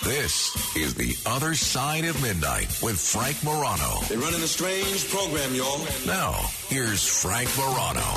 This is The Other Side of Midnight with Frank Morano. They're running a strange program, y'all. Now, here's Frank Morano.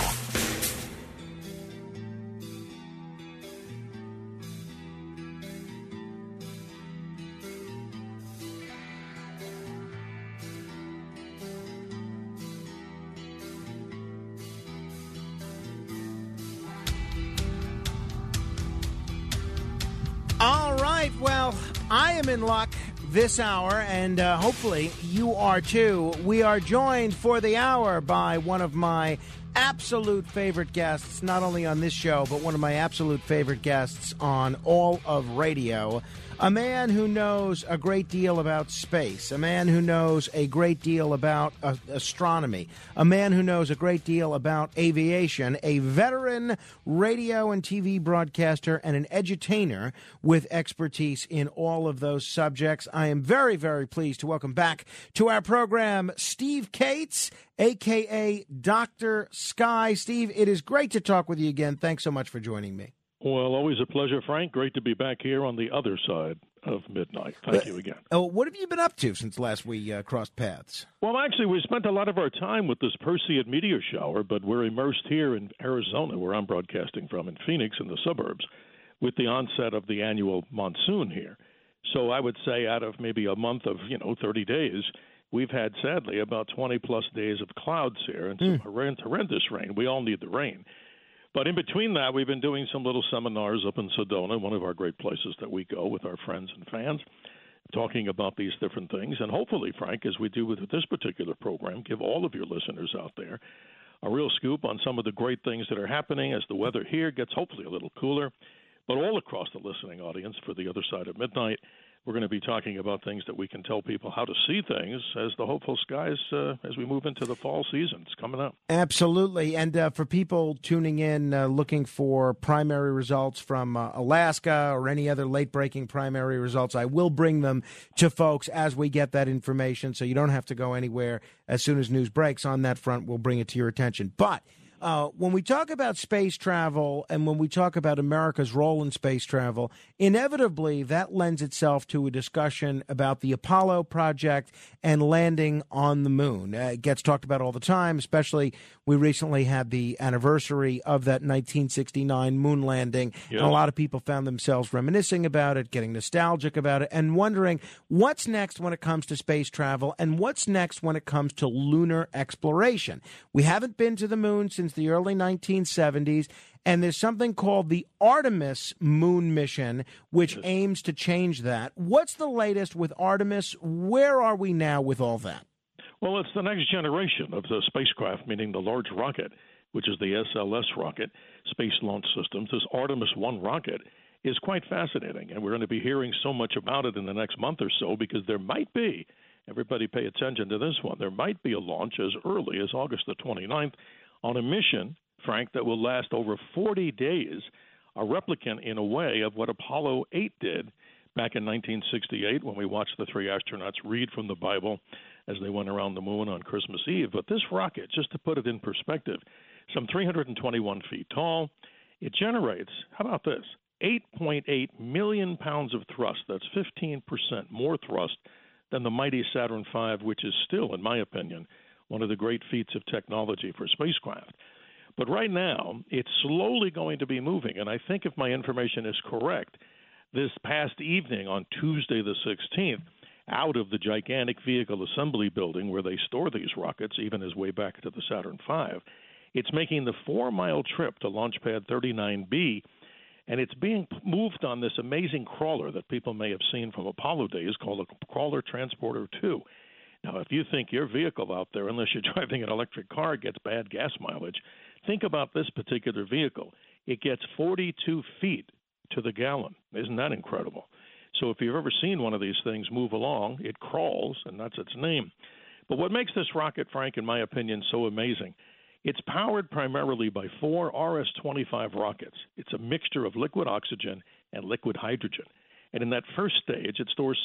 All right, well, I am in luck this hour, and hopefully you are too. We are joined for the hour by one of my absolute favorite guests, not only on this show, but one of my absolute favorite guests on all of radio. A man who knows a great deal about space, a man who knows a great deal about astronomy, a man who knows a great deal about aviation, a veteran radio and TV broadcaster, and an edutainer with expertise in all of those subjects. I am very, very pleased to welcome back to our program Steve Kates, a.k.a. Dr. Sky. Steve, it is great to talk with you again. Thanks so much for joining me. Well, always a pleasure, Frank. Great to be back here on the other side of midnight. Thank you again. Oh, what have you been up to since last we crossed paths? Well, actually, we spent a lot of our time with this Perseid meteor shower, but we're immersed here in Arizona, where I'm broadcasting from, in Phoenix, in the suburbs, with the onset of the annual monsoon here. So I would say out of maybe a month of, 30 days, we've had, sadly, about 20-plus days of clouds here and some horrendous rain. We all need the rain. But in between that, we've been doing some little seminars up in Sedona, one of our great places that we go with our friends and fans, talking about these different things. And hopefully, Frank, as we do with this particular program, give all of your listeners out there a real scoop on some of the great things that are happening as the weather here gets hopefully a little cooler. But all across the listening audience for the other side of midnight, we're going to be talking about things that we can tell people how to see things as the hopeful skies as we move into the fall season. It's coming up. Absolutely. And for people tuning in looking for primary results from Alaska or any other late-breaking primary results, I will bring them to folks as we get that information, so you don't have to go anywhere. As soon as news breaks on that front, we'll bring it to your attention. But when we talk about space travel and when we talk about America's role in space travel, inevitably that lends itself to a discussion about the Apollo project and landing on the moon. It gets talked about all the time, especially we recently had the anniversary of that 1969 moon landing. Yes. And a lot of people found themselves reminiscing about it, getting nostalgic about it, and wondering what's next when it comes to space travel and what's next when it comes to lunar exploration. We haven't been to the moon since the early 1970s, and there's something called the Artemis moon mission, which aims to change that. What's the latest with Artemis? Where are we now with all that? Well, it's the next generation of the spacecraft, meaning the large rocket, which is the SLS rocket, Space Launch Systems. This Artemis 1 rocket is quite fascinating, and we're going to be hearing so much about it in the next month or so because there might be, everybody pay attention to this one, there might be a launch as early as August the 29th on a mission, Frank, that will last over 40 days, a replicant in a way of what Apollo 8 did back in 1968 when we watched the three astronauts read from the Bible as they went around the moon on Christmas Eve. But this rocket, just to put it in perspective, some 321 feet tall. It generates, how about this, 8.8 million pounds of thrust. That's 15% more thrust than the mighty Saturn V, which is still, in my opinion, one of the great feats of technology for spacecraft. But right now, it's slowly going to be moving, and I think if my information is correct, this past evening on Tuesday the 16th, out of the gigantic vehicle assembly building where they store these rockets, even as way back to the Saturn V, it's making the 4-mile trip to Launch Pad 39B, and it's being moved on this amazing crawler that people may have seen from Apollo days called a Crawler Transporter 2. Now, if you think your vehicle out there, unless you're driving an electric car, gets bad gas mileage, think about this particular vehicle. It gets 42 feet to the gallon. Isn't that incredible? So if you've ever seen one of these things move along, it crawls, and that's its name. But what makes this rocket, Frank, in my opinion, so amazing, it's powered primarily by 4 RS-25 rockets. It's a mixture of liquid oxygen and liquid hydrogen. And in that first stage, it stores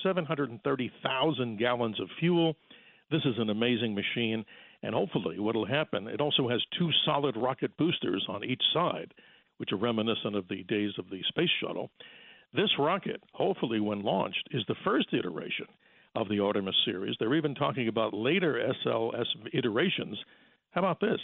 730,000 gallons of fuel. This is an amazing machine. And hopefully what will happen, it also has 2 solid rocket boosters on each side, which are reminiscent of the days of the space shuttle. This rocket, hopefully when launched, is the first iteration of the Artemis series. They're even talking about later SLS iterations. How about this?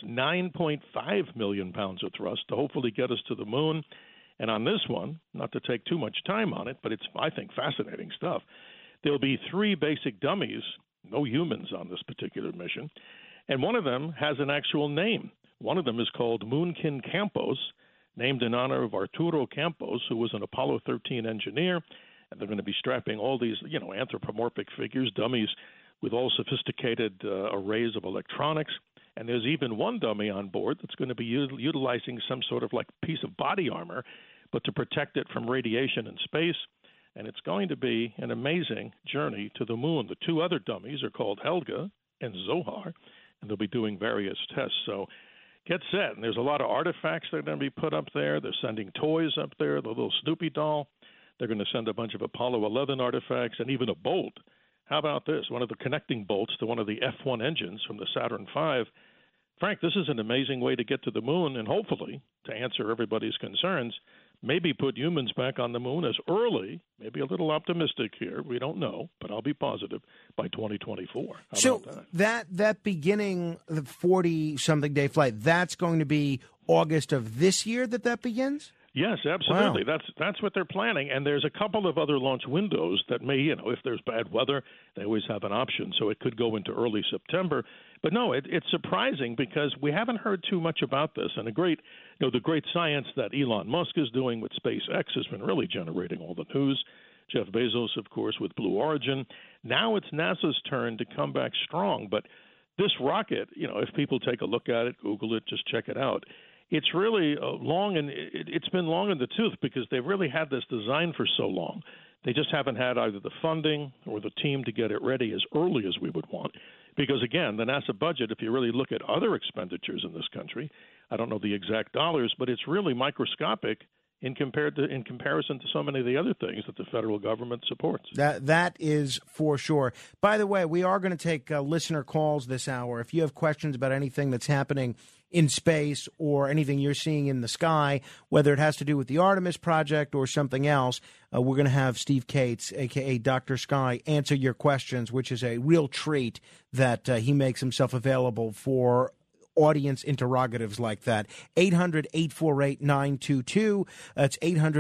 9.5 million pounds of thrust to hopefully get us to the moon. And on this one, not to take too much time on it, but it's, I think, fascinating stuff. There'll be 3 basic dummies, no humans on this particular mission, and one of them has an actual name. One of them is called Moonkin Campos, named in honor of Arturo Campos, who was an Apollo 13 engineer. And they're going to be strapping all these, anthropomorphic figures, dummies with all sophisticated arrays of electronics. And there's even one dummy on board that's going to be utilizing some sort of like piece of body armor, but to protect it from radiation in space. And it's going to be an amazing journey to the moon. The 2 other dummies are called Helga and Zohar, and they'll be doing various tests. So get set. And there's a lot of artifacts that are going to be put up there. They're sending toys up there, the little Snoopy doll. They're going to send a bunch of Apollo 11 artifacts and even a bolt. How about this? One of the connecting bolts to one of the F1 engines from the Saturn V. Frank, this is an amazing way to get to the moon and hopefully, to answer everybody's concerns, maybe put humans back on the moon as early, maybe a little optimistic here, we don't know, but I'll be positive, by 2024. How about that beginning, the 40-something day flight, that's going to be August of this year that begins? Yes, absolutely. Wow. That's what they're planning. And there's a couple of other launch windows that may, if there's bad weather, they always have an option. So it could go into early September. But no, it's surprising because we haven't heard too much about this. And the great science that Elon Musk is doing with SpaceX has been really generating all the news. Jeff Bezos, of course, with Blue Origin. Now it's NASA's turn to come back strong. But this rocket, if people take a look at it, Google it, just check it out. It's really long, and it's been long in the tooth because they've really had this design for so long. They just haven't had either the funding or the team to get it ready as early as we would want. Because, again, the NASA budget, if you really look at other expenditures in this country, I don't know the exact dollars, but it's really microscopic in comparison to so many of the other things that the federal government supports. That is for sure. By the way, we are going to take listener calls this hour. If you have questions about anything that's happening in space or anything you're seeing in the sky, whether it has to do with the Artemis project or something else, we're going to have Steve Kates, a.k.a. Dr. Sky, answer your questions, which is a real treat that he makes himself available for audience interrogatives like that. 800-848-9222. That's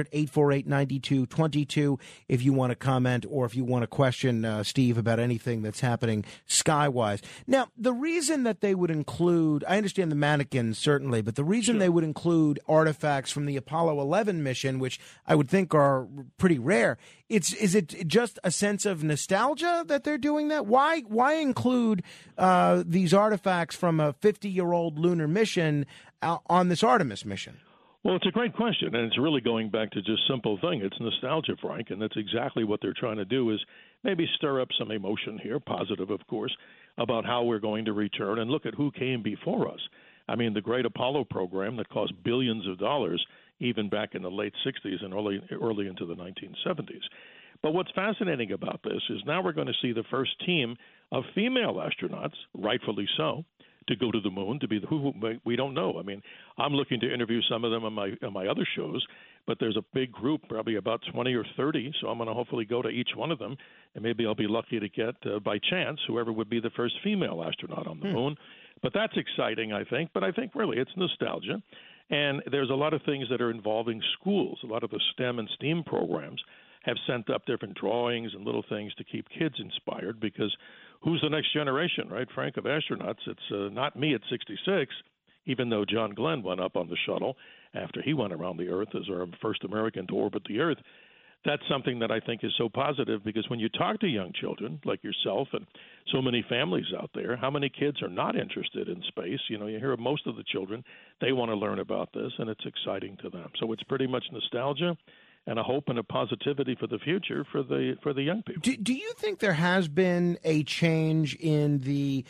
800-848-9222 if you want to comment or if you want to question Steve about anything that's happening skywise. Now, the reason that they would include, I understand the mannequins certainly, but the reason they would include artifacts from the Apollo 11 mission, which I would think are pretty rare, is it just a sense of nostalgia that they're doing that? Why include these artifacts from a 50-year-old lunar mission on this Artemis mission? Well, it's a great question, and it's really going back to just simple thing. It's nostalgia, Frank, and that's exactly what they're trying to do is maybe stir up some emotion here, positive, of course, about how we're going to return and look at who came before us. I mean, the great Apollo program that cost billions of dollars even back in the late 60s and early into the 1970s. But what's fascinating about this is now we're going to see the first team of female astronauts, rightfully so, to go to the moon, to be who we don't know. I mean, I'm looking to interview some of them on my other shows, but there's a big group, probably about 20 or 30, so I'm going to hopefully go to each one of them, and maybe I'll be lucky to get, by chance, whoever would be the first female astronaut on the moon. But that's exciting, I think. But I think really it's nostalgia. And there's a lot of things that are involving schools. A lot of the STEM and STEAM programs have sent up different drawings and little things to keep kids inspired because who's the next generation, right, Frank, of astronauts? It's not me at 66, even though John Glenn went up on the shuttle after he went around the Earth as our first American to orbit the Earth. That's something that I think is so positive because when you talk to young children like yourself and so many families out there, how many kids are not interested in space? You hear of most of the children, they want to learn about this, and it's exciting to them. So it's pretty much nostalgia and a hope and a positivity for the future for the young people. Do you think there has been a change in the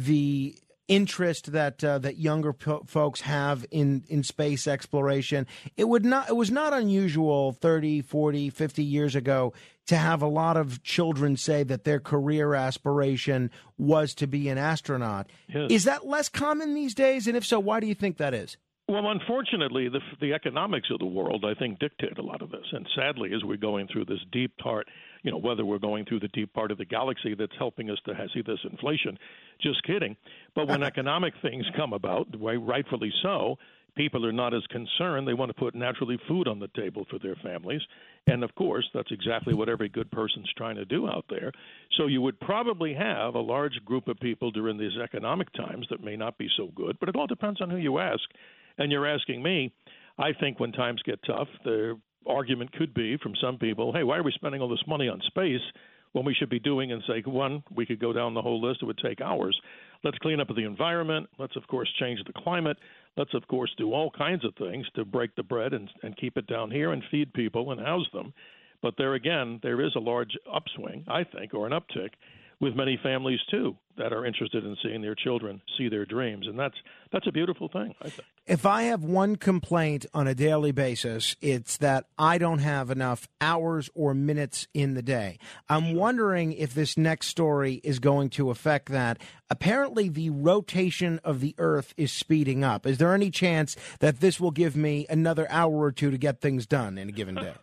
interest that younger folks have in space exploration? It was not unusual 30, 40, 50 years ago to have a lot of children say that their career aspiration was to be an astronaut. Yes. Is that less common these days? And if so, why do you think that is? Well, unfortunately, the economics of the world, I think, dictate a lot of this. And sadly, as we're going through this deep part, whether we're going through the deep part of the galaxy that's helping us to see this inflation, just kidding. But when economic things come about, rightfully so, people are not as concerned. They want to put naturally food on the table for their families. And, of course, that's exactly what every good person's trying to do out there. So you would probably have a large group of people during these economic times that may not be so good, but it all depends on who you ask. And you're asking me, I think when times get tough, the argument could be from some people, hey, why are we spending all this money on space when we should be doing, and say, one, we could go down the whole list, it would take hours. Let's clean up the environment. Let's, of course, change the climate. Let's, of course, do all kinds of things to break the bread and keep it down here and feed people and house them. But there again, there is a large upswing, I think, or an uptick with many families, too, that are interested in seeing their children see their dreams. And that's a beautiful thing, I think. If I have one complaint on a daily basis, it's that I don't have enough hours or minutes in the day. I'm wondering if this next story is going to affect that. Apparently, the rotation of the Earth is speeding up. Is there any chance that this will give me another hour or two to get things done in a given day?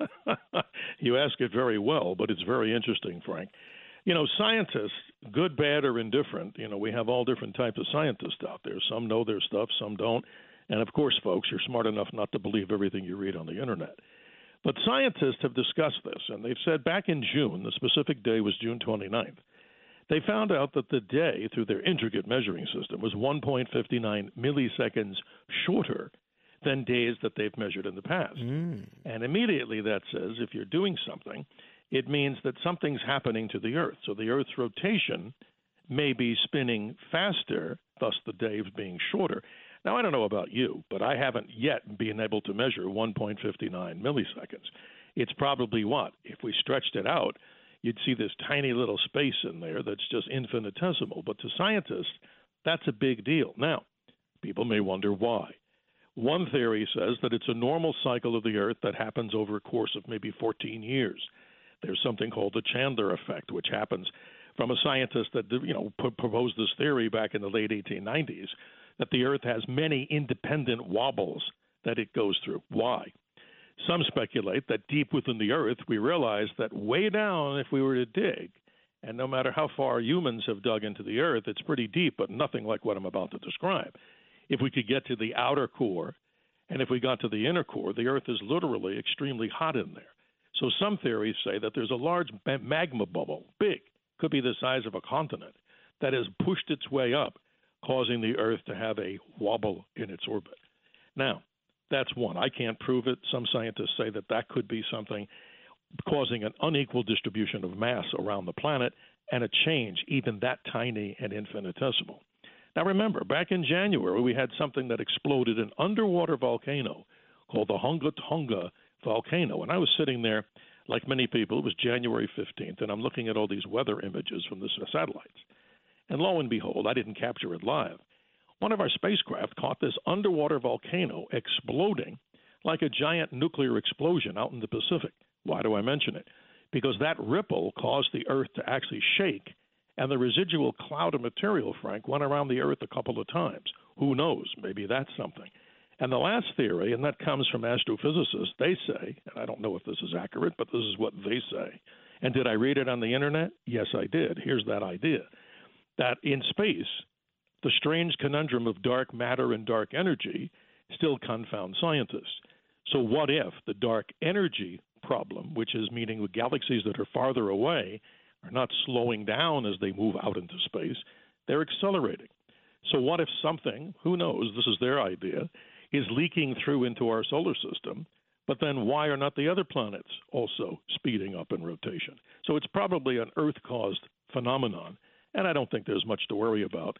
You ask it very well, but it's very interesting, Frank. Scientists, good, bad, or indifferent, we have all different types of scientists out there. Some know their stuff, some don't. And, of course, folks, you're smart enough not to believe everything you read on the Internet. But scientists have discussed this, and they've said back in June, the specific day was June 29th, they found out that the day, through their intricate measuring system, was 1.59 milliseconds shorter than days that they've measured in the past. And immediately that says if you're doing something, it means that something's happening to the Earth. So the Earth's rotation may be spinning faster, thus the days being shorter. Now, I don't know about you, but I haven't yet been able to measure 1.59 milliseconds. It's probably what? If we stretched it out, you'd see this tiny little space in there that's just infinitesimal. But to scientists, that's a big deal. Now, people may wonder why. One theory says that it's a normal cycle of the Earth that happens over a course of maybe 14 years. There's something called the Chandler effect, which happens from a scientist that proposed this theory back in the late 1890s, that the Earth has many independent wobbles that it goes through. Why? Some speculate that deep within the Earth, we realize that way down, if we were to dig, and no matter how far humans have dug into the Earth, it's pretty deep, but nothing like what I'm about to describe. If we could get to the outer core, and if we got to the inner core, the Earth is literally extremely hot in there. So some theories say that there's a large magma bubble, big, could be the size of a continent, that has pushed its way up, causing the Earth to have a wobble in its orbit. Now, that's one. I can't prove it. Some scientists say that that could be something causing an unequal distribution of mass around the planet and a change even that tiny and infinitesimal. Now, remember, back in January, we had something that exploded, an underwater volcano called the Hunga Tonga volcano. And I was sitting there, like many people, it was January 15th, and I'm looking at all these weather images from the satellites. And lo and behold, I didn't capture it live. One of our spacecraft caught this underwater volcano exploding like a giant nuclear explosion out in the Pacific. Why do I mention it? Because that ripple caused the Earth to actually shake, and the residual cloud of material, Frank, went around the Earth a couple of times. Who knows? Maybe that's something. And the last theory, and that comes from astrophysicists, they say, and I don't know if this is accurate, but this is what they say. And did I read it on the Internet? Yes, I did. Here's that idea, that in space, the strange conundrum of dark matter and dark energy still confounds scientists. So what if the dark energy problem, which is meaning with galaxies that are farther away, are not slowing down as they move out into space, they're accelerating. So what if something, who knows, this is their idea, is leaking through into our solar system, but then why are not the other planets also speeding up in rotation? So it's probably an Earth-caused phenomenon, and I don't think there's much to worry about.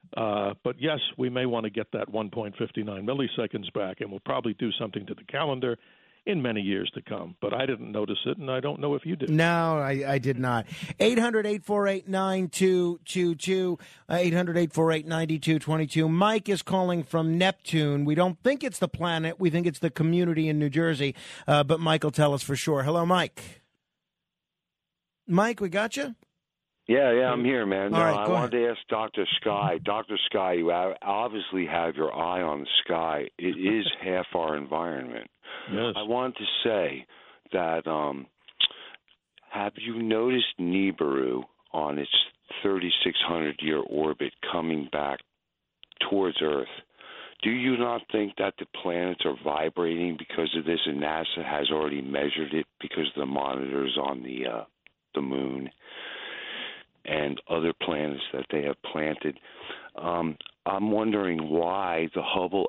But yes, we may want to get that 1.59 milliseconds back, and we'll probably do something to the calendar in many years to come. But I didn't notice it, and I don't know if you did. No, I did not. 800-848-9222, 800-848-9222. Mike is calling from Neptune. We don't think it's the planet. We think it's the community in New Jersey. But Mike will tell us for sure. Hello, Mike. Mike, we got you? Yeah, I'm here, man. All right, I wanted to ask Dr. Sky. Dr. Sky, you obviously have your eye on the sky. It is half our environment. Yes. I wanted to say that have you noticed Nibiru on its 3,600-year orbit coming back towards Earth? Do you not think that the planets are vibrating because of this, and NASA has already measured it because of the monitors on the moon and other planets that they have planted? I'm wondering why the Hubble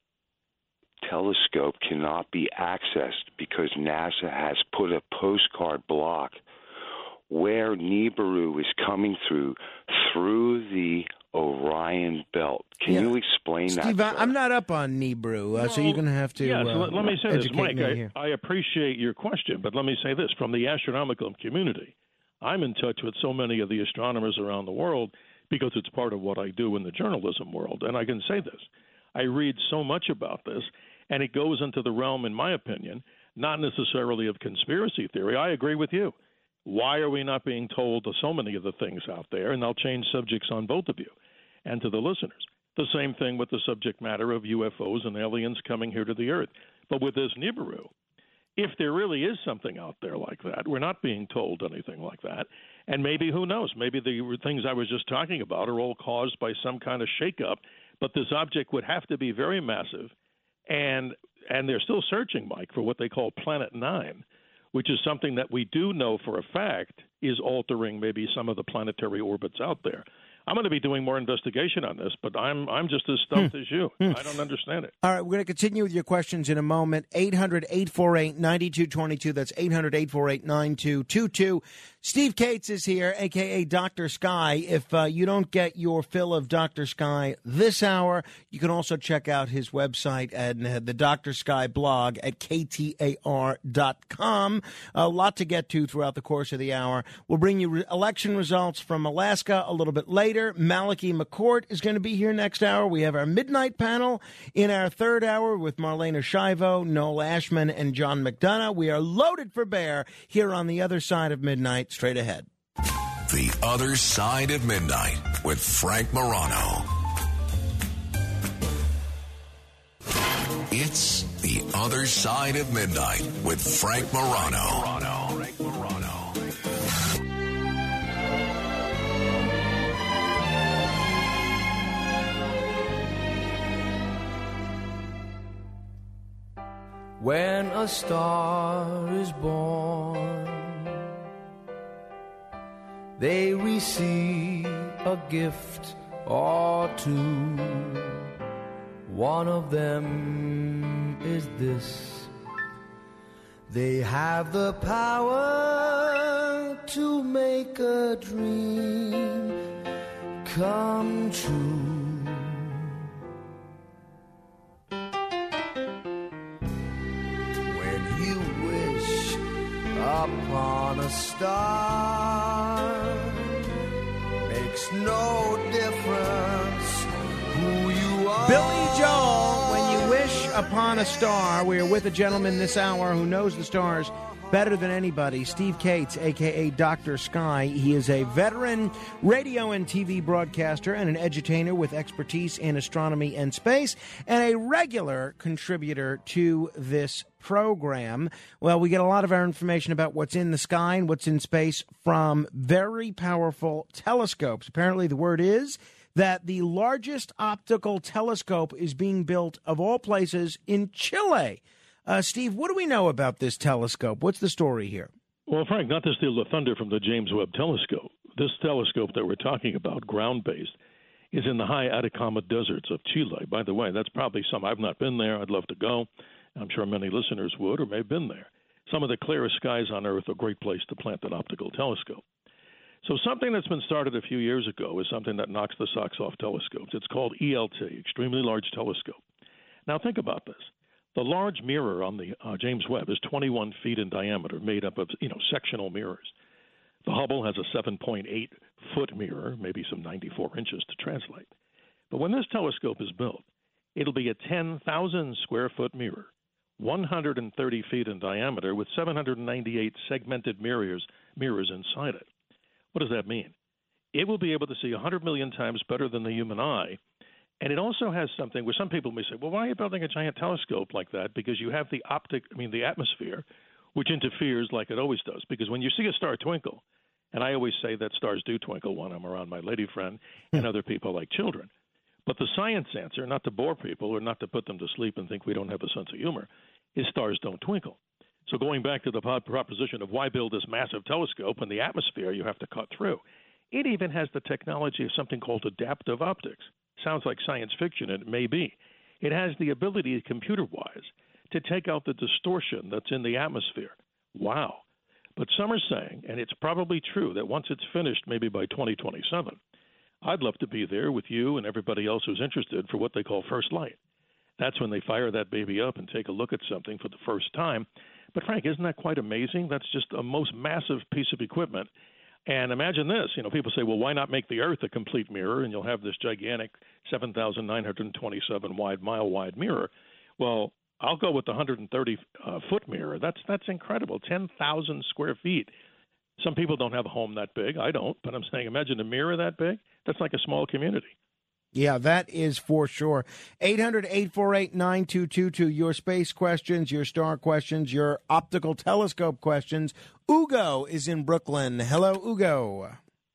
telescope cannot be accessed, because NASA has put a postcard block where Nibiru is coming through the Orion Belt. Can you explain Steve, that? I'm not up on Nibiru, so you're going to have to let me say this, Mike. here. I appreciate your question, but let me say this. From the astronomical community, I'm in touch with so many of the astronomers around the world because it's part of what I do in the journalism world. And I can say this. I read so much about this, and it goes into the realm, in my opinion, not necessarily of conspiracy theory. I agree with you. Why are we not being told so many of the things out there? And I'll change subjects on both of you and to the listeners. The same thing with the subject matter of UFOs and aliens coming here to the Earth. But with this Nibiru, if there really is something out there like that, we're not being told anything like that. And maybe, who knows, maybe the things I was just talking about are all caused by some kind of shakeup. But this object would have to be very massive. And they're still searching, Mike, for what they call Planet 9, which is something that we do know for a fact is altering maybe some of the planetary orbits out there. I'm going to be doing more investigation on this, but I'm just as stumped as you. I don't understand it. All right, we're going to continue with your questions in a moment. 800-848-9222. That's 800-848-9222. Steve Cates is here, a.k.a. Dr. Sky. If you don't get your fill of Dr. Sky this hour, you can also check out his website and the Dr. Sky blog at KTAR.com. A lot to get to throughout the course of the hour. We'll bring you election results from Alaska a little bit later. Malachi McCourt is going to be here next hour. We have our midnight panel in our third hour with Marlena Shivo, Noel Ashman, and John McDonough. We are loaded for bear here on the other side of midnight. Straight ahead. The Other Side of Midnight with Frank Morano. It's The Other Side of Midnight with Frank Morano. When a star is born, they receive a gift or two. One of them is this: they have the power to make a dream come true. When you wish upon a star, makes no difference who you are. Billy Joel, When You Wish Upon a Star. We are with a gentleman this hour who knows the stars better than anybody, Steve Cates, a.k.a. Dr. Sky. He is a veteran radio and TV broadcaster and an edutainer with expertise in astronomy and space, and a regular contributor to this program. Well, we get a lot of our information about what's in the sky and what's in space from very powerful telescopes. Apparently, the word is that the largest optical telescope is being built, of all places, in Chile. Steve, what do we know about this telescope? What's the story here? Well, Frank, not to steal the thunder from the James Webb Telescope, this telescope that we're talking about, ground-based, is in the high Atacama deserts of Chile. By the way, that's probably some. I've not been there. I'd love to go. I'm sure many listeners would or may have been there. Some of the clearest skies on Earth, a great place to plant an optical telescope. So something that's been started a few years ago is something that knocks the socks off telescopes. It's called ELT, Extremely Large Telescope. Now think about this. The large mirror on the James Webb is 21 feet in diameter, made up of sectional mirrors. The Hubble has a 7.8-foot mirror, maybe some 94 inches to translate. But when this telescope is built, it'll be a 10,000-square-foot mirror, 130 feet in diameter, with 798 segmented mirrors inside it. What does that mean? it will be able to see 100 million times better than the human eye. And it also has something where some people may say, well, why are you building a giant telescope like that? Because you have the atmosphere, which interferes like it always does. Because when you see a star twinkle, and I always say that stars do twinkle when I'm around my lady friend and other people like children. But the science answer, not to bore people or not to put them to sleep and think we don't have a sense of humor, is stars don't twinkle. So going back to the proposition of why build this massive telescope when the atmosphere you have to cut through, it even has the technology of something called adaptive optics. Sounds like science fiction, and it may be. It has the ability, computer-wise, to take out the distortion that's in the atmosphere. Wow. But some are saying, and it's probably true, that once it's finished, maybe by 2027, I'd love to be there with you and everybody else who's interested for what they call first light. That's when they fire that baby up and take a look at something for the first time. But, Frank, isn't that quite amazing? That's just a most massive piece of equipment. And imagine this, people say, well, why not make the Earth a complete mirror? And you'll have this gigantic 7,927 mile wide mirror. Well, I'll go with the 130-foot mirror. That's incredible, 10,000 square feet. Some people don't have a home that big. I don't. But I'm saying imagine a mirror that big. That's like a small community. Yeah, that is for sure. 800-848-9222, your space questions, your star questions, your optical telescope questions. Ugo is in Brooklyn. Hello, Ugo.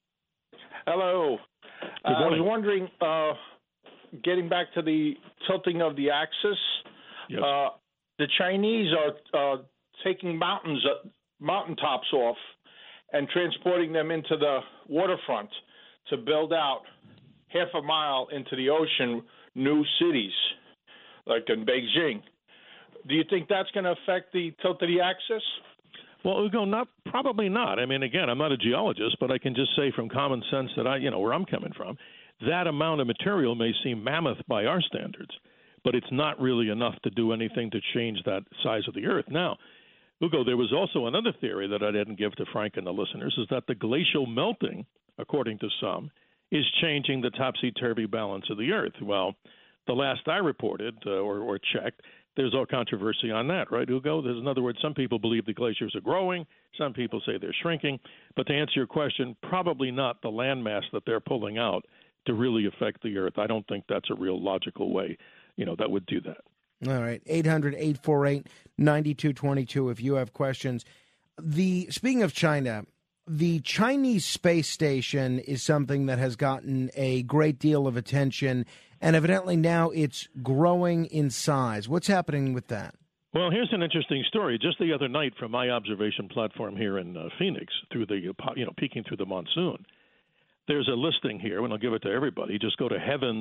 Hello. I was wondering, getting back to the tilting of the axis, yes. The Chinese are taking mountaintops off and transporting them into the waterfront to build out half a mile into the ocean new cities, like in Beijing. Do you think that's going to affect the tilt of the axis? Well, Ugo, probably not. I mean, again, I'm not a geologist, but I can just say from common sense that where I'm coming from, that amount of material may seem mammoth by our standards, but it's not really enough to do anything to change that size of the Earth. Now, Ugo, there was also another theory that I didn't give to Frank and the listeners, is that the glacial melting, according to some, is changing the topsy-turvy balance of the Earth. Well, the last I reported or checked, there's all controversy on that, right, Ugo? In other words, some people believe the glaciers are growing. Some people say they're shrinking. But to answer your question, probably not the landmass that they're pulling out to really affect the Earth. I don't think that's a real logical way, that would do that. All right, 800-848-9222 if you have questions. Speaking of China, the Chinese space station is something that has gotten a great deal of attention, and evidently now it's growing in size. What's happening with that? Well, here's an interesting story. Just the other night from my observation platform here in Phoenix, through the peeking through the monsoon, there's a listing here, and I'll give it to everybody. Just go to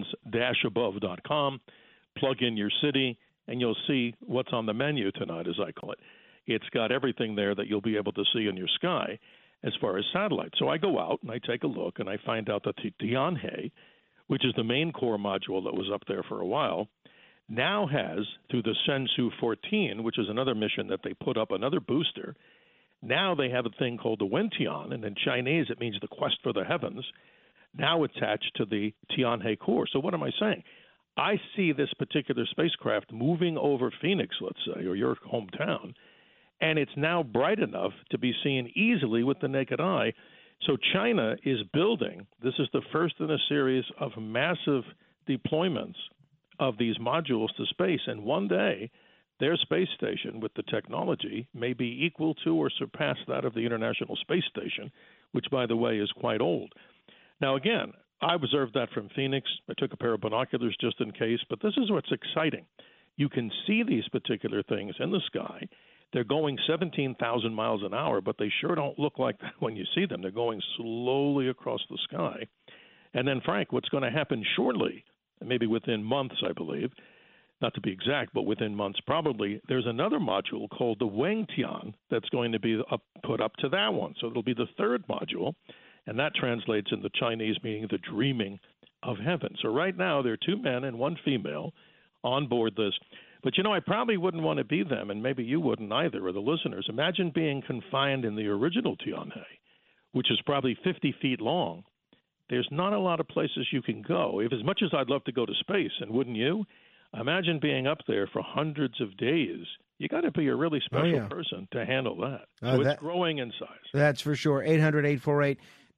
heavens-above.com, plug in your city, and you'll see what's on the menu tonight, as I call it. It's got everything there that you'll be able to see in your sky as far as satellites. So I go out and I take a look, and I find out that the Tianhe, which is the main core module that was up there for a while, now has, through the Shenzhou 14, which is another mission that they put up, another booster, now they have a thing called the Wentian, and in Chinese it means the quest for the heavens, now attached to the Tianhe core. So what am I saying? I see this particular spacecraft moving over Phoenix, let's say, or your hometown, and it's now bright enough to be seen easily with the naked eye. So China is building, this is the first in a series of massive deployments of these modules to space, and one day their space station with the technology may be equal to or surpass that of the International Space Station, which, by the way, is quite old. Now, again, I observed that from Phoenix. I took a pair of binoculars just in case, but this is what's exciting. You can see these particular things in the sky. They're going 17,000 miles an hour, but they sure don't look like that when you see them. They're going slowly across the sky. And then, Frank, what's going to happen shortly, maybe within months, I believe, not to be exact, but within months probably, there's another module called the Wentian that's going to be put up to that one. So it'll be the third module, and that translates into Chinese meaning the dreaming of heaven. So right now there are two men and one female on board this. But, I probably wouldn't want to be them, and maybe you wouldn't either, or the listeners. Imagine being confined in the original Tianhe, which is probably 50 feet long. There's not a lot of places you can go. If as much as I'd love to go to space, and wouldn't you? Imagine being up there for hundreds of days. You got to be a really special person to handle that. So it's growing in size. That's for sure. 800-848-9222.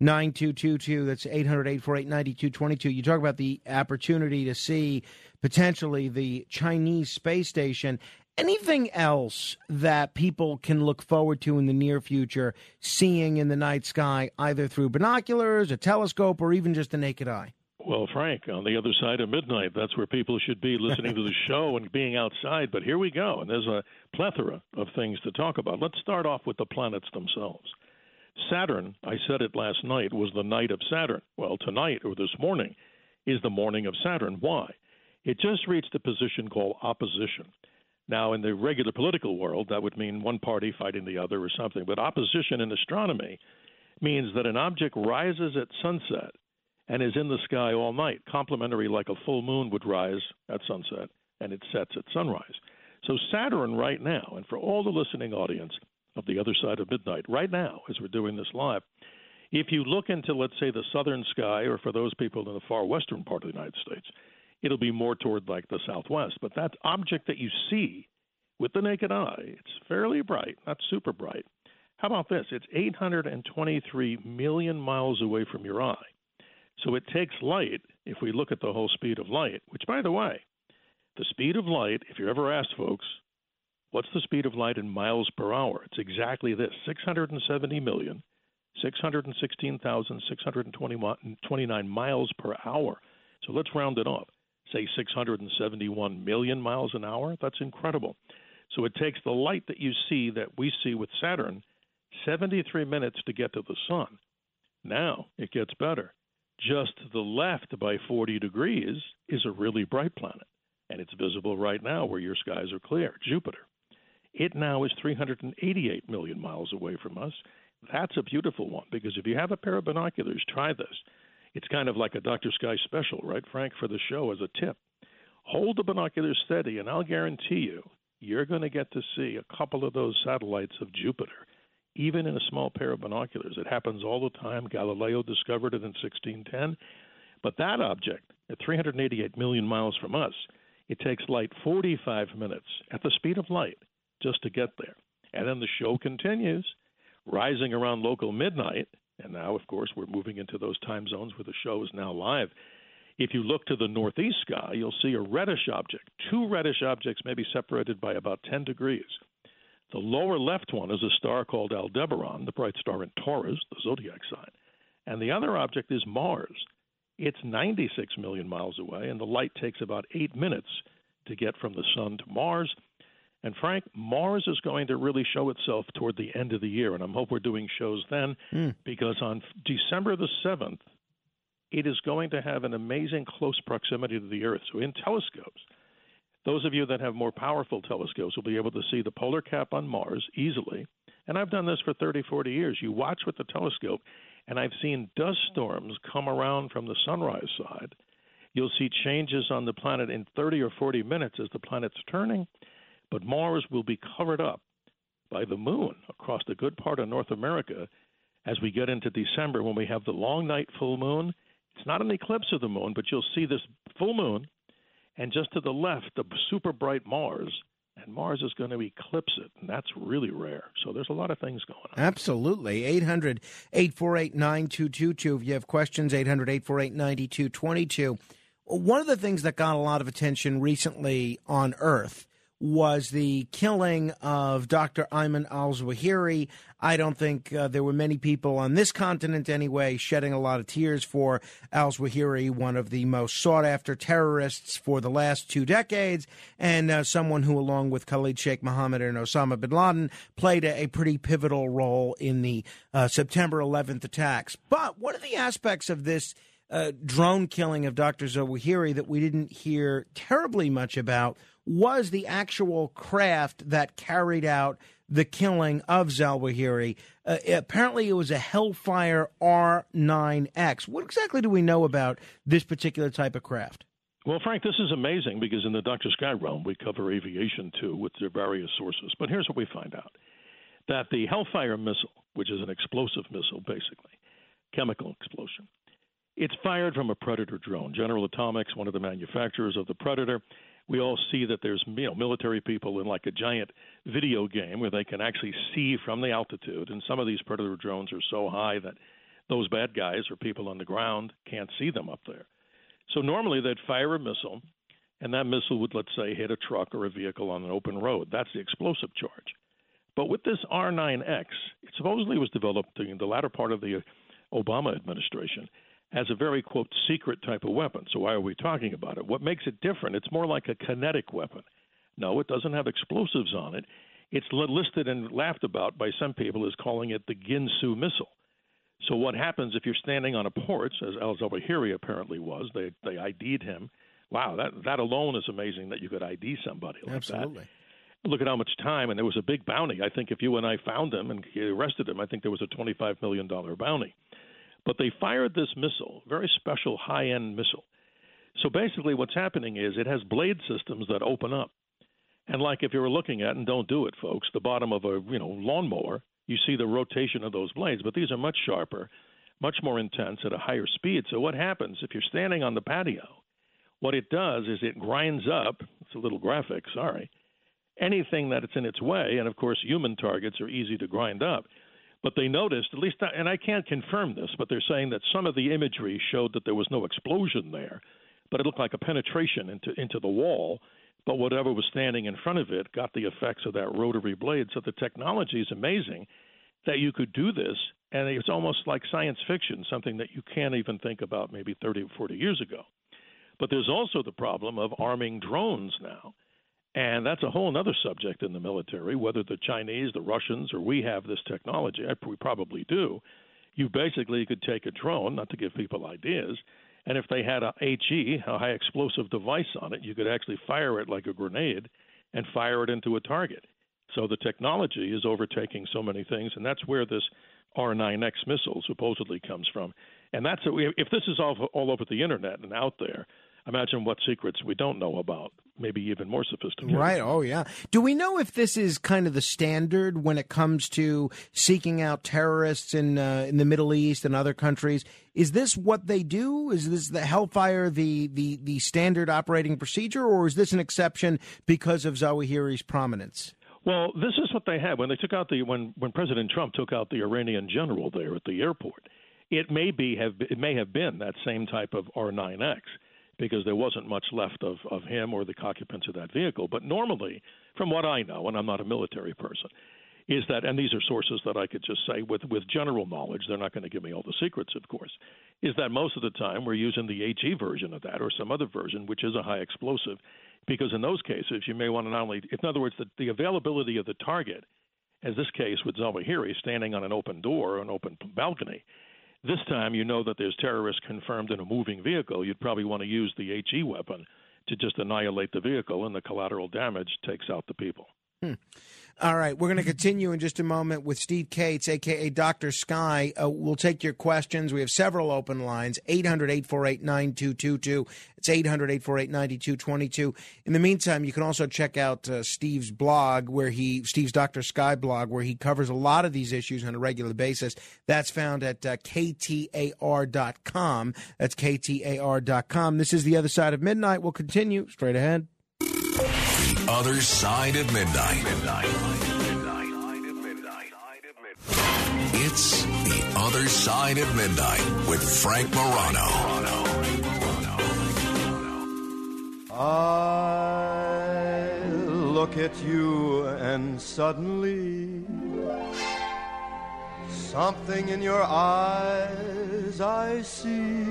800-848-9222. That's 800-848-9222. You talk about the opportunity to see potentially the Chinese space station. Anything else that people can look forward to in the near future, seeing in the night sky, either through binoculars, a telescope, or even just the naked eye? Well, Frank, on the other side of midnight, that's where people should be listening to the show and being outside. But here we go, and there's a plethora of things to talk about. Let's start off with the planets themselves. Saturn, I said it last night, was the night of Saturn. Well, tonight, or this morning, is the morning of Saturn. Why? It just reached a position called opposition. Now, in the regular political world, that would mean one party fighting the other or something. But opposition in astronomy means that an object rises at sunset and is in the sky all night, complementary like a full moon would rise at sunset and it sets at sunrise. So Saturn right now, and for all the listening audience of the other side of midnight, right now, as we're doing this live, if you look into, let's say, the southern sky, or for those people in the far western part of the United States, it'll be more toward like the southwest. But that object that you see with the naked eye, it's fairly bright, not super bright. How about this? It's 823 million miles away from your eye. So it takes light, if we look at the whole speed of light, which, by the way, the speed of light, if you ever ask folks, what's the speed of light in miles per hour? It's exactly this, 670,616,629 miles per hour. So let's round it off. Say 671 million miles an hour. That's incredible. So it takes the light that you see, that we see with Saturn, 73 minutes to get to the sun. Now it gets better. Just to the left by 40 degrees is a really bright planet, and it's visible right now where your skies are clear, Jupiter. It now is 388 million miles away from us. That's a beautiful one, because if you have a pair of binoculars, try this. It's kind of like a Dr. Sky special, right, Frank, for the show as a tip. Hold the binoculars steady, and I'll guarantee you, you're going to get to see a couple of those satellites of Jupiter, even in a small pair of binoculars. It happens all the time. Galileo discovered it in 1610. But that object, at 388 million miles from us, it takes light 45 minutes at the speed of light just to get there. And then the show continues, rising around local midnight. And now, of course, we're moving into those time zones where the show is now live. If you look to the northeast sky, you'll see a reddish object. Two reddish objects may be separated by about 10 degrees. The lower left one is a star called Aldebaran, the bright star in Taurus, the zodiac sign. And the other object is Mars. It's 96 million miles away, and the light takes about 8 minutes to get from the sun to Mars. And, Frank, Mars is going to really show itself toward the end of the year, and I hope we're doing shows then, because on December the 7th, it is going to have an amazing close proximity to the Earth. So in telescopes, those of you that have more powerful telescopes will be able to see the polar cap on Mars easily. And I've done this for 30, 40 years. You watch with the telescope, and I've seen dust storms come around from the sunrise side. You'll see changes on the planet in 30 or 40 minutes as the planet's turning. But Mars will be covered up by the moon across the good part of North America as we get into December when we have the long night full moon. It's not an eclipse of the moon, but you'll see this full moon, and just to the left, the super bright Mars, and Mars is going to eclipse it, and that's really rare. So there's a lot of things going on. Absolutely. 800-848-9222. If you have questions, 800-848-9222. One of the things that got a lot of attention recently on Earth was the killing of Dr. Ayman al-Zawahiri. I don't think there were many people on this continent anyway shedding a lot of tears for al-Zawahiri, one of the most sought-after terrorists for the last 2 decades, and someone who, along with Khalid Sheikh Mohammed and Osama bin Laden, played a pretty pivotal role in the September 11th attacks. But one of the aspects of this drone killing of Dr. Zawahiri that we didn't hear terribly much about was the actual craft that carried out the killing of Zawahiri. Apparently, it was a Hellfire R9X. What exactly do we know about this particular type of craft? Well, Frank, this is amazing because in the Dr. Sky realm, we cover aviation, too, with their various sources. But here's what we find out, that the Hellfire missile, which is an explosive missile, basically, chemical explosion, it's fired from a Predator drone. General Atomics, one of the manufacturers of the Predator. We all see that there's military people in like a giant video game where they can actually see from the altitude. And some of these Predator drones are so high that those bad guys or people on the ground can't see them up there. So normally they'd fire a missile, and that missile would, let's say, hit a truck or a vehicle on an open road. That's the explosive charge. But with this R9X, it supposedly was developed in the latter part of the Obama administration as a very, quote, secret type of weapon. So why are we talking about it? What makes it different? It's more like a kinetic weapon. No, it doesn't have explosives on it. It's listed and laughed about by some people as calling it the Ginsu missile. So what happens if you're standing on a porch, as al-Zawahiri apparently was, they ID'd him. Wow, that alone is amazing that you could ID somebody like Absolutely. that. Look at how much time, and there was a big bounty. I think if you and I found him and arrested him, I think there was a $25 million bounty. But they fired this missile, very special high-end missile. So basically what's happening is it has blade systems that open up. And like if you were looking at, and don't do it, folks, the bottom of a lawnmower, you see the rotation of those blades, but these are much sharper, much more intense at a higher speed. So what happens if you're standing on the patio? What it does is it grinds up, it's a little graphic, sorry, anything that it's in its way, and of course human targets are easy to grind up. But they noticed, at least, and I can't confirm this, but they're saying that some of the imagery showed that there was no explosion there, but it looked like a penetration into the wall, but whatever was standing in front of it got the effects of that rotary blade. So the technology is amazing that you could do this, and it's almost like science fiction, something that you can't even think about maybe 30 or 40 years ago. But there's also the problem of arming drones now. And that's a whole other subject in the military, whether the Chinese, the Russians, or we have this technology. We probably do. You basically could take a drone, not to give people ideas, and if they had a HE, a high explosive device on it, you could actually fire it like a grenade and fire it into a target. So the technology is overtaking so many things, and that's where this R9X missile supposedly comes from. And that's if this is all over the internet and out there, imagine what secrets we don't know about, maybe even more sophisticated. Right. Oh, yeah. Do we know if this is kind of the standard when it comes to seeking out terrorists in the Middle East and other countries? Is this what they do? Is this the Hellfire, the standard operating procedure, or is this an exception because of Zawahiri's prominence? Well, this is what they had when they took out when President Trump took out the Iranian general there at the airport. It may have been that same type of R9X, because there wasn't much left of him or the occupants of that vehicle. But normally, from what I know, and I'm not a military person, is that, and these are sources that I could just say with general knowledge, they're not going to give me all the secrets, of course, is that most of the time we're using the HE version of that or some other version, which is a high explosive, because in those cases you may want to not only, in other words, the availability of the target, as this case with Zawahiri standing on an open door or an open balcony, this time you know that there's terrorists confirmed in a moving vehicle. You'd probably want to use the HE weapon to just annihilate the vehicle, and the collateral damage takes out the people. All right. We're going to continue in just a moment with Steve Kates, a.k.a. Dr. Sky. We'll take your questions. We have several open lines, 800-848-9222. It's 800-848-9222. In the meantime, you can also check out Steve's blog, Steve's Dr. Sky blog, where he covers a lot of these issues on a regular basis. That's found at KTAR.com. That's KTAR.com. This is The Other Side of Midnight. We'll continue straight ahead. The Other Side of Midnight. It's The Other Side of Midnight with Frank Morano. I look at you and suddenly something in your eyes I see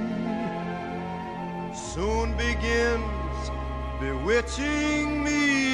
soon begins bewitching me.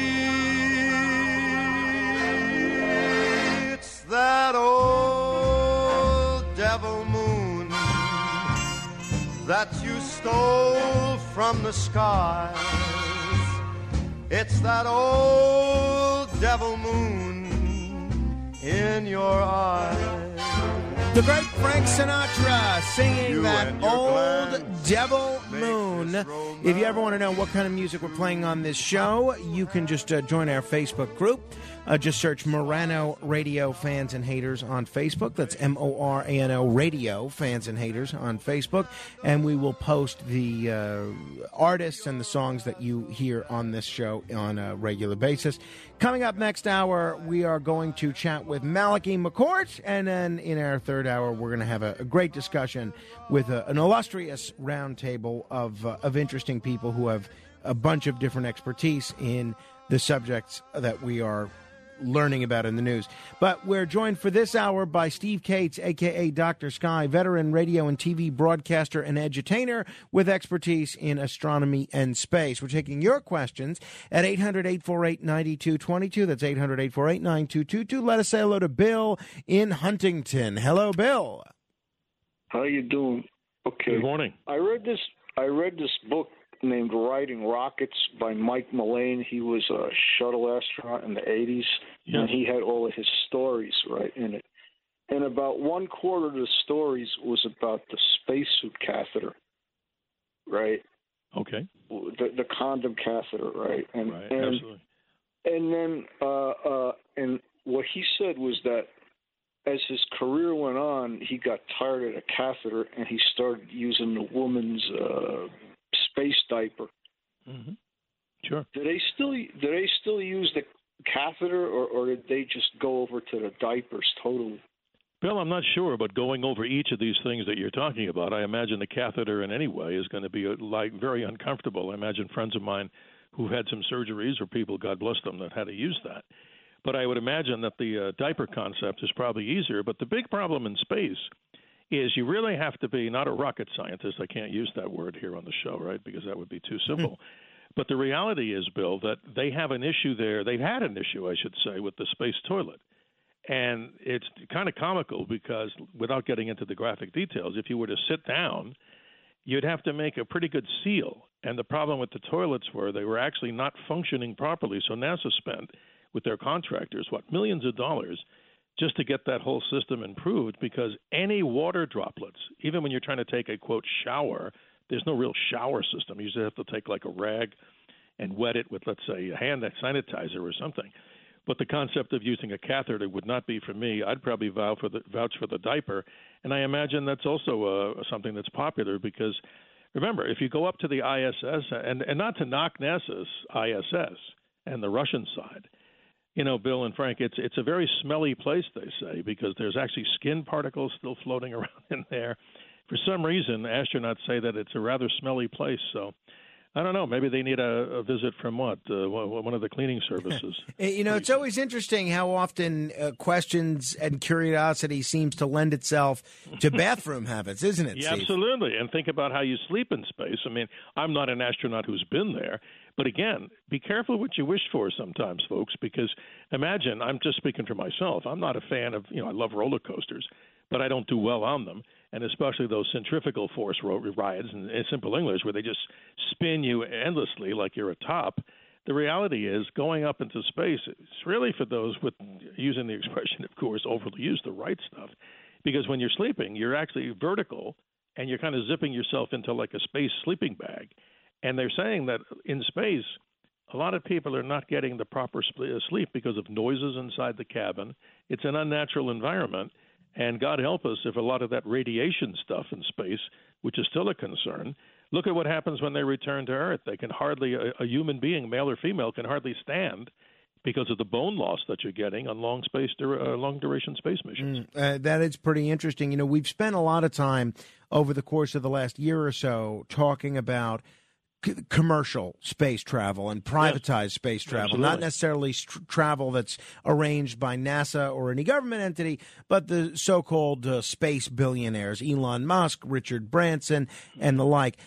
It's that old devil moon that you stole from the skies. It's that old devil moon in your eyes. The great Frank Sinatra singing that old devil moon. If you ever want to know what kind of music we're playing on this show, you can just join our Facebook group. Just search Morano Radio Fans and Haters on Facebook. That's Morano Radio Fans and Haters on Facebook. And we will post the artists and the songs that you hear on this show on a regular basis. Coming up next hour, we are going to chat with Malachi McCourt. And then in our third hour, we're going to have a great discussion with an illustrious roundtable of interesting people who have a bunch of different expertise in the subjects that we are learning about in the news. But we're joined for this hour by Steve Cates, a.k.a. Dr. Sky, veteran radio and TV broadcaster and edutainer with expertise in astronomy and space. We're taking your questions at 800-848-9222. That's 800-848-9222. Let us say hello to Bill in Huntington. Hello, Bill. How you doing? Okay. Good morning. I read this book named Riding Rockets by Mike Mullane. He was a shuttle astronaut in the 80s, and he had all of his stories right in it. And about one quarter of the stories was about the spacesuit catheter, right? Okay. The condom catheter, right? And absolutely. And then and what he said was that as his career went on, he got tired of the catheter and he started using the woman's space diaper. Mm-hmm. Sure. Do they still use the catheter, or did they just go over to the diapers totally? Bill, I'm not sure, but going over each of these things that you're talking about, I imagine the catheter in any way is going to be very uncomfortable. I imagine friends of mine who've had some surgeries, or people, God bless them, that had to use that. But I would imagine that the diaper concept is probably easier. But the big problem in space is you really have to be not a rocket scientist. I can't use that word here on the show, right, because that would be too simple. But the reality is, Bill, that they have an issue there. They've had an issue, I should say, with the space toilet. And it's kind of comical because, without getting into the graphic details, if you were to sit down, you'd have to make a pretty good seal. And the problem with the toilets were they were actually not functioning properly. So NASA spent, with their contractors, millions of dollars just to get that whole system improved, because any water droplets, even when you're trying to take a, quote, shower, there's no real shower system. You usually have to take like a rag and wet it with, let's say, a hand sanitizer or something. But the concept of using a catheter would not be for me. I'd probably vouch for the diaper. And I imagine that's also something that's popular because, remember, if you go up to the ISS, and not to knock NASA's ISS and the Russian side, you know, Bill and Frank, it's a very smelly place, they say, because there's actually skin particles still floating around in there. For some reason, astronauts say that it's a rather smelly place. So I don't know. Maybe they need a visit from one of the cleaning services. You know, it's always interesting how often questions and curiosity seems to lend itself to bathroom habits, isn't it, Yeah, Steve? absolutely. And think about how you sleep in space. I mean, I'm not an astronaut who's been there. But again, be careful what you wish for sometimes, folks, because imagine, I'm just speaking for myself. I'm not a fan of, I love roller coasters, but I don't do well on them. And especially those centrifugal force rides in simple English where they just spin you endlessly like you're atop. The reality is going up into space, it's really for those with, using the expression, of course, overly use the right stuff. Because when you're sleeping, you're actually vertical and you're kind of zipping yourself into like a space sleeping bag. And they're saying that in space, a lot of people are not getting the proper sleep because of noises inside the cabin. It's an unnatural environment. And God help us if a lot of that radiation stuff in space, which is still a concern, look at what happens when they return to Earth. They can hardly, a human being, male or female, can hardly stand because of the bone loss that you're getting on long duration space missions. That is pretty interesting. You know, we've spent a lot of time over the course of the last year or so talking about commercial space travel and privatized space travel, Absolutely. Not necessarily travel that's arranged by NASA or any government entity, but the so-called space billionaires, Elon Musk, Richard Branson, and the like.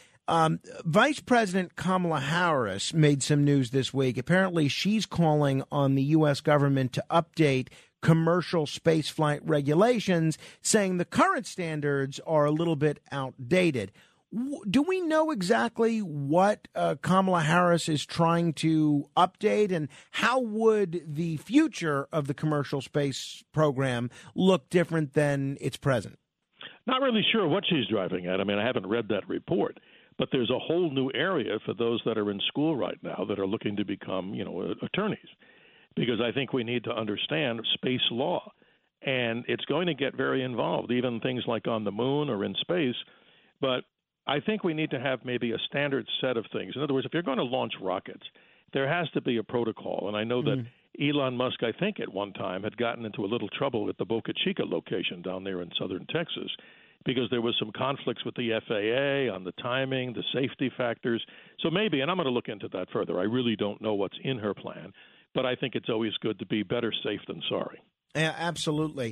Vice President Kamala Harris made some news this week. Apparently, she's calling on the U.S. government to update commercial spaceflight regulations, saying the current standards are a little bit outdated. Do we know exactly what Kamala Harris is trying to update, and how would the future of the commercial space program look different than its present? Not really sure what she's driving at. I mean, I haven't read that report, but there's a whole new area for those that are in school right now that are looking to become, attorneys. because I think we need to understand space law. And it's going to get very involved, even things like on the moon or in space. But I think we need to have maybe a standard set of things. In other words, if you're going to launch rockets, there has to be a protocol. And I know that Elon Musk, I think at one time, had gotten into a little trouble at the Boca Chica location down there in southern Texas because there was some conflicts with the FAA on the timing, the safety factors. So maybe, and I'm going to look into that further. I really don't know what's in her plan, but I think it's always good to be better safe than sorry. Yeah, absolutely.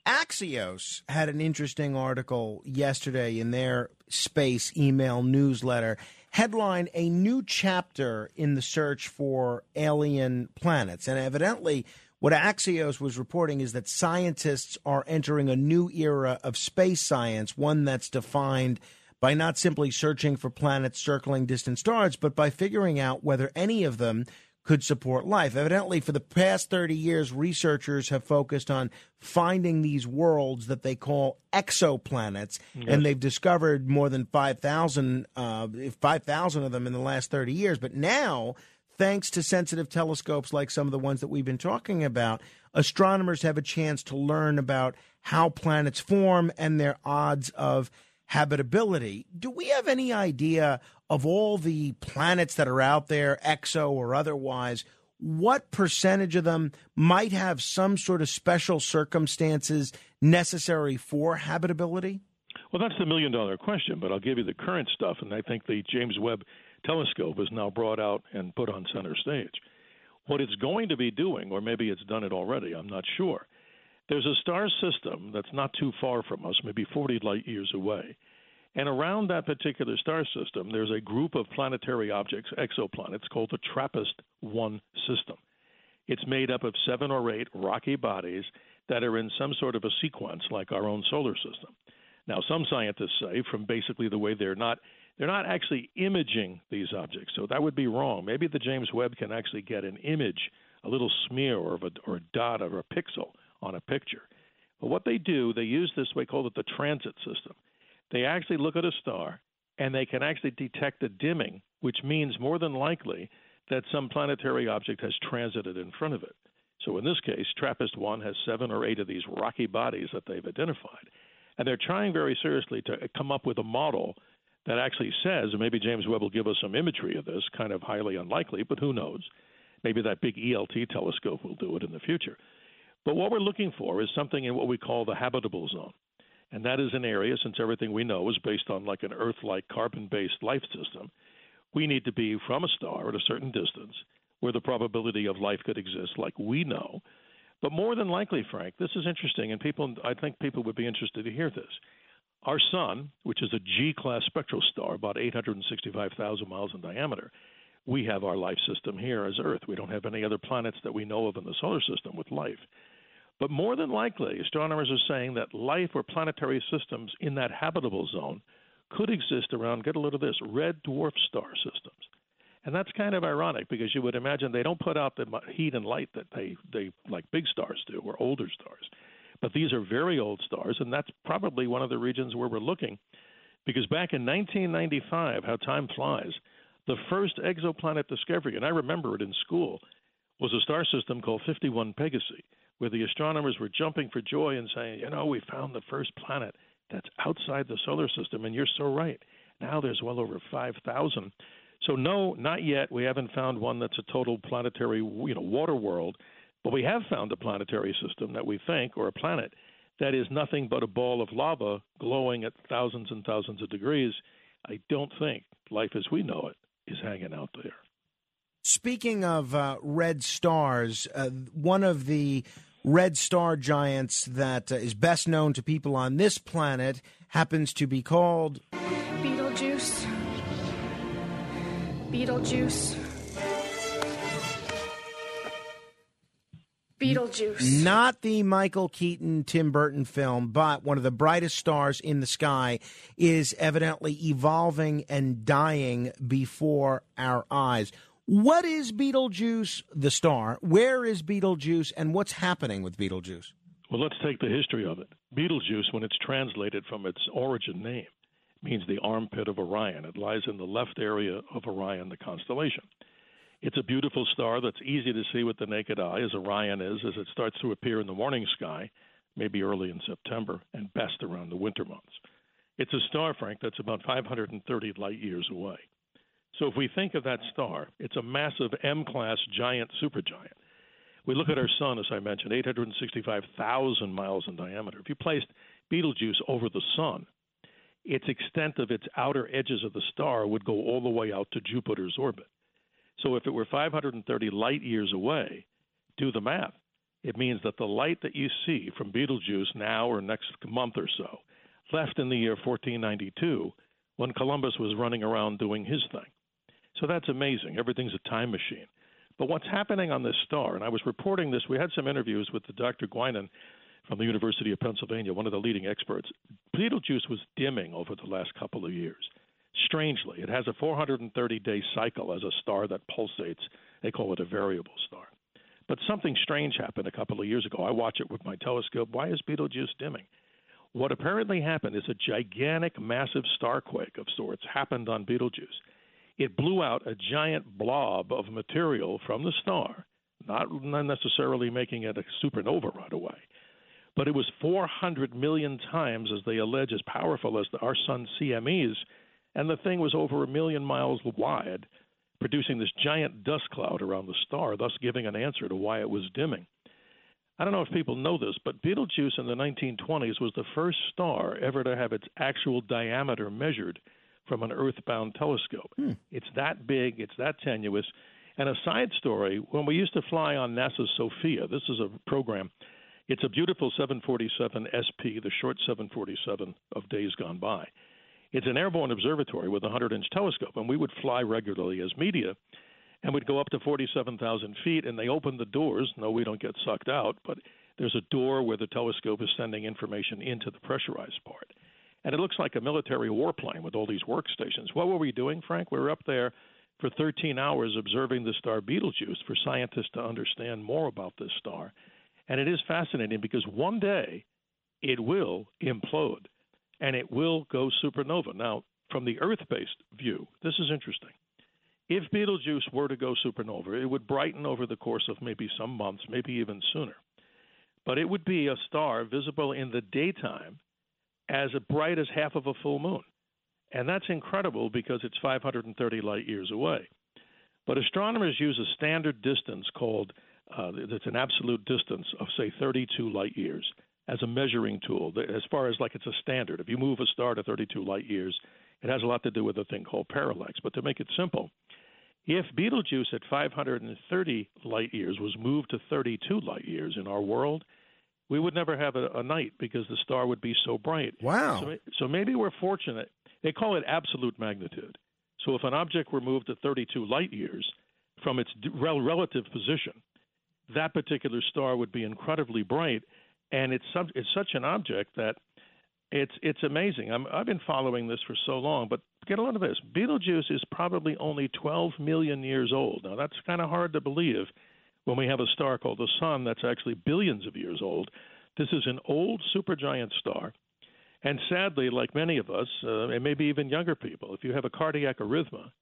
Axios had an interesting article yesterday in their space email newsletter. Headline, a new chapter in the search for alien planets. And evidently, what Axios was reporting is that scientists are entering a new era of space science, one that's defined by not simply searching for planets circling distant stars, but by figuring out whether any of them could support life. Evidently, for the past 30 years, researchers have focused on finding these worlds that they call exoplanets, and they've discovered more than 5,000 of them in the last 30 years. But now, thanks to sensitive telescopes like some of the ones that we've been talking about, astronomers have a chance to learn about how planets form and their odds of habitability. Do we have any idea of all the planets that are out there, exo or otherwise, what percentage of them might have some sort of special circumstances necessary for habitability? Well, that's the million-dollar question, but I'll give you the current stuff, and I think the James Webb Telescope is now brought out and put on center stage. What it's going to be doing, or maybe it's done it already, I'm not sure. There's a star system that's not too far from us, maybe 40 light years away. And around that particular star system, there's a group of planetary objects, exoplanets, called the TRAPPIST-1 system. It's made up of 7 or 8 rocky bodies that are in some sort of a sequence like our own solar system. Now, some scientists say, from basically the way they're not actually imaging these objects, so that would be wrong. Maybe the James Webb can actually get an image, a little smear or a dot or a pixel on a picture. But what they do, they use this, we call it the transit system. They actually look at a star, and they can actually detect a dimming, which means more than likely that some planetary object has transited in front of it. So in this case, TRAPPIST-1 has 7 or 8 of these rocky bodies that they've identified. And they're trying very seriously to come up with a model that actually says, and maybe James Webb will give us some imagery of this, kind of highly unlikely, but who knows? Maybe that big ELT telescope will do it in the future. But what we're looking for is something in what we call the habitable zone. And that is an area, since everything we know is based on like an Earth-like carbon-based life system, we need to be from a star at a certain distance where the probability of life could exist like we know. But more than likely, Frank, this is interesting, and I think people would be interested to hear this. Our sun, which is a G-class spectral star, about 865,000 miles in diameter, we have our life system here as Earth. We don't have any other planets that we know of in the solar system with life. But more than likely, astronomers are saying that life or planetary systems in that habitable zone could exist around, get a load of this, red dwarf star systems. And that's kind of ironic because you would imagine they don't put out the heat and light that they like big stars do or older stars. But these are very old stars, and that's probably one of the regions where we're looking. Because back in 1995, how time flies, the first exoplanet discovery, and I remember it in school, was a star system called 51 Pegasi, where the astronomers were jumping for joy and saying, we found the first planet that's outside the solar system, and you're so right. Now there's well over 5,000. So no, not yet. We haven't found one that's a total planetary, water world, but we have found a planetary system that we think, or a planet, that is nothing but a ball of lava glowing at thousands and thousands of degrees. I don't think life as we know it is hanging out there. Speaking of red stars, one of the red star giants that is best known to people on this planet happens to be called Betelgeuse. Betelgeuse. Betelgeuse. Not the Michael Keaton, Tim Burton film, but one of the brightest stars in the sky is evidently evolving and dying before our eyes. What is Betelgeuse, the star? Where is Betelgeuse, and what's happening with Betelgeuse? Well, let's take the history of it. Betelgeuse, when it's translated from its origin name, means the armpit of Orion. It lies in the left area of Orion, the constellation. It's a beautiful star that's easy to see with the naked eye, as Orion is, as it starts to appear in the morning sky, maybe early in September, and best around the winter months. It's a star, Frank, that's about 530 light years away. So if we think of that star, it's a massive M-class giant supergiant. We look at our sun, as I mentioned, 865,000 miles in diameter. If you placed Betelgeuse over the sun, its extent of its outer edges of the star would go all the way out to Jupiter's orbit. So if it were 530 light years away, do the math. It means that the light that you see from Betelgeuse now or next month or so left in the year 1492 when Columbus was running around doing his thing. So that's amazing. Everything's a time machine. But what's happening on this star, and I was reporting this, we had some interviews with the Dr. Guinan from the University of Pennsylvania, one of the leading experts. Betelgeuse was dimming over the last couple of years. Strangely, it has a 430-day cycle as a star that pulsates. They call it a variable star. But something strange happened a couple of years ago. I watch it with my telescope. Why is Betelgeuse dimming? What apparently happened is a gigantic, massive starquake of sorts happened on Betelgeuse. It blew out a giant blob of material from the star, not necessarily making it a supernova right away. But it was 400 million times, as they allege, as powerful as our sun's CMEs, and the thing was over 1 million miles wide, producing this giant dust cloud around the star, thus giving an answer to why it was dimming. I don't know if people know this, but Betelgeuse in the 1920s was the first star ever to have its actual diameter measured from an earthbound telescope. It's that big, it's that tenuous. And a side story, when we used to fly on NASA's SOFIA, this is a program, it's a beautiful 747 SP, the short 747 of days gone by. It's an airborne observatory with a 100-inch telescope, and we would fly regularly as media, and we'd go up to 47,000 feet, and they open the doors. No, we don't get sucked out, but there's a door where the telescope is sending information into the pressurized part. And it looks like a military warplane with all these workstations. What were we doing, Frank? We were up there for 13 hours observing the star Betelgeuse for scientists to understand more about this star. And it is fascinating because one day it will implode. And it will go supernova. Now, from the Earth-based view, this is interesting. If Betelgeuse were to go supernova, it would brighten over the course of maybe some months, maybe even sooner. But it would be a star visible in the daytime as bright as half of a full moon. And that's incredible because it's 530 light years away. But astronomers use a standard distance called, that's an absolute distance of, say, 32 light years, as a measuring tool, as far as like it's a standard. If you move a star to 32 light years, it has a lot to do with a thing called parallax. But to make it simple, if Betelgeuse at 530 light years was moved to 32 light years in our world, we would never have a night because the star would be so bright. Wow. So maybe we're fortunate. They call it absolute magnitude. So if an object were moved to 32 light years from its relative position, that particular star would be incredibly bright. And it's such an object that it's amazing. I've been following this for so long, but get a load of this. Betelgeuse is probably only 12 million years old. Now, that's kind of hard to believe when we have a star called the Sun that's actually billions of years old. This is an old supergiant star. And sadly, like many of us, and maybe even younger people, if you have a cardiac arrhythmia,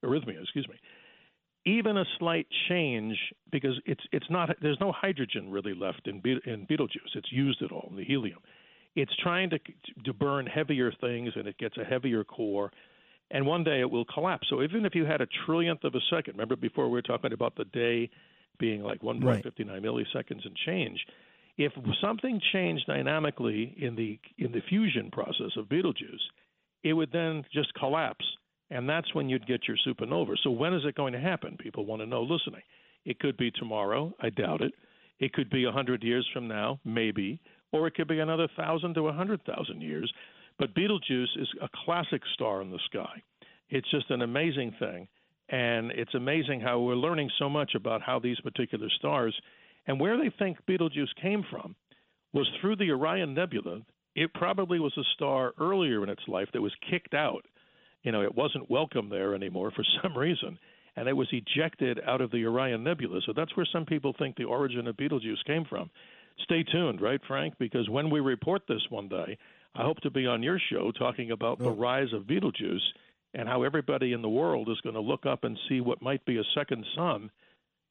even a slight change, because it's not, there's no hydrogen really left in Betelgeuse. It's used it all, the helium. It's trying to burn heavier things, and it gets a heavier core, and one day it will collapse. So even if you had a trillionth of a second, remember before we were talking about the day being like 1.59 milliseconds and change, if something changed dynamically in the fusion process of Betelgeuse, it would then just collapse. And that's when you'd get your supernova. So when is it going to happen? People want to know listening. It could be tomorrow. I doubt it. It could be 100 years from now, maybe. Or it could be another 1,000 to 100,000 years. But Betelgeuse is a classic star in the sky. It's just an amazing thing. And it's amazing how we're learning so much about how these particular stars and where they think Betelgeuse came from was through the Orion Nebula. It probably was a star earlier in its life that was kicked out. You know, it wasn't welcome there anymore for some reason, and it was ejected out of the Orion Nebula. So that's where some people think the origin of Betelgeuse came from. Stay tuned, right, Frank? Because when we report this one day, I hope to be on your show talking about the rise of Betelgeuse and how everybody in the world is going to look up and see what might be a second sun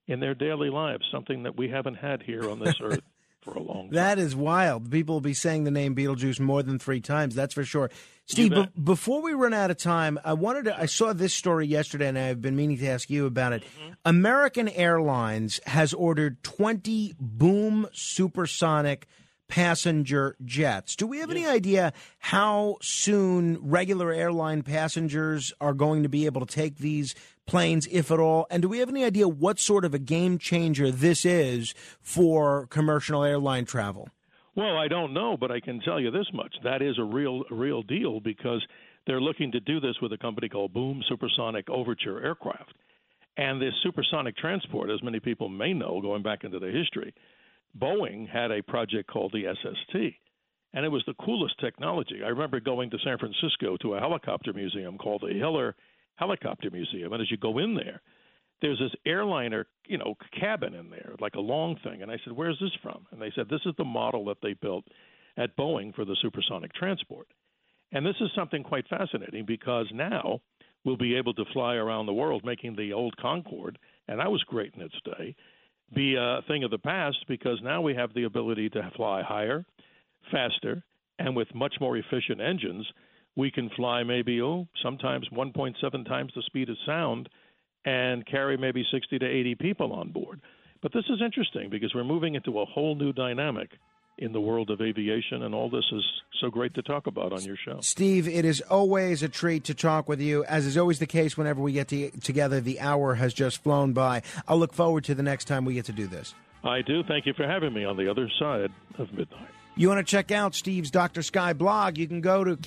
in their daily lives, something that we haven't had here on this earth for a long time. That is wild. People will be saying the name Beetlejuice more than 3 times, that's for sure. Steve, before we run out of time, I saw this story yesterday, and I've been meaning to ask you about it. Mm-hmm. American Airlines has ordered 20 Boom supersonic passenger jets. Do we have any idea how soon regular airline passengers are going to be able to take these planes, if at all? And do we have any idea what sort of a game changer this is for commercial airline travel? Well, I don't know, but I can tell you this much. That is a real deal, because they're looking to do this with a company called Boom Supersonic Overture Aircraft. And this supersonic transport, as many people may know, going back into the history, Boeing had a project called the SST, and it was the coolest technology. I remember going to San Francisco to a helicopter museum called the Hiller Helicopter Museum, and as you go in there, there's this airliner, cabin in there, like a long thing. And I said, where's this from? And they said, this is the model that they built at Boeing for the supersonic transport. And this is something quite fascinating, because now we'll be able to fly around the world, making the old Concorde, and that was great in its day, be a thing of the past, because now we have the ability to fly higher, faster, and with much more efficient engines. We can fly maybe, sometimes 1.7 times the speed of sound and carry maybe 60 to 80 people on board. But this is interesting, because we're moving into a whole new dynamic in the world of aviation, and all this is so great to talk about on your show. Steve, it is always a treat to talk with you. As is always the case whenever we get together, the hour has just flown by. I'll look forward to the next time we get to do this. I do. Thank you for having me on the other side of midnight. You want to check out Steve's Dr. Sky blog, you can go to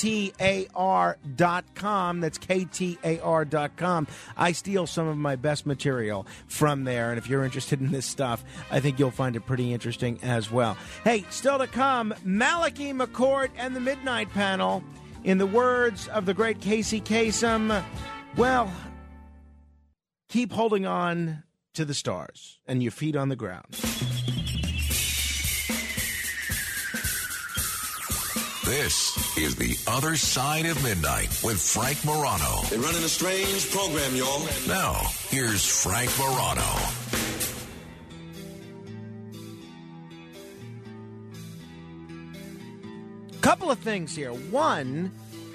KTAR.com. That's KTAR.com. I steal some of my best material from there, and if you're interested in this stuff, I think you'll find it pretty interesting as well. Hey, still to come, Malachi McCourt and the Midnight Panel. In the words of the great Casey Kasem, well, keep holding on to the stars and your feet on the ground. This is The Other Side of Midnight with Frank Morano. They're running a strange program, y'all. Now, here's Frank Morano. Couple of things here. One,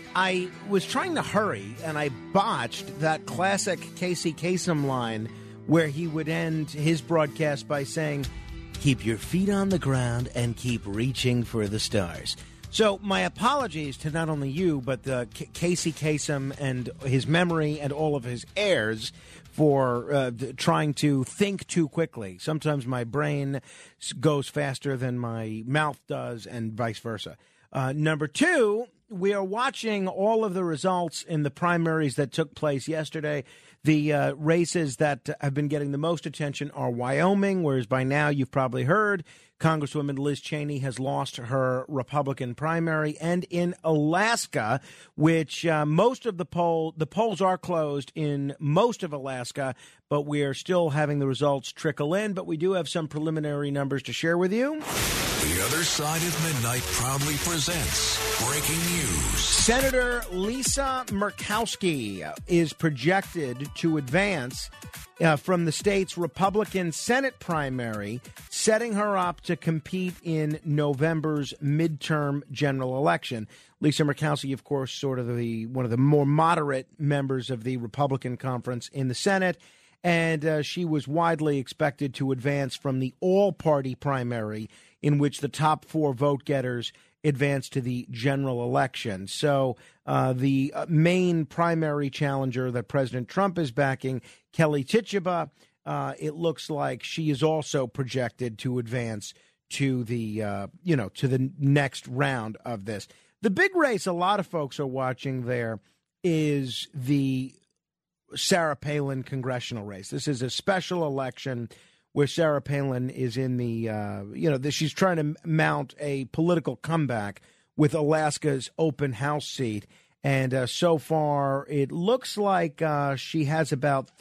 I was trying to hurry, and I botched that classic Casey Kasem line where he would end his broadcast by saying, keep your feet on the ground and keep reaching for the stars. So my apologies to not only you, but Casey Kasem and his memory and all of his heirs for trying to think too quickly. Sometimes my brain goes faster than my mouth does, and vice versa. Number two, we are watching all of the results in the primaries that took place yesterday. The races that have been getting the most attention are Wyoming, whereas by now you've probably heard Congresswoman Liz Cheney has lost her Republican primary, and in Alaska, which most of the polls are closed in most of Alaska, but we are still having the results trickle in. But we do have some preliminary numbers to share with you. The Other Side of Midnight proudly presents breaking news. Senator Lisa Murkowski is projected to advance from the state's Republican Senate primary, setting her up to compete in November's midterm general election. Lisa Murkowski, of course, sort of one of the more moderate members of the Republican conference in the Senate, and she was widely expected to advance from the all-party primary, in which the top 4 vote-getters advanced to the general election. So the main primary challenger that President Trump is backing, Kelly Tshibaka, it looks like she is also projected to advance to the to the next round of this. The big race a lot of folks are watching there is the Sarah Palin congressional race. This is a special election where Sarah Palin is in the, she's trying to mount a political comeback with Alaska's open house seat. And so far, it looks like she has about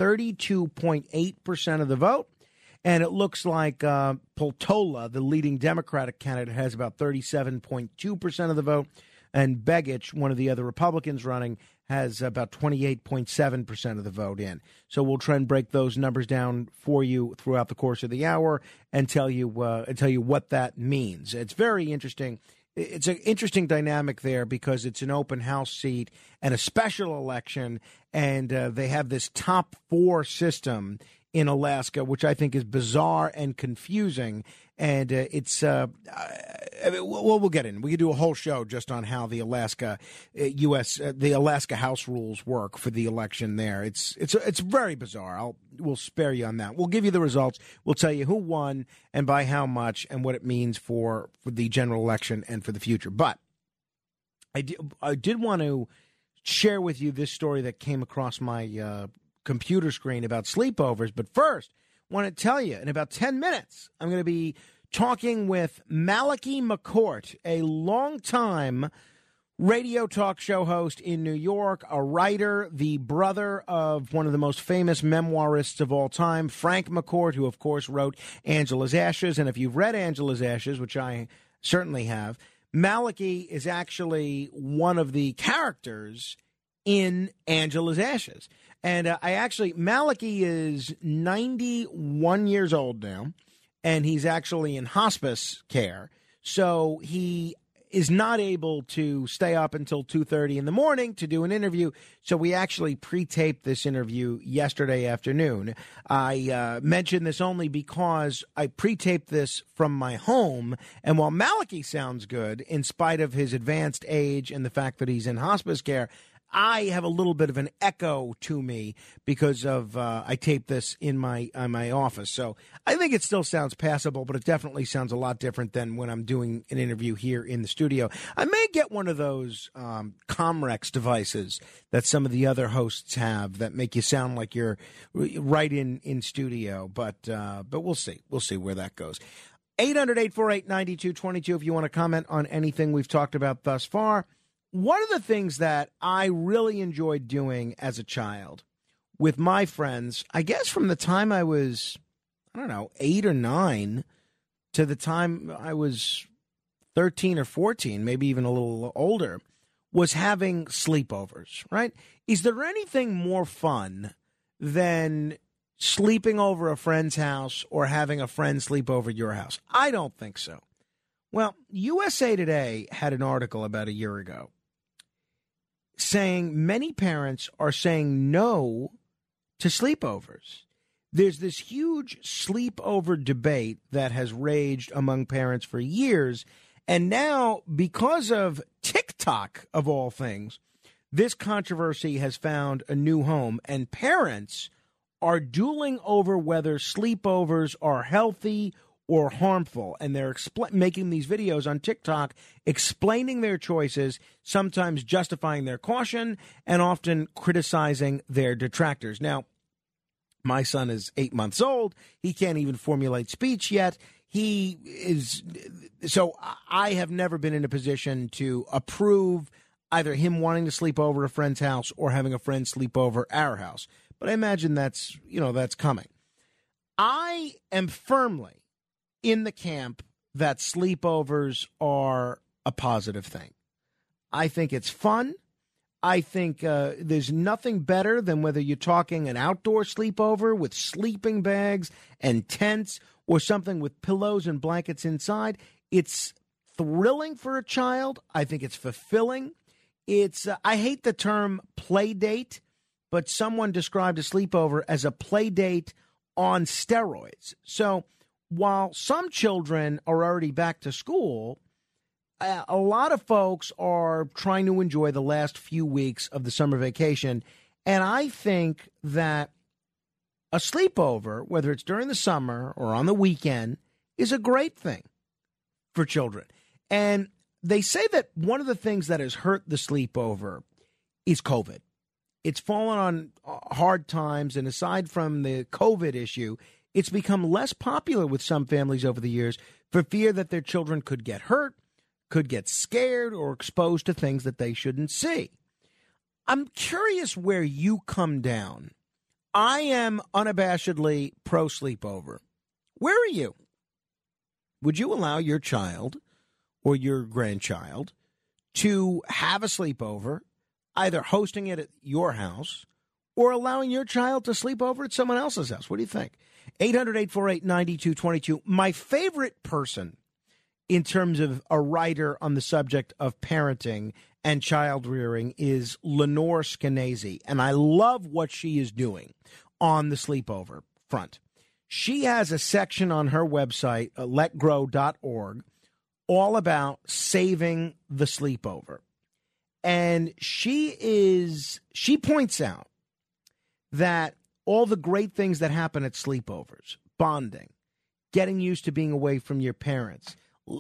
32.8% of the vote. And it looks like Peltola, the leading Democratic candidate, has about 37.2% of the vote. And Begich, one of the other Republicans running, has about 28.7% of the vote in. So we'll try and break those numbers down for you throughout the course of the hour and tell you what that means. It's very interesting. It's an interesting dynamic there because it's an open house seat and a special election, and they have this top four system in Alaska, which I think is bizarre and confusing. And we'll get in. We could do a whole show just on how the Alaska House rules work for the election there. It's very bizarre. We'll spare you on that. We'll give you the results. We'll tell you who won and by how much and what it means for the general election and for the future. But I did want to share with you this story that came across my computer screen about sleepovers. But first, I want to tell you, in about 10 minutes, I'm going to be talking with Malachi McCourt, a longtime radio talk show host in New York, a writer, the brother of one of the most famous memoirists of all time, Frank McCourt, who, of course, wrote Angela's Ashes. And if you've read Angela's Ashes, which I certainly have, Malachi is actually one of the characters in Angela's Ashes. And Malachi is 91 years old now, and he's actually in hospice care. So he is not able to stay up until 2:30 in the morning to do an interview. So we actually pre-taped this interview yesterday afternoon. I mention this only because I pre-taped this from my home. And while Malachi sounds good, in spite of his advanced age and the fact that he's in hospice care, I have a little bit of an echo to me because of I taped this in my office. So I think it still sounds passable, but it definitely sounds a lot different than when I'm doing an interview here in the studio. I may get one of those Comrex devices that some of the other hosts have that make you sound like you're right in studio, but we'll see. We'll see where that goes. 800-848-9222 if you want to comment on anything we've talked about thus far. One of the things that I really enjoyed doing as a child with my friends, I guess from the time I was, 8 or 9 to the time I was 13 or 14, maybe even a little older, was having sleepovers, right? Is there anything more fun than sleeping over a friend's house or having a friend sleep over your house? I don't think so. Well, USA Today had an article about a year ago saying many parents are saying no to sleepovers. There's this huge sleepover debate that has raged among parents for years. And now, because of TikTok, of all things, this controversy has found a new home. And parents are dueling over whether sleepovers are healthy or harmful, and they're making these videos on TikTok explaining their choices, sometimes justifying their caution, and often criticizing their detractors. Now, my son is 8 months old. He can't even formulate speech yet. So I have never been in a position to approve either him wanting to sleep over a friend's house or having a friend sleep over our house. But I imagine that's coming. I am firmly in the camp that sleepovers are a positive thing. I think it's fun. I think there's nothing better than whether you're talking an outdoor sleepover with sleeping bags and tents or something with pillows and blankets inside. It's thrilling for a child. I think it's fulfilling. I hate the term play date, but someone described a sleepover as a play date on steroids. So while some children are already back to school, a lot of folks are trying to enjoy the last few weeks of the summer vacation. And I think that a sleepover, whether it's during the summer or on the weekend, is a great thing for children. And they say that one of the things that has hurt the sleepover is COVID. It's fallen on hard times. And aside from the COVID issue, it's become less popular with some families over the years for fear that their children could get hurt, could get scared, or exposed to things that they shouldn't see. I'm curious where you come down. I am unabashedly pro sleepover. Where are you? Would you allow your child or your grandchild to have a sleepover, either hosting it at your house or allowing your child to sleep over at someone else's house? What do you think? 800-848-9222. My favorite person in terms of a writer on the subject of parenting and child rearing is Lenore Skenazy, and I love what she is doing on the sleepover front. She has a section on her website, letgrow.org, all about saving the sleepover. And she points out that all the great things that happen at sleepovers, bonding, getting used to being away from your parents,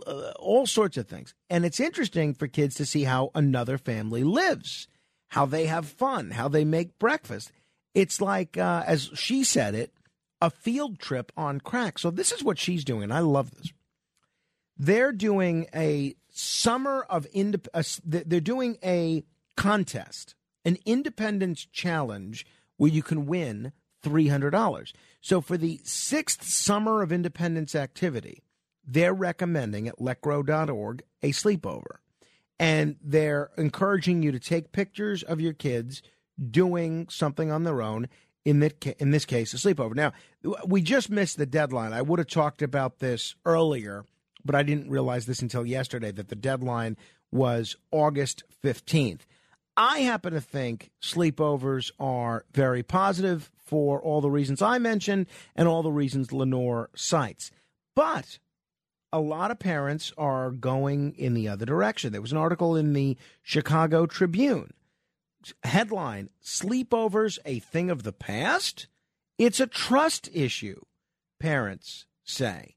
all sorts of things. And it's interesting for kids to see how another family lives, how they have fun, how they make breakfast. It's like, as she said it, a field trip on crack. So this is what she's doing. I love this. They're doing a summer of they're doing a contest, an independence challenge where you can win $300. So for the 6th Summer of Independence activity, they're recommending at letgrow.org a sleepover. And they're encouraging you to take pictures of your kids doing something on their own, in this case, a sleepover. Now, we just missed the deadline. I would have talked about this earlier, but I didn't realize this until yesterday, that the deadline was August 15th. I happen to think sleepovers are very positive for all the reasons I mentioned and all the reasons Lenore cites. But a lot of parents are going in the other direction. There was an article in the Chicago Tribune. Headline, sleepovers a thing of the past? It's a trust issue, parents say.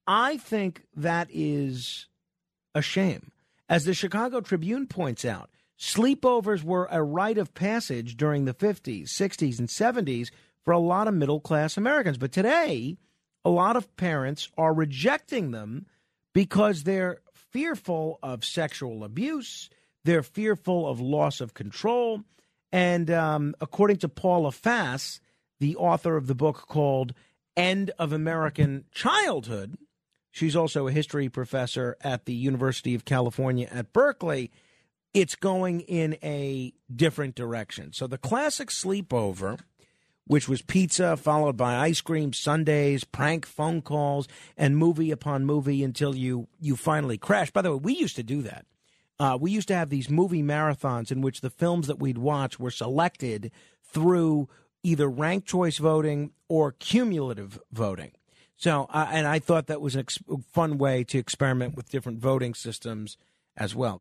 I think that is a shame. As the Chicago Tribune points out, sleepovers were a rite of passage during the 50s, 60s, and 70s for a lot of middle-class Americans. But today, a lot of parents are rejecting them because they're fearful of sexual abuse. They're fearful of loss of control. And according to Paula Fass, the author of the book called End of American Childhood, she's also a history professor at the University of California at Berkeley, it's going in a different direction. So the classic sleepover, which was pizza followed by ice cream sundaes, prank phone calls, and movie upon movie until you finally crash. By the way, we used to do that. We used to have these movie marathons in which the films that we'd watch were selected through either ranked choice voting or cumulative voting. So, and I thought that was a fun way to experiment with different voting systems as well.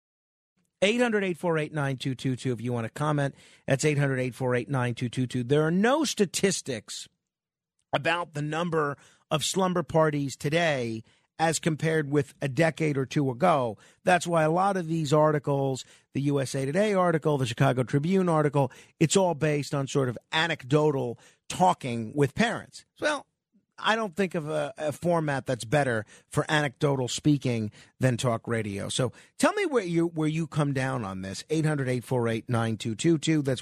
800-848-9222 if you want to comment. That's 800-848-9222. There are no statistics about the number of slumber parties today as compared with a decade or two ago. That's why a lot of these articles, the USA Today article, the Chicago Tribune article, it's all based on sort of anecdotal talking with parents. Well, I don't think of a format that's better for anecdotal speaking than talk radio. So tell me where you come down on this. 800-848-9222. That's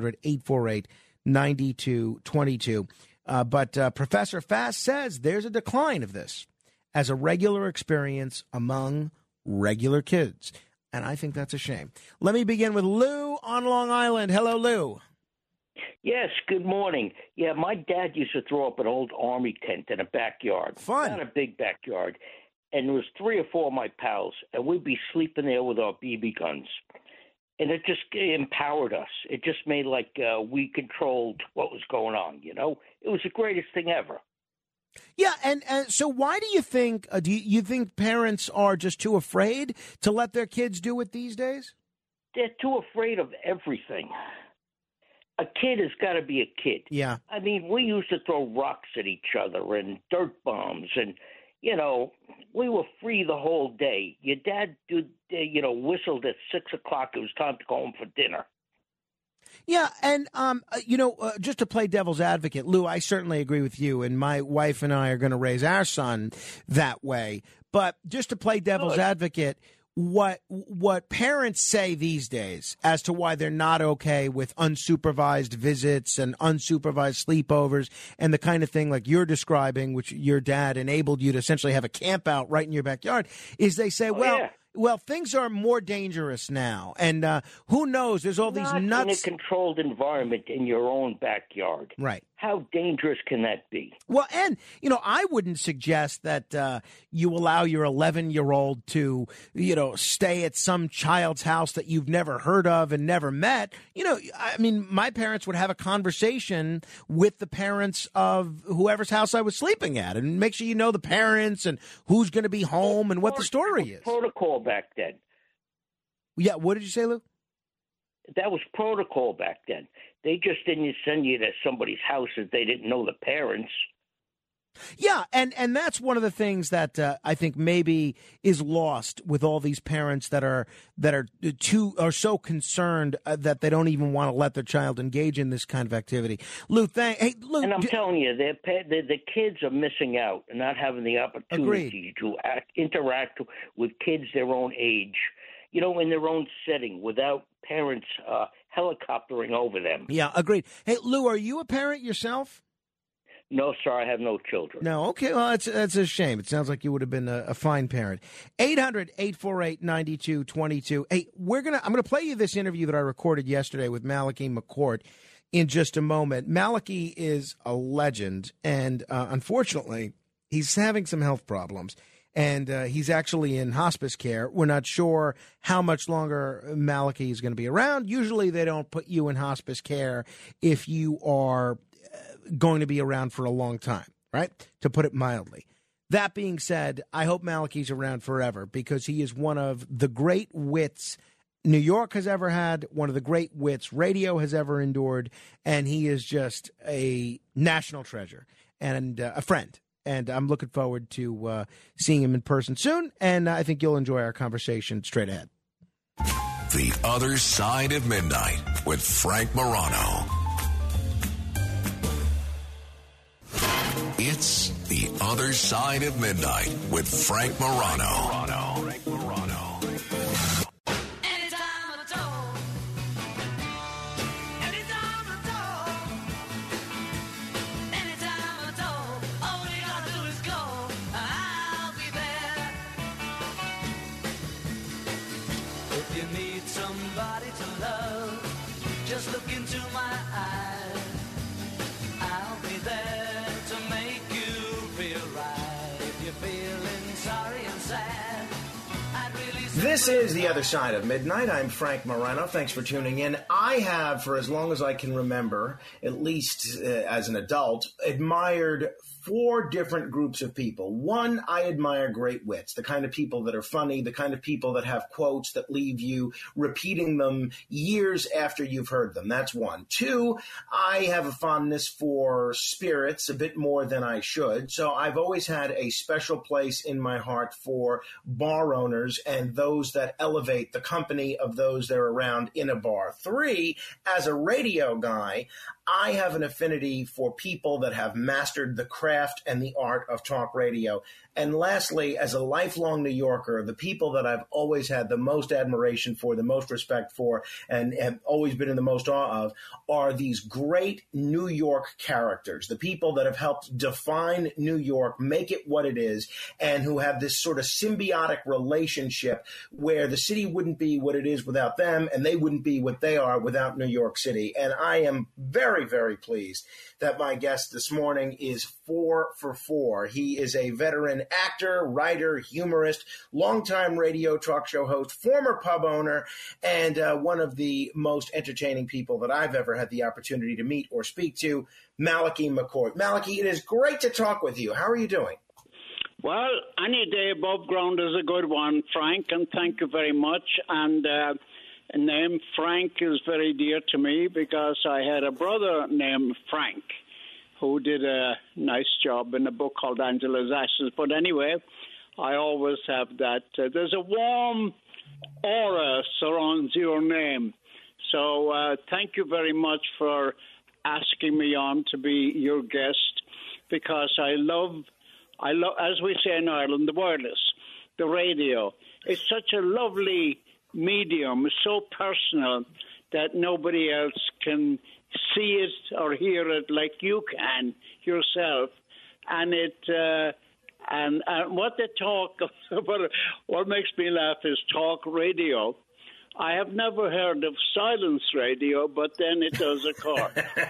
1-800-848-9222. But Professor Fass says there's a decline of this as a regular experience among regular kids. And I think that's a shame. Let me begin with Lou on Long Island. Hello, Lou. Yes, good morning. Yeah, my dad used to throw up an old army tent in a backyard. Fun. Not a big backyard. And there was 3 or 4 of my pals, and we'd be sleeping there with our BB guns. And it just empowered us. It just made like we controlled what was going on, you know? It was the greatest thing ever. Yeah, and so why do you think you think parents are just too afraid to let their kids do it these days? They're too afraid of everything. A kid has got to be a kid. Yeah. I mean, we used to throw rocks at each other and dirt bombs, and, you know, we were free the whole day. Your dad whistled at 6 o'clock. It was time to go home for dinner. Yeah, and, just to play devil's advocate, Lou, I certainly agree with you, and my wife and I are going to raise our son that way. But just to play devil's advocate, what parents say these days as to why they're not okay with unsupervised visits and unsupervised sleepovers and the kind of thing like you're describing, which your dad enabled you to essentially have a camp out right in your backyard, is they say, Well, things are more dangerous now, and who knows? There's all these nuts. In a controlled environment in your own backyard. Right. How dangerous can that be? Well, and, I wouldn't suggest that you allow your 11-year-old to, stay at some child's house that you've never heard of and never met. My parents would have a conversation with the parents of whoever's house I was sleeping at and make sure you know the parents and who's going to be home and what the story is. Protocol back then. Yeah, what did you say, Lou? That was protocol back then. They just didn't send you to somebody's house if they didn't know the parents. Yeah, and that's one of the things that I think maybe is lost with all these parents that are so concerned that they don't even want to let their child engage in this kind of activity. Lou, Lou, and I'm telling you, the kids are missing out and not having the opportunity to interact with kids their own age, in their own setting without parents helicoptering over them. Yeah, agreed. Hey, Lou, are you a parent yourself? No, sir, I have no children. No, okay, well, that's a shame. It sounds like you would have been a fine parent. 800-848-9222. Hey, I'm gonna play you this interview that I recorded yesterday with Malachi McCourt in just a moment. Malachi is a legend, and unfortunately, he's having some health problems, and he's actually in hospice care. We're not sure how much longer Malachi is going to be around. Usually, they don't put you in hospice care if you are going to be around for a long time, right? To put it mildly. That being said, I hope Malachi's around forever because he is one of the great wits New York has ever had, one of the great wits radio has ever endured, and he is just a national treasure and a friend. And I'm looking forward to seeing him in person soon, and I think you'll enjoy our conversation straight ahead. The Other Side of Midnight with Frank Morano. It's The Other Side of Midnight with Frank Morano. If you need somebody to love, just look into my eyes. I'll be there to make you feel right. If you're feeling sorry and sad, I'd really... This is The Other Side of Midnight. I'm Frank Morano. Thanks for tuning in. I have, for as long as I can remember, at least as an adult, admired 4 different groups of people. One, I admire great wits, the kind of people that are funny, the kind of people that have quotes that leave you repeating them years after you've heard them. That's one. 2, I have a fondness for spirits a bit more than I should. So I've always had a special place in my heart for bar owners and those that elevate the company of those that are around in a bar. 3, as a radio guy, I have an affinity for people that have mastered the craft and the art of talk radio. And lastly, as a lifelong New Yorker, the people that I've always had the most admiration for, the most respect for, and have always been in the most awe of are these great New York characters, the people that have helped define New York, make it what it is, and who have this sort of symbiotic relationship where the city wouldn't be what it is without them, and they wouldn't be what they are without New York City. And I am very, very pleased that my guest this morning is 4 for 4. He is a veteran actor, writer, humorist, longtime radio talk show host, former pub owner, and one of the most entertaining people that I've ever had the opportunity to meet or speak to, Malachi McCourt. Malachi, it is great to talk with you. How are you doing? Well, any day above ground is a good one, Frank, and thank you very much. And the name Frank is very dear to me because I had a brother named Frank who did a nice job in a book called Angela's Ashes. But anyway, I always have that. There's a warm aura surrounds your name. So thank you very much for asking me on to be your guest because I love, as we say in Ireland, the wireless, the radio. It's such a lovely medium. It's so personal that nobody else can see it or hear it like you can yourself. And it And what they talk, what makes me laugh is talk radio. I have never heard of silence radio, but then it does occur.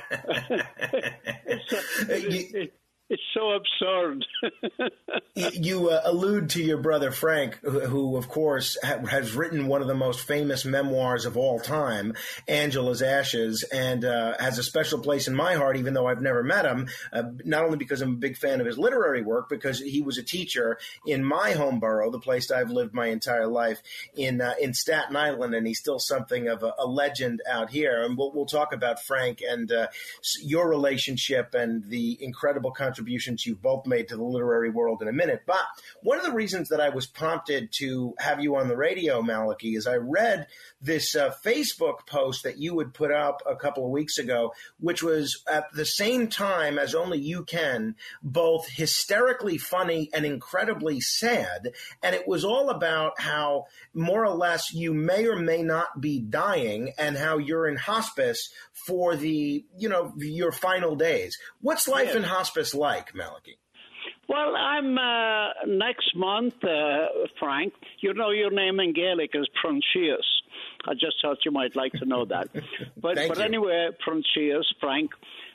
It's so absurd. You allude to your brother Frank, who of course, has written one of the most famous memoirs of all time, Angela's Ashes, and has a special place in my heart, even though I've never met him, not only because I'm a big fan of his literary work, because he was a teacher in my home borough, the place I've lived my entire life, in Staten Island, and he's still something of a legend out here. And we'll talk about Frank and your relationship and the incredible contributions you've both made to the literary world in a minute. But one of the reasons that I was prompted to have you on the radio, Malachy, is I read this Facebook post that you had put up a couple of weeks ago, which was at the same time as only you can, both hysterically funny and incredibly sad. And it was all about how more or less you may or may not be dying and how you're in hospice for your final days. What's life in hospice like, Malachy? Well, I'm next month, Frank. You know your name in Gaelic is Proncius. I just thought you might like to know that. But anyway, Proncius, Frank,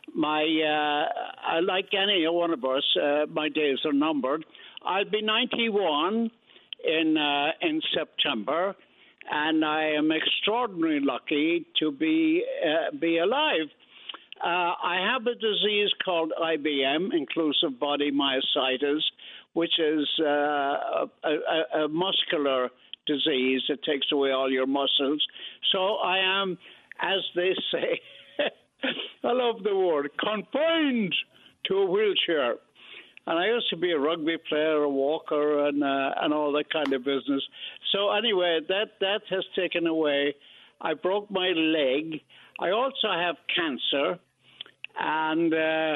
like any one of us, my days are numbered. I'll be 91 in September, and I am extraordinarily lucky to be alive. I have a disease called IBM, inclusive body myositis, which is a muscular disease that takes away all your muscles. So I am, as they say, I love the word, confined to a wheelchair. And I used to be a rugby player, a walker, and all that kind of business. So anyway, that has taken away. I broke my leg. I also have cancer, and the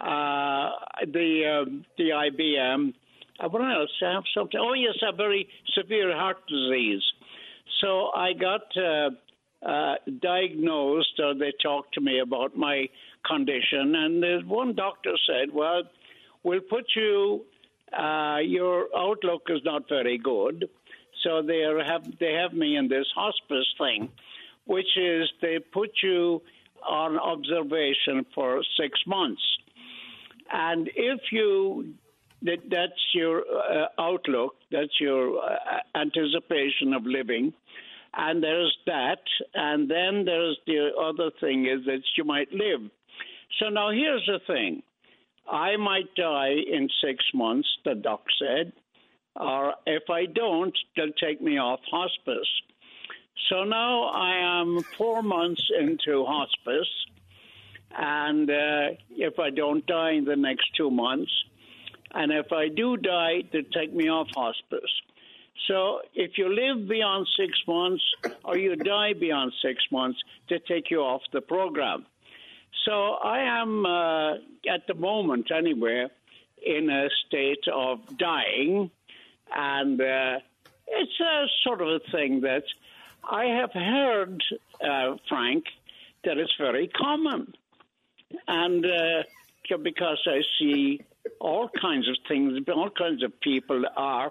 IBM. What else? I have something. Oh yes, a very severe heart disease. So I got diagnosed, or they talked to me about my condition, and one doctor said, "Well, we'll put you. Your outlook is not very good." So they have me in this hospice thing, which is they put you on observation for 6 months. And if that's your outlook, that's your anticipation of living, and there's that, and then there's the other thing is that you might live. So now here's the thing. I might die in 6 months, the doc said, or if I don't, they'll take me off hospice. So now I am 4 months into hospice, and if I don't die in the next 2 months, and if I do die, they'll take me off hospice. So if you live beyond 6 months or you die beyond 6 months, they take you off the program. So I am, at the moment anyway, in a state of dying, and it's a sort of a thing that I have heard, Frank, that it's very common. And because I see all kinds of things, all kinds of people are,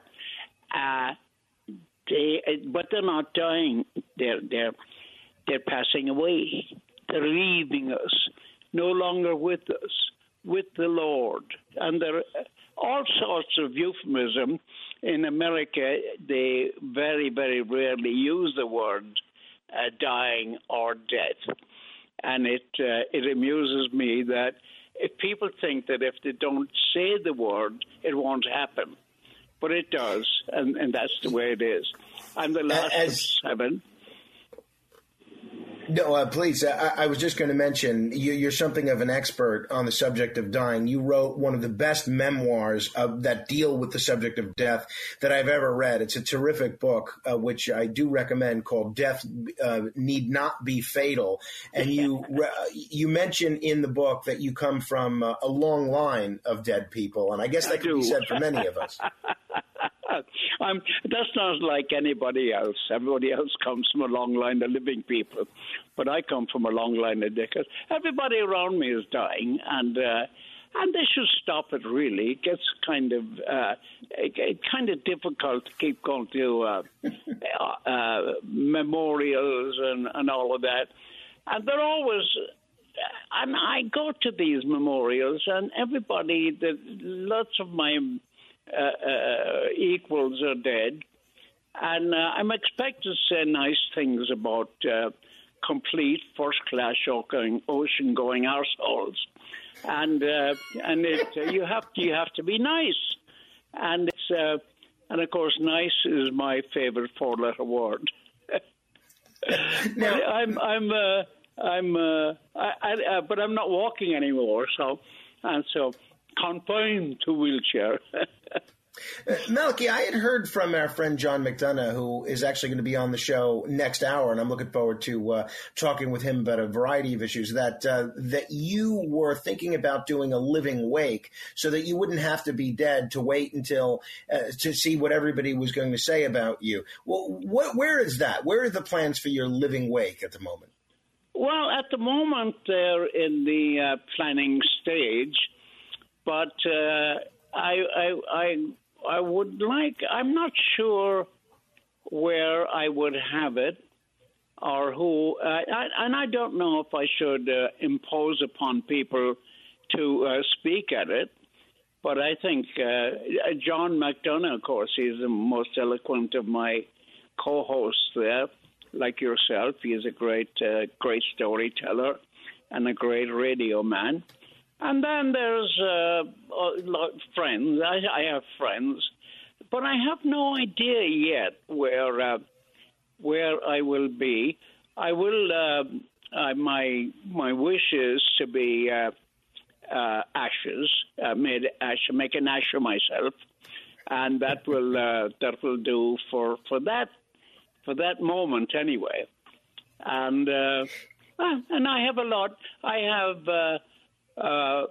but they're not dying. They're passing away. They're leaving us, no longer with us, with the Lord. And there are all sorts of euphemism. In America, they very, very rarely use the word dying or death. And it amuses me that if people think that if they don't say the word, it won't happen. But it does, and that's the way it is. I'm the last of 7. No, please. I was just going to mention, you're something of an expert on the subject of dying. You wrote one of the best memoirs that deal with the subject of death that I've ever read. It's a terrific book, which I do recommend, called Death Need Not Be Fatal. And you mention in the book that you come from a long line of dead people, and I guess that could be said for many of us. That's not like anybody else. Everybody else comes from a long line of living people. But I come from a long line of dead. Everybody around me is dying. And And they should stop it. Really, it gets kind of difficult to keep going to memorials and all of that. And they're always. And I go to these memorials, and everybody, lots of my equals are dead, and I'm expected to say nice things about complete first-class ocean-going arseholes, and you have to be nice, and it's and of course nice is my favorite four-letter word. Now, but I'm not walking anymore, so confined to wheelchair. Malachy, I had heard from our friend John McDonough, who is actually going to be on the show next hour, and I'm looking forward to talking with him about a variety of issues, that you were thinking about doing a living wake so that you wouldn't have to be dead to wait until to see what everybody was going to say about you. Well, where is that? Where are the plans for your living wake at the moment? Well, at the moment, they're in the planning stage, but I would like. I'm not sure where I would have it or who, and I don't know if I should impose upon people to speak at it. But I think John McDonough, of course, he's the most eloquent of my co-hosts there. Like yourself, he is a great storyteller and a great radio man. And then there's friends. I have friends, but I have no idea yet where I will be. I will. My wish is to be ashes, make an ash of myself, and that will do for that moment anyway. And I have a lot. I have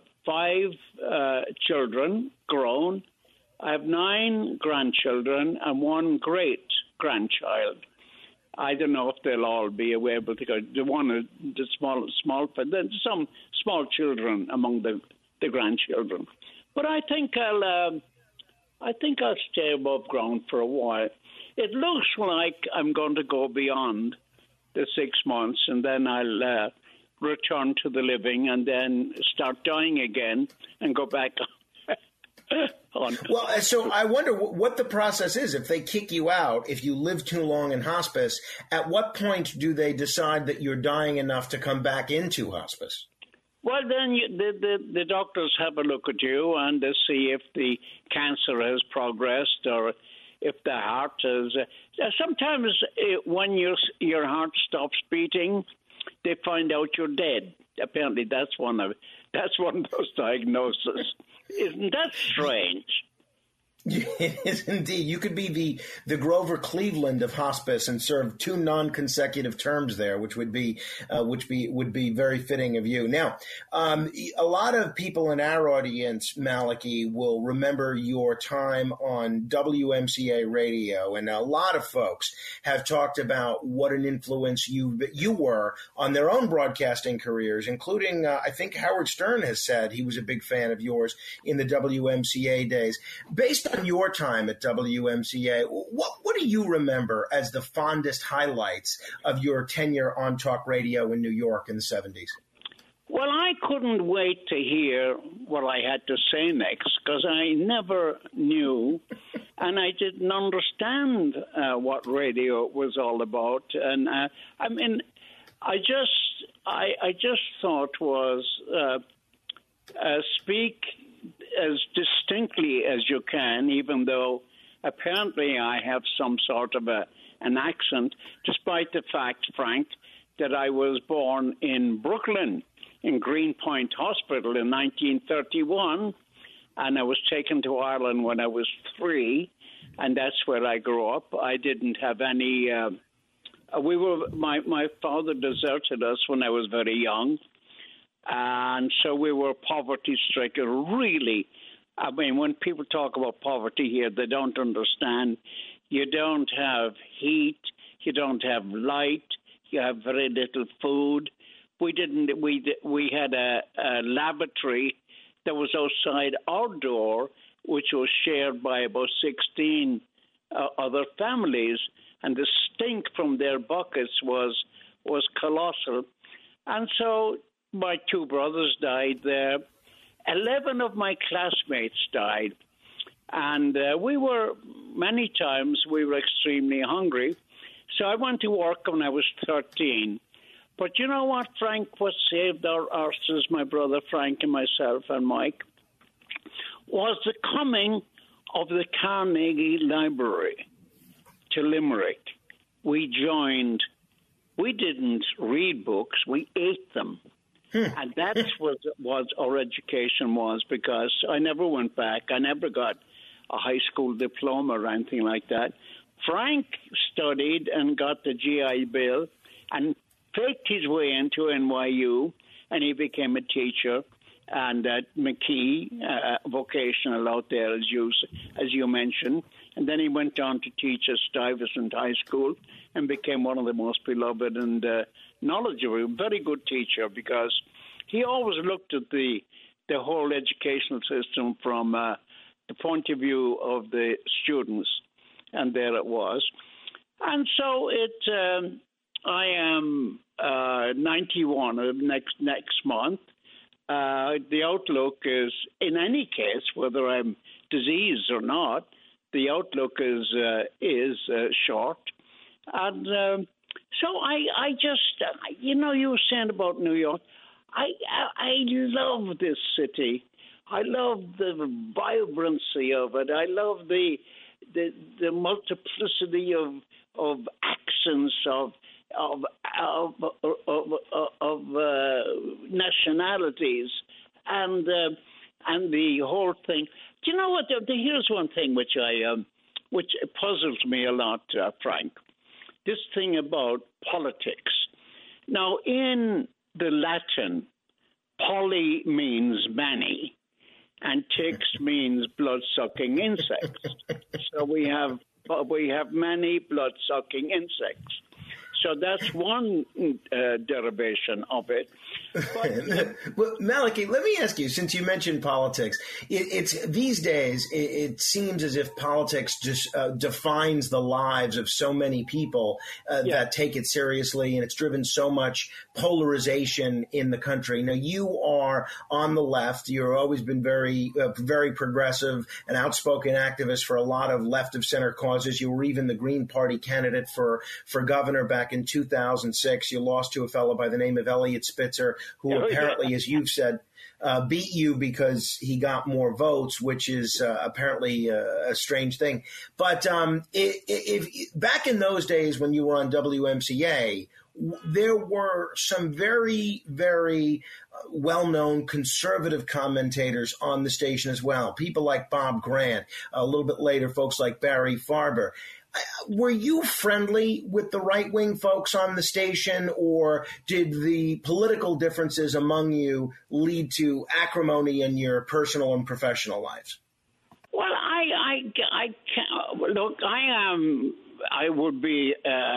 5 children grown. I have 9 grandchildren and 1 great grandchild. I don't know if they'll all be able to go. The small, but there's some small children among the grandchildren. But I think I'll stay above ground for a while. It looks like I'm going to go beyond the 6 months, and then I'll return to the living and then start dying again and go back on. Well, so I wonder what the process is. If they kick you out, if you live too long in hospice, at what point do they decide that you're dying enough to come back into hospice? Well, then the doctors have a look at you and they see if the cancer has progressed or if the heart is. Sometimes when your heart stops beating, they find out you're dead. Apparently, that's one of those diagnoses. Isn't that strange? It is indeed. You could be the Grover Cleveland of hospice and serve 2 non-consecutive terms there, which would be very fitting of you. Now, a lot of people in our audience, Malachy, will remember your time on WMCA radio, and a lot of folks have talked about what an influence you were on their own broadcasting careers, including I think Howard Stern has said he was a big fan of yours in the WMCA days. Based on your time at WMCA, what do you remember as the fondest highlights of your tenure on talk radio in New York in the 70s? Well, I couldn't wait to hear what I had to say next because I never knew and I didn't understand what radio was all about. And I just thought was speak as distinctly as you can, even though apparently I have some sort of an accent, despite the fact, Frank, that I was born in Brooklyn, in Greenpoint Hospital in 1931, and I was taken to Ireland when I was 3, and that's where I grew up. I didn't have any... my father deserted us when I was very young, and so we were poverty-stricken, really. I mean, when people talk about poverty here, they don't understand. You don't have heat. You don't have light. You have very little food. We had a lavatory that was outside our door, which was shared by about 16 other families, and the stink from their buckets was colossal. And so my two brothers died there. 11 of my classmates died. And many times we were extremely hungry. So I went to work when I was 13. But you know what, Frank? What saved our arses, my brother Frank and myself and Mike, was the coming of the Carnegie Library to Limerick. We joined. We didn't read books, we ate them. And that's what our education was, because I never went back. I never got a high school diploma or anything like that. Frank studied and got the GI Bill and faked his way into NYU, and he became a teacher. And at McKee, vocational out there, as you mentioned. And then he went on to teach at Stuyvesant High School and became one of the most beloved and knowledgeable, very good teacher, because he always looked at the whole educational system from the point of view of the students. And there it was. And so I am 91 next month. The outlook is, in any case, whether I'm diseased or not, the outlook is short. And so I just, you were saying about New York, I love this city. I love the vibrancy of it. I love the multiplicity of accents, of nationalities, and the whole thing. Do you know what? Here's one thing which puzzles me a lot, Frank. This thing about politics. Now, in the Latin, poly means many, and ticks means blood-sucking insects. So we have many blood-sucking insects. So that's one derivation of it. But, well, Malachy, let me ask you, since you mentioned politics, it's these days it seems as if politics just defines the lives of so many people that take it seriously, and it's driven so much polarization in the country. Now, you are on the left. You've always been very, very progressive, an outspoken activist for a lot of left-of-center causes. You were even the Green Party candidate for governor back in 2006. You lost to a fellow by the name of Eliot Spitzer, who apparently, as you've said, beat you because he got more votes, which is apparently a strange thing. But if back in those days when you were on WMCA, there were some very, very well-known conservative commentators on the station as well. People like Bob Grant, a little bit later, folks like Barry Farber. Were you friendly with the right-wing folks on the station, or did the political differences among you lead to acrimony in your personal and professional lives? Well, I would be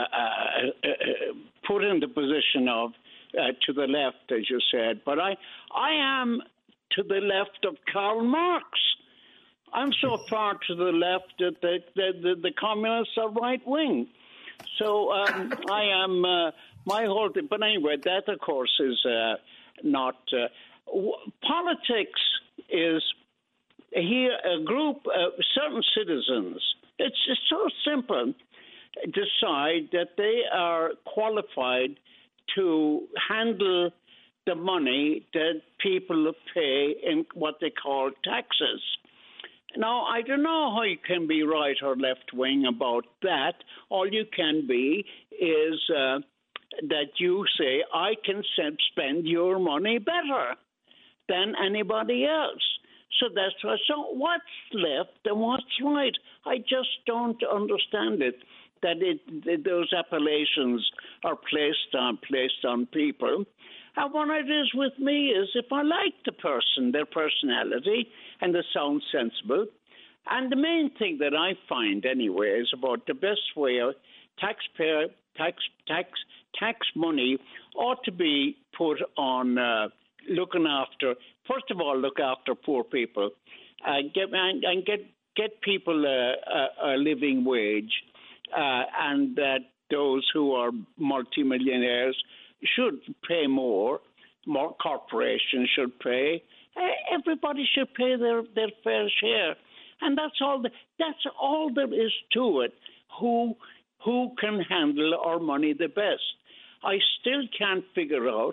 put in the position of to the left, as you said, but I am to the left of Karl Marx. I'm so far to the left that the communists are right wing. So I am my whole thing. But anyway, that of course is not politics. Is here a group certain citizens? It's so simple. Decide that they are qualified to handle the money that people pay in what they call taxes. Now, I don't know how you can be right or left wing about that. All you can be is that you say, I can spend your money better than anybody else. So that's why. So what's left and what's right? I just don't understand it. That those appellations are placed on people. And what it is with me is if I like the person, their personality, and they sound sensible. And the main thing that I find anyway is about the best way of tax money ought to be put on looking after. First of all, look after poor people, get people a living wage, and that those who are multimillionaires should pay more. More corporations should pay. Everybody should pay their fair share, and that's all. That's all there is to it. Who can handle our money the best? I still can't figure out.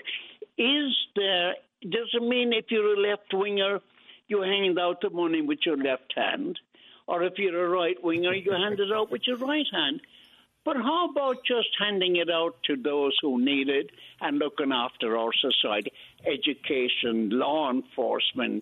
Does it mean if you're a left winger, you hand out the money with your left hand, or if you're a right winger, you hand it out with your right hand? But how about just handing it out to those who need it and looking after our society? Education, law enforcement,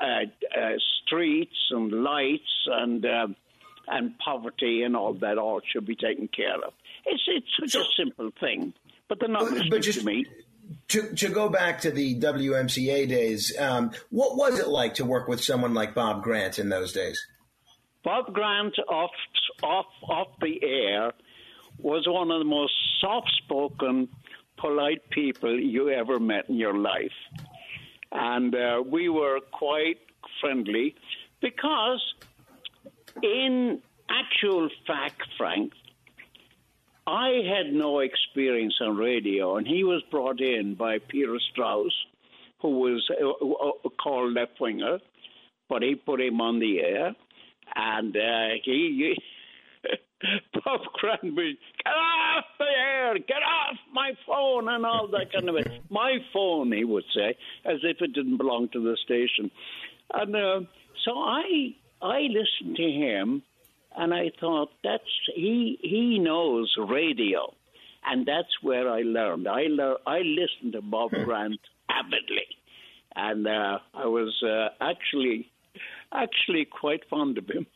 streets and lights and poverty and all that all should be taken care of. It's such a simple thing, but they're not listening to me. To go back to the WMCA days, what was it like to work with someone like Bob Grant in those days? Bob Grant off the air was one of the most soft-spoken, polite people you ever met in your life. And we were quite friendly because in actual fact, Frank, I had no experience on radio, and he was brought in by Peter Strauss, who was called left winger, but he put him on the air, and he Bob Granby, get off the air, get off my phone, and all that kind of it. My phone, he would say, as if it didn't belong to the station. And so I listened to him, and I thought, he knows radio, and that's where I learned. I listened to Bob Grant avidly, and I was actually quite fond of him.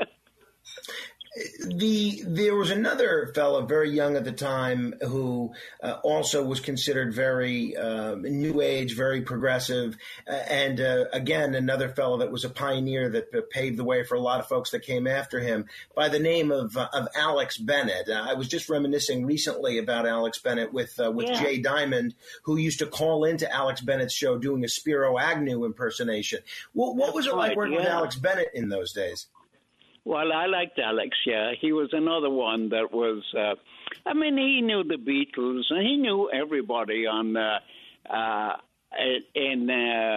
There was another fellow, very young at the time, who also was considered very new age, very progressive, and again, another fellow that was a pioneer that paved the way for a lot of folks that came after him, by the name of Alex Bennett. I was just reminiscing recently about Alex Bennett with Jay Diamond, who used to call into Alex Bennett's show doing a Spiro Agnew impersonation. What was it like working with Alex Bennett in those days? Well, I liked Alex, yeah. He was another one that was, he knew the Beatles, and he knew everybody on in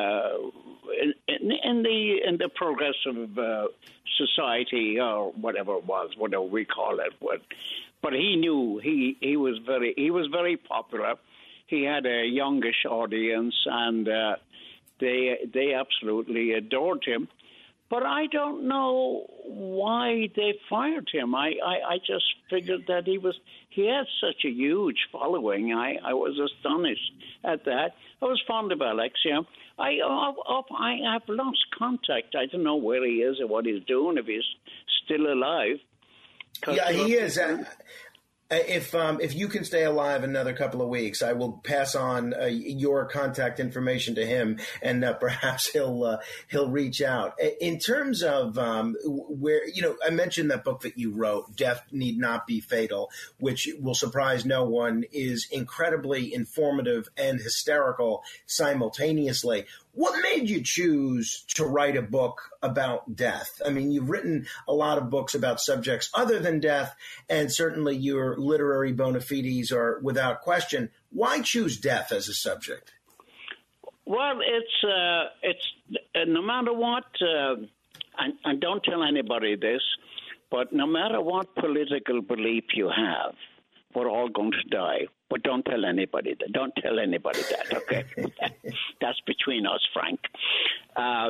the progressive society, or whatever it was, whatever we call it. But he knew he was very popular. He had a youngish audience, and they absolutely adored him. But I don't know why they fired him. I just figured that he had such a huge following. I was astonished at that. I was fond of Alex, yeah. I've lost contact. I don't know where he is or what he's doing, if he's still alive. Yeah, he is. If you can stay alive another couple of weeks, I will pass on your contact information to him, and perhaps he'll reach out. In terms of where, I mentioned that book that you wrote, Death Need Not Be Fatal, which will surprise no one, is incredibly informative and hysterical simultaneously. What made you choose to write a book about death? I mean, you've written a lot of books about subjects other than death, and certainly your literary bona fides are without question. Why choose death as a subject? Well, it's no matter what, and don't tell anybody this, but no matter what political belief you have, we're all going to die. But don't tell anybody that. Don't tell anybody that, okay? That's between us, Frank. I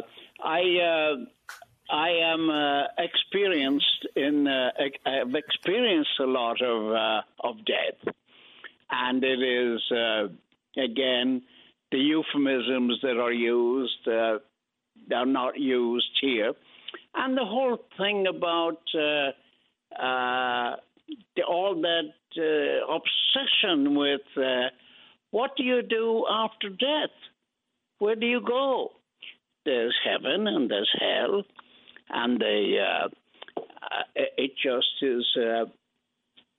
am experienced I've experienced a lot of death, and it is again the euphemisms that are used are not used here, and the whole thing about all that obsession with what do you do after death? Where do you go? There's heaven and there's hell, and it just is.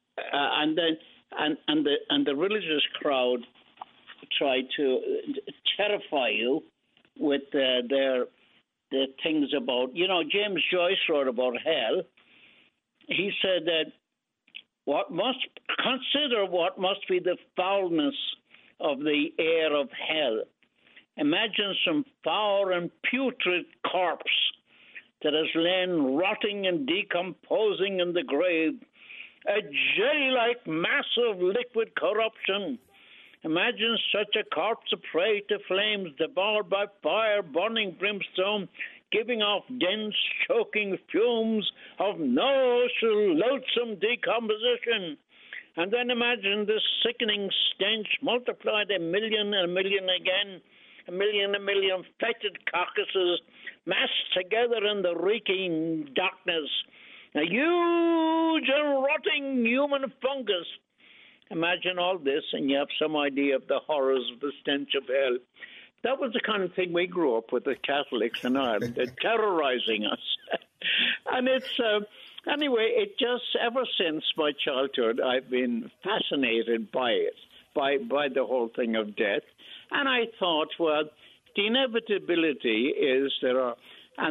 And the religious crowd try to terrify you with their things about, James Joyce wrote about hell. He said that what must be the foulness of the air of hell. Imagine some foul and putrid corpse that has lain rotting and decomposing in the grave, a jelly-like mass of liquid corruption. Imagine such a corpse a prey to flames, devoured by fire, burning brimstone, giving off dense, choking fumes of loathsome decomposition. And then imagine this sickening stench multiplied a million and a million again, a million fetid carcasses massed together in the reeking darkness. A huge and rotting human fungus. Imagine all this, and you have some idea of the horrors of the stench of hell. That was the kind of thing we grew up with, the Catholics in Ireland, terrorizing us. And it's, anyway, it just, ever since my childhood, I've been fascinated by it, by the whole thing of death. And I thought, well, the inevitability is there are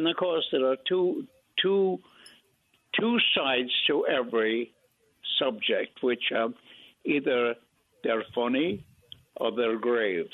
two sides to every subject, which either they're funny or they're grave.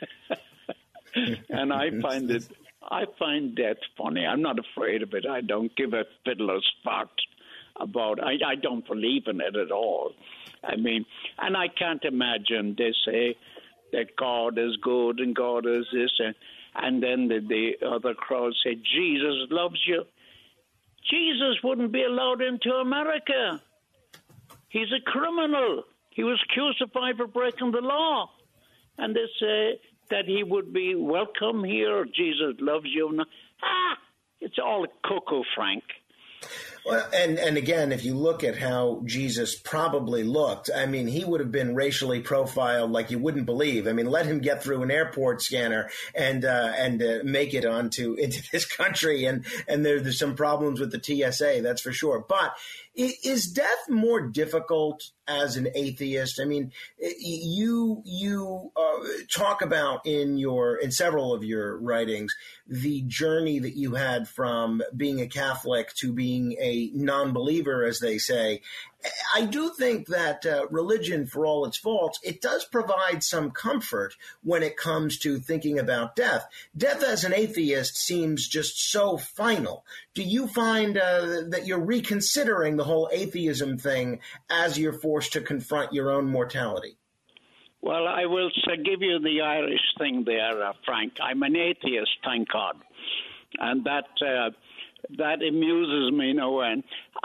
And I find death funny. I'm not afraid of it. I don't give a fiddler's fart about it. I don't believe in it at all. I mean, and I can't imagine they say that God is good and God is this, and then the other crowd say, Jesus loves you. Jesus wouldn't be allowed into America. He's a criminal. He was crucified for breaking the law. And they say that he would be welcome here. Jesus loves you. It's all cuckoo, Frank. Well, and again, if you look at how Jesus probably looked, I mean, he would have been racially profiled like you wouldn't believe. I mean, let him get through an airport scanner and make it into this country, and there's some problems with the TSA, that's for sure. But is death more difficult as an atheist? I mean, you talk about in several of your writings the journey that you had from being a Catholic to being a non-believer, as they say. I do think that religion, for all its faults, it does provide some comfort when it comes to thinking about death. Death as an atheist seems just so final. Do you find that you're reconsidering the whole atheism thing as you're forced to confront your own mortality? Well, I will give you the Irish thing there, Frank. I'm an atheist, thank God. And that amuses me no end.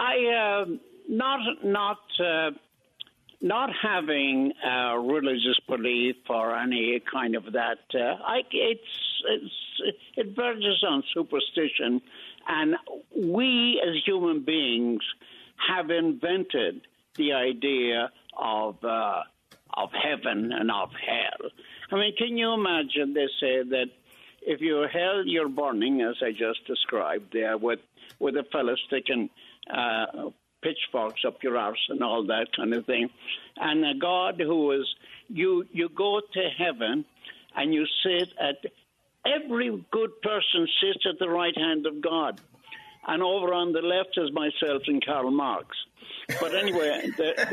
Not having religious belief or any kind of that, it verges on superstition, and we as human beings have invented the idea of heaven and of hell. I mean, can you imagine? They say that if you're hell, you're burning, as I just described there, with a fellow sticking pitchforks up your arse and all that kind of thing. And a God who is, you go to heaven and you sit at, every good person sits at the right hand of God. And over on the left is myself and Karl Marx. But anyway,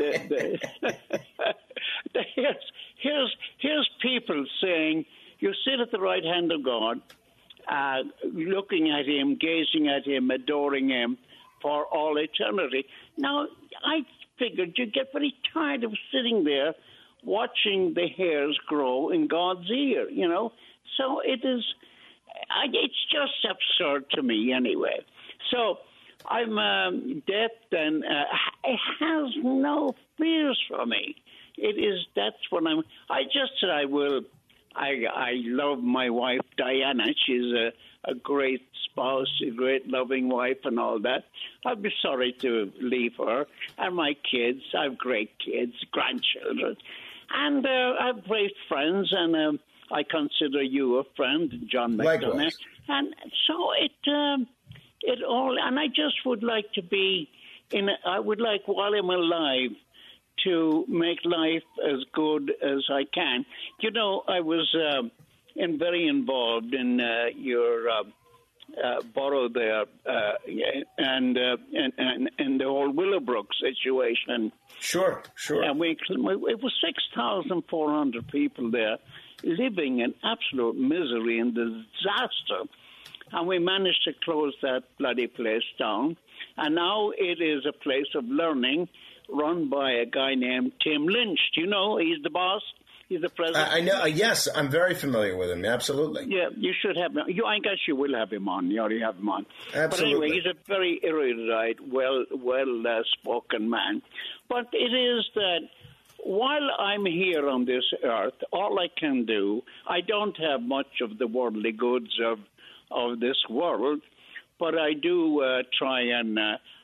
here's people saying, you sit at the right hand of God, looking at him, gazing at him, adoring him for all eternity. Now, I figured you'd get very tired of sitting there watching the hairs grow in God's ear, you know. So it's just absurd to me anyway. So I'm death, and it has no fears for me. That's what I just said I will. I love my wife, Diana. She's a great spouse, a great loving wife and all that. I'd be sorry to leave her. And my kids, I have great kids, grandchildren. And I have great friends, and I consider you a friend, John McDonough. And so it all, and I just would like to be I would like, while I'm alive, to make life as good as I can. You know, I was and very involved in your borough there, and the whole Willowbrook situation. Sure. And it was 6,400 people there living in absolute misery and disaster. And we managed to close that bloody place down. And now it is a place of learning run by a guy named Tim Lynch. Do you know? He's the boss. He's the president. I know. Yes, I'm very familiar with him. Absolutely. Yeah, you should have him. I guess you will have him on. You already have him on. Absolutely. But anyway, he's a very erudite, well-spoken man. But it is that while I'm here on this earth, all I can do, I don't have much of the worldly goods of this world, but I do try and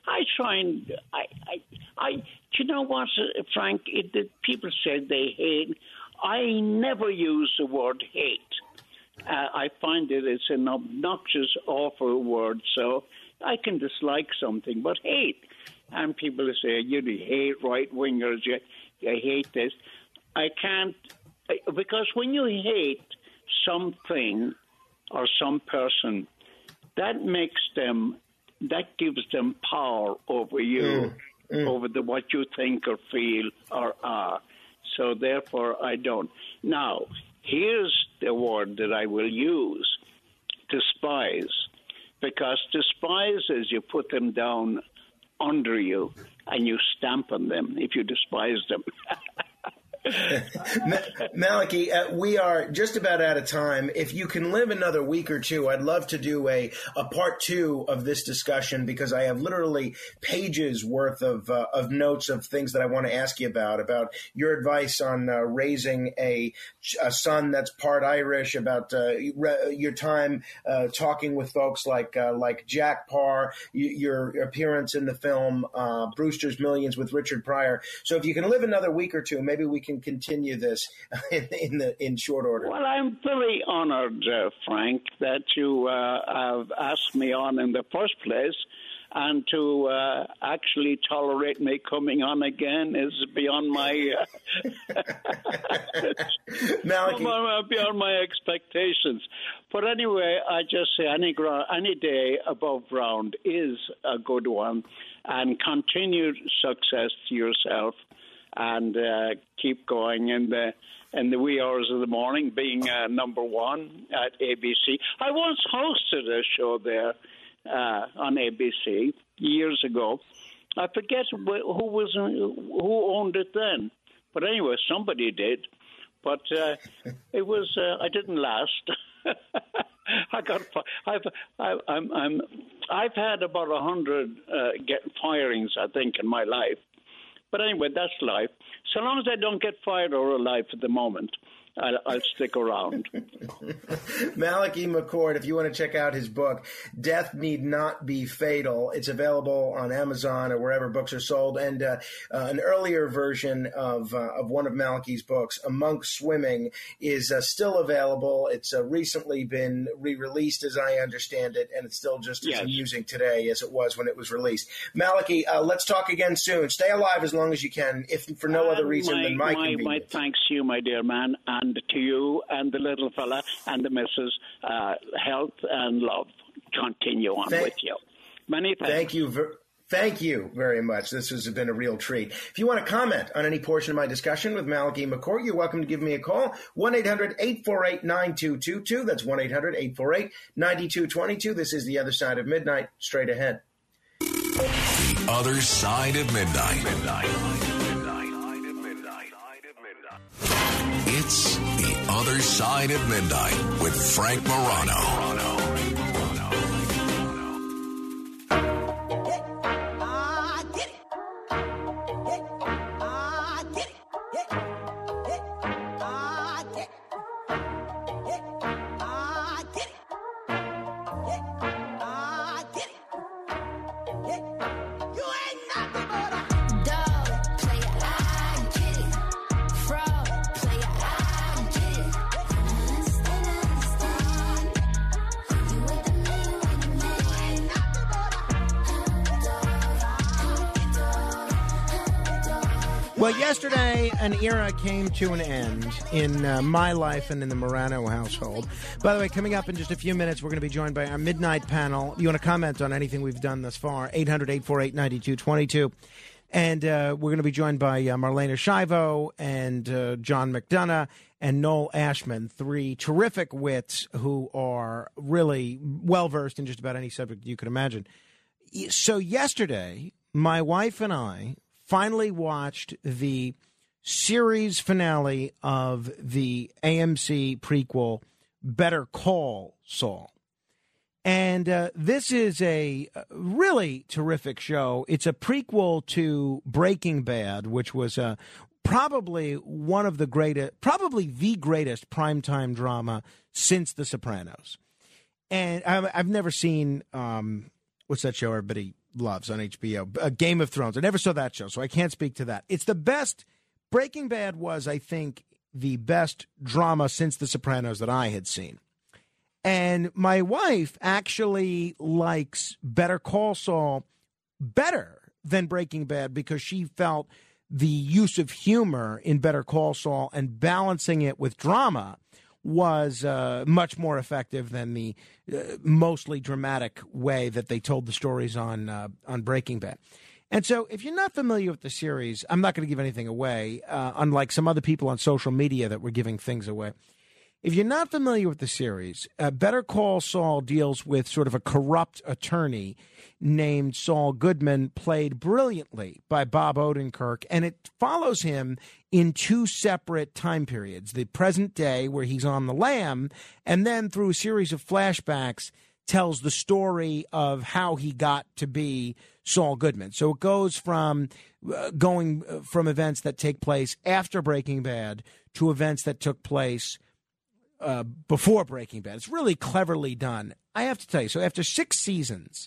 you know what, Frank? People say they hate. I never use the word hate. I find it's an obnoxious, awful word, so I can dislike something, but hate. And people say, you hate right-wingers, you hate this. I can't, because when you hate something or some person, that gives them power over you, over what you think or feel or are. So therefore, I don't. Now, here's the word that I will use, despise. Because despise is you put them down under you and you stamp on them if you despise them. Malachi, we are just about out of time. If you can live another week or two, I'd love to do a part two of this discussion, because I have literally pages worth of notes of things that I want to ask you about your advice on raising a son that's part Irish, about your time talking with folks like Jack Parr, your appearance in the film Brewster's Millions with Richard Pryor. So if you can live another week or two, maybe we can continue this in short order. Well, I'm very honored, Frank, that you have asked me on in the first place, and to actually tolerate me coming on again is beyond my beyond my expectations. But anyway, I just say any day above ground is a good one, and continued success to yourself. And keep going in the wee hours of the morning, being number one at ABC. I once hosted a show there on ABC years ago. I forget who owned it then, but anyway, somebody did. But it was I didn't last. I've had about 100 firings, I think, in my life. But anyway, that's life. So long as I don't get fired or alive at the moment, I'll stick around. Malachi McCord, if you want to check out his book, Death Need Not Be Fatal, it's available on Amazon or wherever books are sold. And an earlier version of one of Malachi's books, A Monk Swimming, is still available. It's recently been re-released, as I understand it, and it's still just as amusing today as it was when it was released. Malachi, let's talk again soon. Stay alive as long as you can, if for no other reason than my convenience. My thanks to you, my dear man, and to you and the little fella and the missus. Health and love continue on with you. Many thanks. Thank you very much. This has been a real treat. If you want to comment on any portion of my discussion with Malachi McCord, you're welcome to give me a call, 1-800-848-9222. That's 1-800-848-9222. This is The Other Side of Midnight. Straight ahead. The Other Side of Midnight. It's The Other Side of Midnight with Frank Morano. Well, yesterday, an era came to an end in my life and in the Morano household. By the way, coming up in just a few minutes, we're going to be joined by our midnight panel. You want to comment on anything we've done thus far? 800-848-9222. And we're going to be joined by Marlena Shivo and John McDonough and Noel Ashman, three terrific wits who are really well-versed in just about any subject you could imagine. So yesterday, my wife and I finally watched the series finale of the AMC prequel, Better Call Saul. And this is a really terrific show. It's a prequel to Breaking Bad, which was probably one of the greatest, probably the greatest primetime drama since The Sopranos. And I've never seen, what's that show everybody loves on HBO, Game of Thrones. I never saw that show, so I can't speak to that. It's the best. Breaking Bad was, I think, the best drama since The Sopranos that I had seen. And my wife actually likes Better Call Saul better than Breaking Bad because she felt the use of humor in Better Call Saul and balancing it with drama was much more effective than the mostly dramatic way that they told the stories on Breaking Bad. And so if you're not familiar with the series, I'm not going to give anything away, unlike some other people on social media that were giving things away. If you're not familiar with the series, Better Call Saul deals with sort of a corrupt attorney named Saul Goodman, played brilliantly by Bob Odenkirk, and it follows him in two separate time periods, the present day where he's on the lam, and then through a series of flashbacks tells the story of how he got to be Saul Goodman. So it goes from going from events that take place after Breaking Bad to events that took place before Breaking Bad. It's really cleverly done. I have to tell you, so after 6 seasons,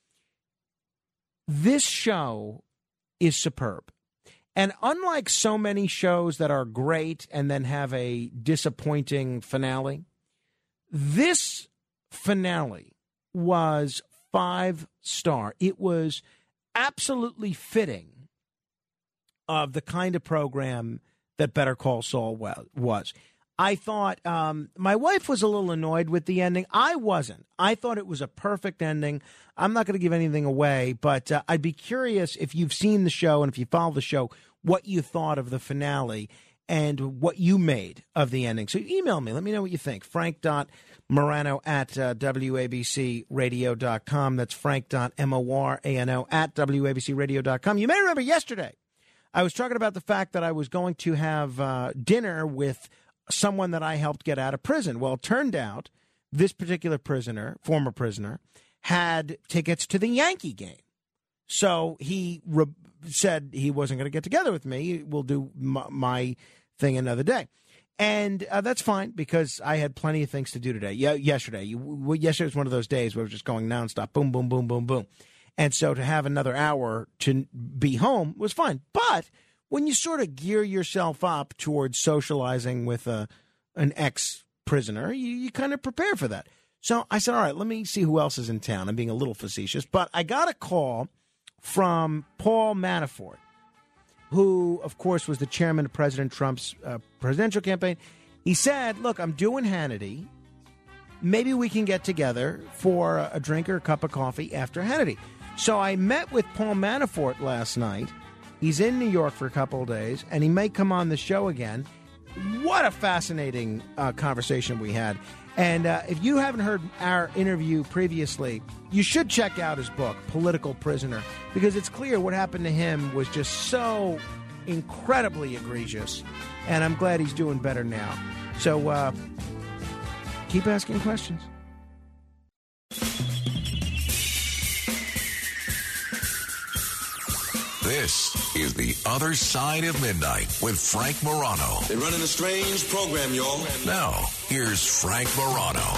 this show is superb. And unlike so many shows that are great and then have a disappointing finale, this finale was 5-star. It was absolutely fitting of the kind of program that Better Call Saul was. I thought my wife was a little annoyed with the ending. I wasn't. I thought it was a perfect ending. I'm not going to give anything away, but I'd be curious if you've seen the show and if you follow the show, what you thought of the finale and what you made of the ending. So email me. Let me know what you think. Frank.Morano@WABCRadio.com. That's Frank.Morano@WABCRadio.com. You may remember yesterday I was talking about the fact that I was going to have dinner with someone that I helped get out of prison. Well, it turned out this particular prisoner, former prisoner, had tickets to the Yankee game. So he said he wasn't going to get together with me. We'll do my thing another day. And that's fine because I had plenty of things to do today. Yesterday was one of those days where it was just going nonstop, boom, boom, boom, boom, boom. And so to have another hour to be home was fine. But when you sort of gear yourself up towards socializing with an ex-prisoner, you kind of prepare for that. So I said, all right, let me see who else is in town. I'm being a little facetious. But I got a call from Paul Manafort, who, of course, was the chairman of President Trump's presidential campaign. He said, look, I'm doing Hannity. Maybe we can get together for a drink or a cup of coffee after Hannity. So I met with Paul Manafort last night. He's in New York for a couple of days, and he may come on the show again. What a fascinating conversation we had. And if you haven't heard our interview previously, you should check out his book, Political Prisoner, because it's clear what happened to him was just so incredibly egregious, and I'm glad he's doing better now. So keep asking questions. This is The Other Side of Midnight with Frank Morano. They're running a strange program, y'all. Now, here's Frank Morano.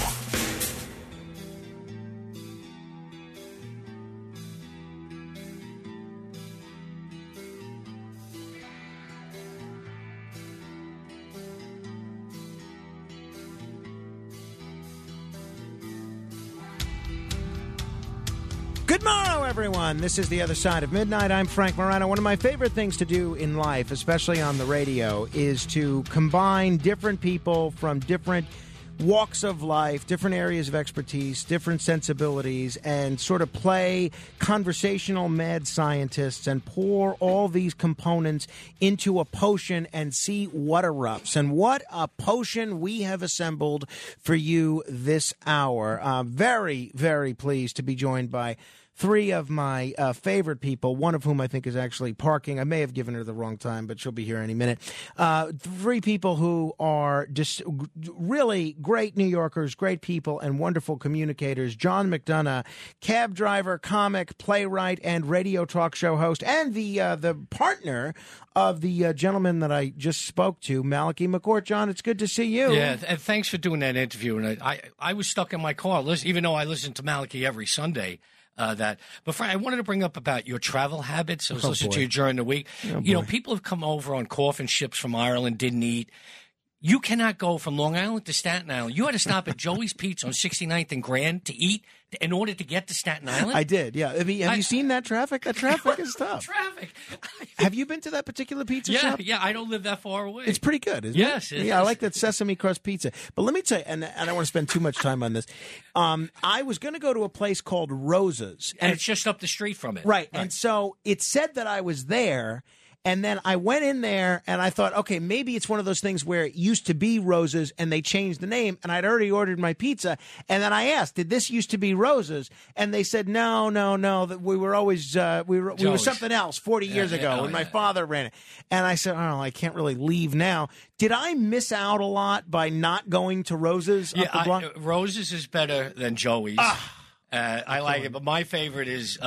Good morrow, everyone. This is The Other Side of Midnight. I'm Frank Morano. One of my favorite things to do in life, especially on the radio, is to combine different people from different walks of life, different areas of expertise, different sensibilities, and sort of play conversational mad scientists and pour all these components into a potion and see what erupts. And what a potion we have assembled for you this hour. Very, very pleased to be joined by three of my favorite people, one of whom I think is actually parking. I may have given her the wrong time, but she'll be here any minute. Three people who are just really great New Yorkers, great people, and wonderful communicators. John McDonough, cab driver, comic, playwright, and radio talk show host, and the partner of the gentleman that I just spoke to, Malachi McCourt. John, it's good to see you. Yeah, and thanks for doing that interview. And I was stuck in my car, even though I listen to Malachi every Sunday. But Frank, I wanted to bring up about your travel habits. I was listening to you during the week. People have come over on coffin ships from Ireland, didn't eat. You cannot go from Long Island to Staten Island. You had to stop at Joey's Pizza on 69th and Grand to eat in order to get to Staten Island? I did, yeah. Have you seen that traffic? That traffic is tough. Traffic. Have you been to that particular pizza shop? Yeah, I don't live that far away. It's pretty good, isn't it? Yes. I like that sesame crust pizza. But let me tell you, and I don't want to spend too much time on this. I was going to go to a place called Rosa's. And it's just up the street from it. Right. And so it said that I was there. And then I went in there and I thought, okay, maybe it's one of those things where it used to be Rosa's and they changed the name. And I'd already ordered my pizza. And then I asked, did this used to be Rosa's? And they said, no, that we were always, we were something else 40 years ago when my father ran it. And I said, oh, I can't really leave now. Did I miss out a lot by not going to Rosa's? Yeah, Rosa's is better than Joey's. I like it. But my favorite is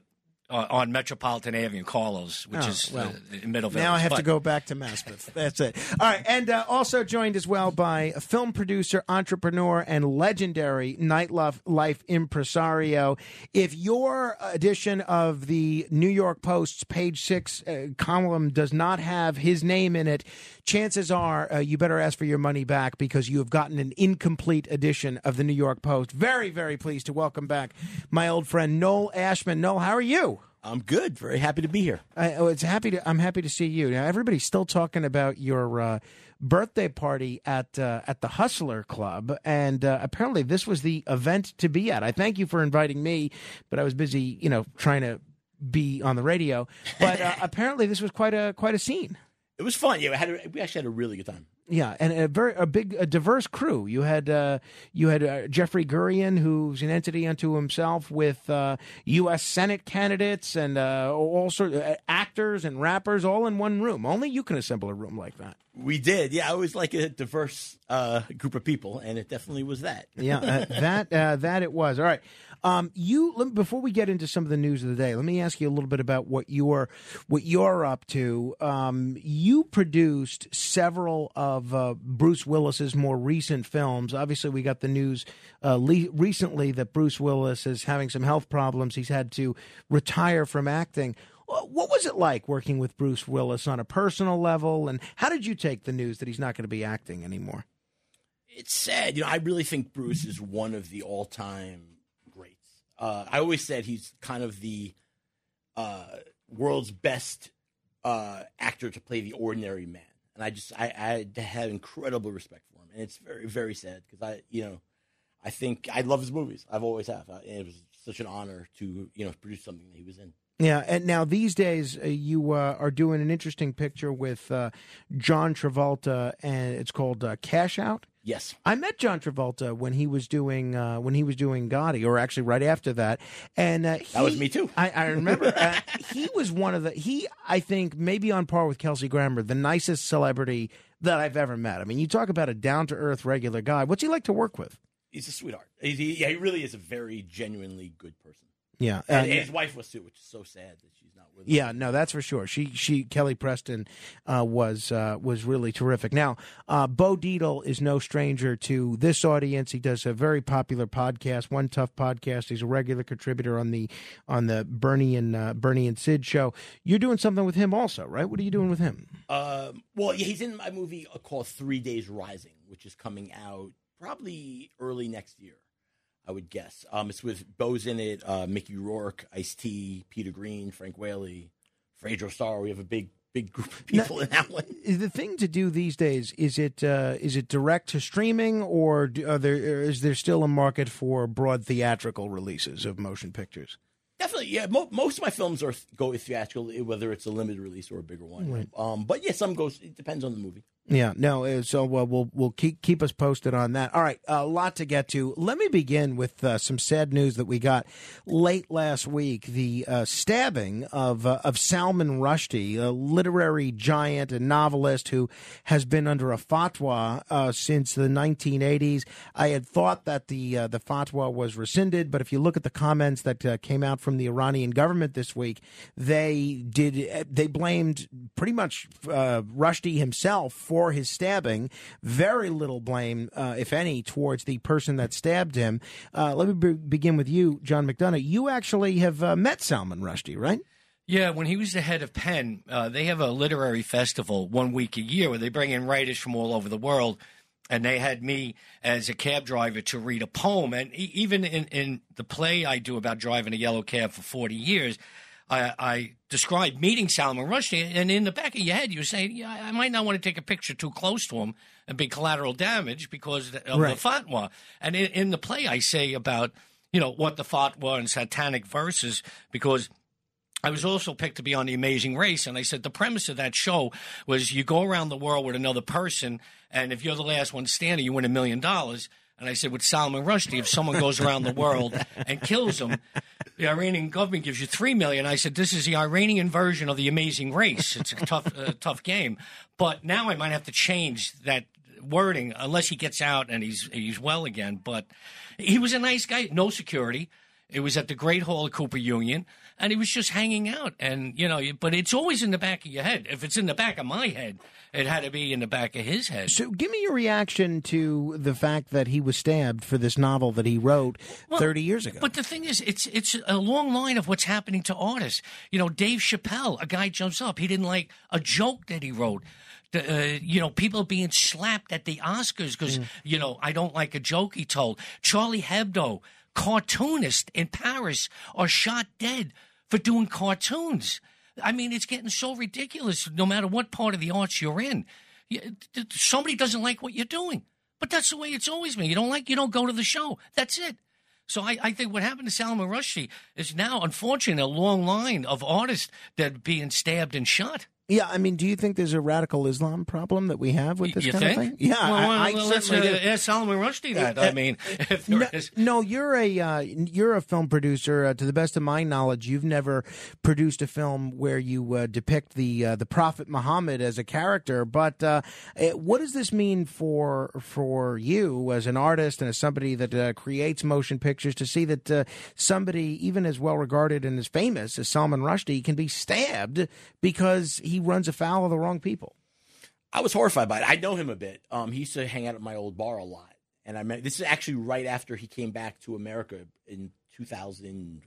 on Metropolitan Avenue, Carlos, which is in Middle Village. Now I have to go back to Maspeth. That's it. All right, and also joined as well by a film producer, entrepreneur, and legendary nightlife impresario. If your edition of the New York Post's Page 6 column does not have his name in it, chances are you better ask for your money back because you have gotten an incomplete edition of the New York Post. Very, very pleased to welcome back my old friend Noel Ashman. Noel, how are you? I'm good. Very happy to be here. I'm happy to see you. Now, everybody's still talking about your birthday party at the Hustler Club, and apparently this was the event to be at. I thank you for inviting me, but I was busy, trying to be on the radio. But apparently this was quite a scene. It was fun. Yeah, we actually had a really good time. Yeah, and a diverse crew. You had Jeffrey Gurian, who's an entity unto himself, with U.S. Senate candidates and all sorts of actors and rappers all in one room. Only you can assemble a room like that. We did. Yeah, I was like a diverse group of people, and it definitely was that. Yeah, that it was. All right. Before we get into some of the news of the day, let me ask you a little bit about what you're up to. You produced several of Bruce Willis's more recent films. Obviously, we got the news recently that Bruce Willis is having some health problems. He's had to retire from acting. What was it like working with Bruce Willis on a personal level, and how did you take the news that he's not going to be acting anymore? It's sad. I really think Bruce is one of the all-time greats. I always said he's kind of the world's best actor to play the ordinary man, and I had incredible respect for him, and it's very, very sad because I think I love his movies. I've always have. It was such an honor to produce something that he was in. Yeah, and now these days you are doing an interesting picture with John Travolta, and it's called Cash Out. Yes, I met John Travolta when he was doing Gotti, or actually right after that, and that was me too. I remember he was one of I think maybe on par with Kelsey Grammer, the nicest celebrity that I've ever met. I mean, you talk about a down to earth regular guy. What's he like to work with? He's a sweetheart. He really is a very genuinely good person. Yeah, and his wife was too, which is so sad that she's not with him. Yeah, no, that's for sure. She Kelly Preston was really terrific. Now, Bo Dietl is no stranger to this audience. He does a very popular podcast, One Tough Podcast. He's a regular contributor on the Bernie and Sid show. You're doing something with him also, right? What are you doing with him? He's in my movie called 3 Days Rising, which is coming out probably early next year. I would guess. It's with Bo's in it, Mickey Rourke, Ice-T, Peter Green, Frank Whaley, Fredro Starr. We have a big group of people in that one. The thing to do these days, is it direct to streaming, or is there still a market for broad theatrical releases of motion pictures? Definitely, yeah. Most of my films go theatrical, whether it's a limited release or a bigger one. Right. But yeah, some goes. It depends on the movie. Yeah, no. So we'll keep us posted on that. All right, a lot to get to. Let me begin with some sad news that we got late last week: the stabbing of Salman Rushdie, a literary giant and novelist who has been under a fatwa since the 1980s. I had thought that the fatwa was rescinded, but if you look at the comments that came out from the Iranian government this week, they blamed pretty much Rushdie himself for his stabbing. Very little blame, if any, towards the person that stabbed him. Let me begin with you, John McDonough. You actually have met Salman Rushdie, right? Yeah, when he was the head of Penn, they have a literary festival 1 week a year where they bring in writers from all over the world, and they had me as a cab driver to read a poem. And even in the play I do about driving a yellow cab for 40 years, I described meeting Salman Rushdie, and in the back of your head, you say, yeah, I might not want to take a picture too close to him and be collateral damage because of the fatwa. And in the play, I say about, what the fatwa and satanic verses, because I was also picked to be on The Amazing Race, and I said the premise of that show was you go around the world with another person, and if you're the last one standing, you win $1 million. And I said, with Salman Rushdie, if someone goes around the world and kills him, the Iranian government gives you $3 million. I said, this is the Iranian version of The Amazing Race. It's a tough game. But now I might have to change that wording unless he gets out and he's well again. But he was a nice guy, no security. It was at the Great Hall of Cooper Union, and he was just hanging out. And, but it's always in the back of your head. If it's in the back of my head, it had to be in the back of his head. So give me your reaction to the fact that he was stabbed for this novel that he wrote 30 years ago. But the thing is, it's a long line of what's happening to artists. Dave Chappelle, a guy jumps up. He didn't like a joke that he wrote. People being slapped at the Oscars because, I don't like a joke he told. Charlie Hebdo, cartoonists in Paris, are shot dead for doing cartoons. I mean, it's getting so ridiculous no matter what part of the arts you're in. Somebody doesn't like what you're doing. But that's the way it's always been. You don't go to the show. That's it. So I think what happened to Salman Rushdie is now, unfortunately, a long line of artists that are being stabbed and shot. Yeah, I mean, do you think there's a radical Islam problem that we have with this kind of thing? Yeah, I certainly do. Ask Salman Rushdie that. I mean, if there is. No, you're a film producer. To the best of my knowledge, you've never produced a film where you depict the Prophet Muhammad as a character. But what does this mean for you as an artist and as somebody that creates motion pictures to see that somebody even as well regarded and as famous as Salman Rushdie can be stabbed because he runs afoul of the wrong people? I was horrified by it. I know him a bit. He used to hang out at my old bar a lot. And this is actually right after he came back to America in 2001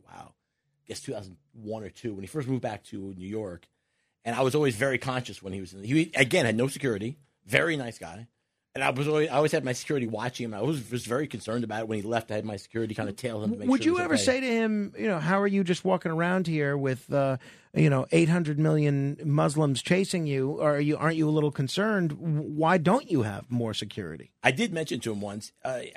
or 2, when he first moved back to New York. And I was always very conscious when he was he again, had no security, very nice guy. And I always had my security watching him. I was very concerned about it. When he left, I had my security kind of tail him to make Would sure you ever say to him, how are you just walking around here with 800 million Muslims chasing you? Or aren't you a little concerned? Why don't you have more security? I did mention to him once.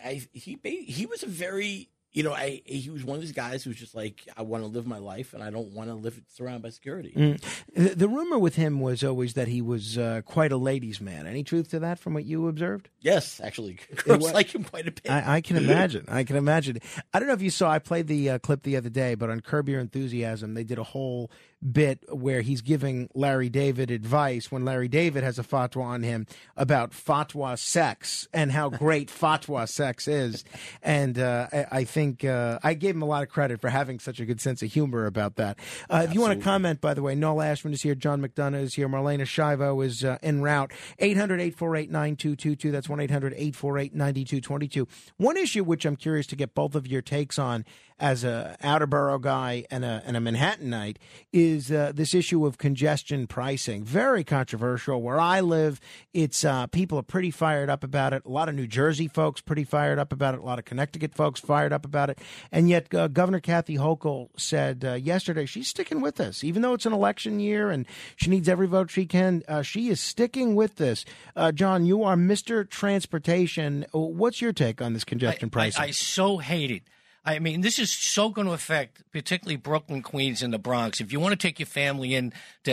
He was a very, he was one of these guys who was just like, I want to live my life, and I don't want to live surrounded by security. The rumor with him was always that he was quite a ladies' man. Any truth to that from what you observed? Yes, actually. Girls like him quite a bit. I can imagine. I don't know if you saw, I played the clip the other day, but on Curb Your Enthusiasm, they did a whole bit where he's giving Larry David advice when Larry David has a fatwa on him about fatwa sex and how great fatwa sex is. And I think I gave him a lot of credit for having such a good sense of humor about that. If you want to comment, by the way, Noel Ashman is here, John McDonough is here, Marlena Shivo is en route. 800-848-9222. That's 1-800-848-9222. One issue which I'm curious to get both of your takes on as a outer borough guy and a Manhattanite is is this issue of congestion pricing. Very controversial. Where I live, it's people are pretty fired up about it. A lot of New Jersey folks pretty fired up about it. A lot of Connecticut folks fired up about it. And yet Governor Kathy Hochul said yesterday she's sticking with this. Even though it's an election year and she needs every vote she can, she is sticking with this. John, you are Mr. Transportation. What's your take on this congestion pricing? I so hate it. I mean, this is so going to affect particularly Brooklyn, Queens, and the Bronx. If you want to take your family in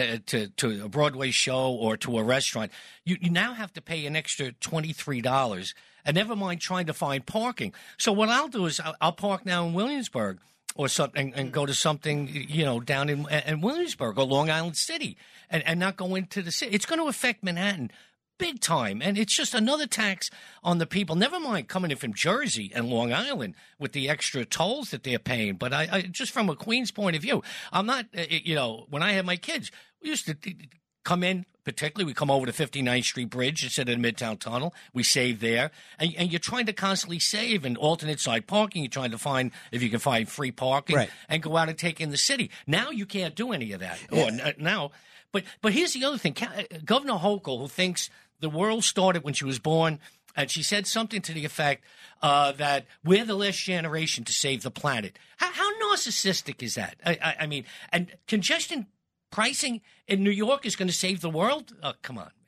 to a Broadway show or to a restaurant, you now have to pay an extra $23, and never mind trying to find parking. So what I'll do is I'll park now in Williamsburg or something and go to something, down in Williamsburg or Long Island City and not go into the city. It's going to affect Manhattan big time, and it's just another tax on the people. Never mind coming in from Jersey and Long Island with the extra tolls that they're paying. But I just from a Queens point of view, I'm not, when I had my kids, we used to come in, particularly we come over the 59th Street Bridge instead of the Midtown Tunnel. We save there. And you're trying to constantly save and alternate side parking. You're trying to find, if you can find free parking, and go out and take in the city. Now you can't do any of that. Now, but here's the other thing. Governor Hochul, who thinks the world started when she was born, and she said something to the effect that we're the last generation to save the planet. How narcissistic is that? I mean, and congestion pricing in New York is going to save the world? Oh, come on.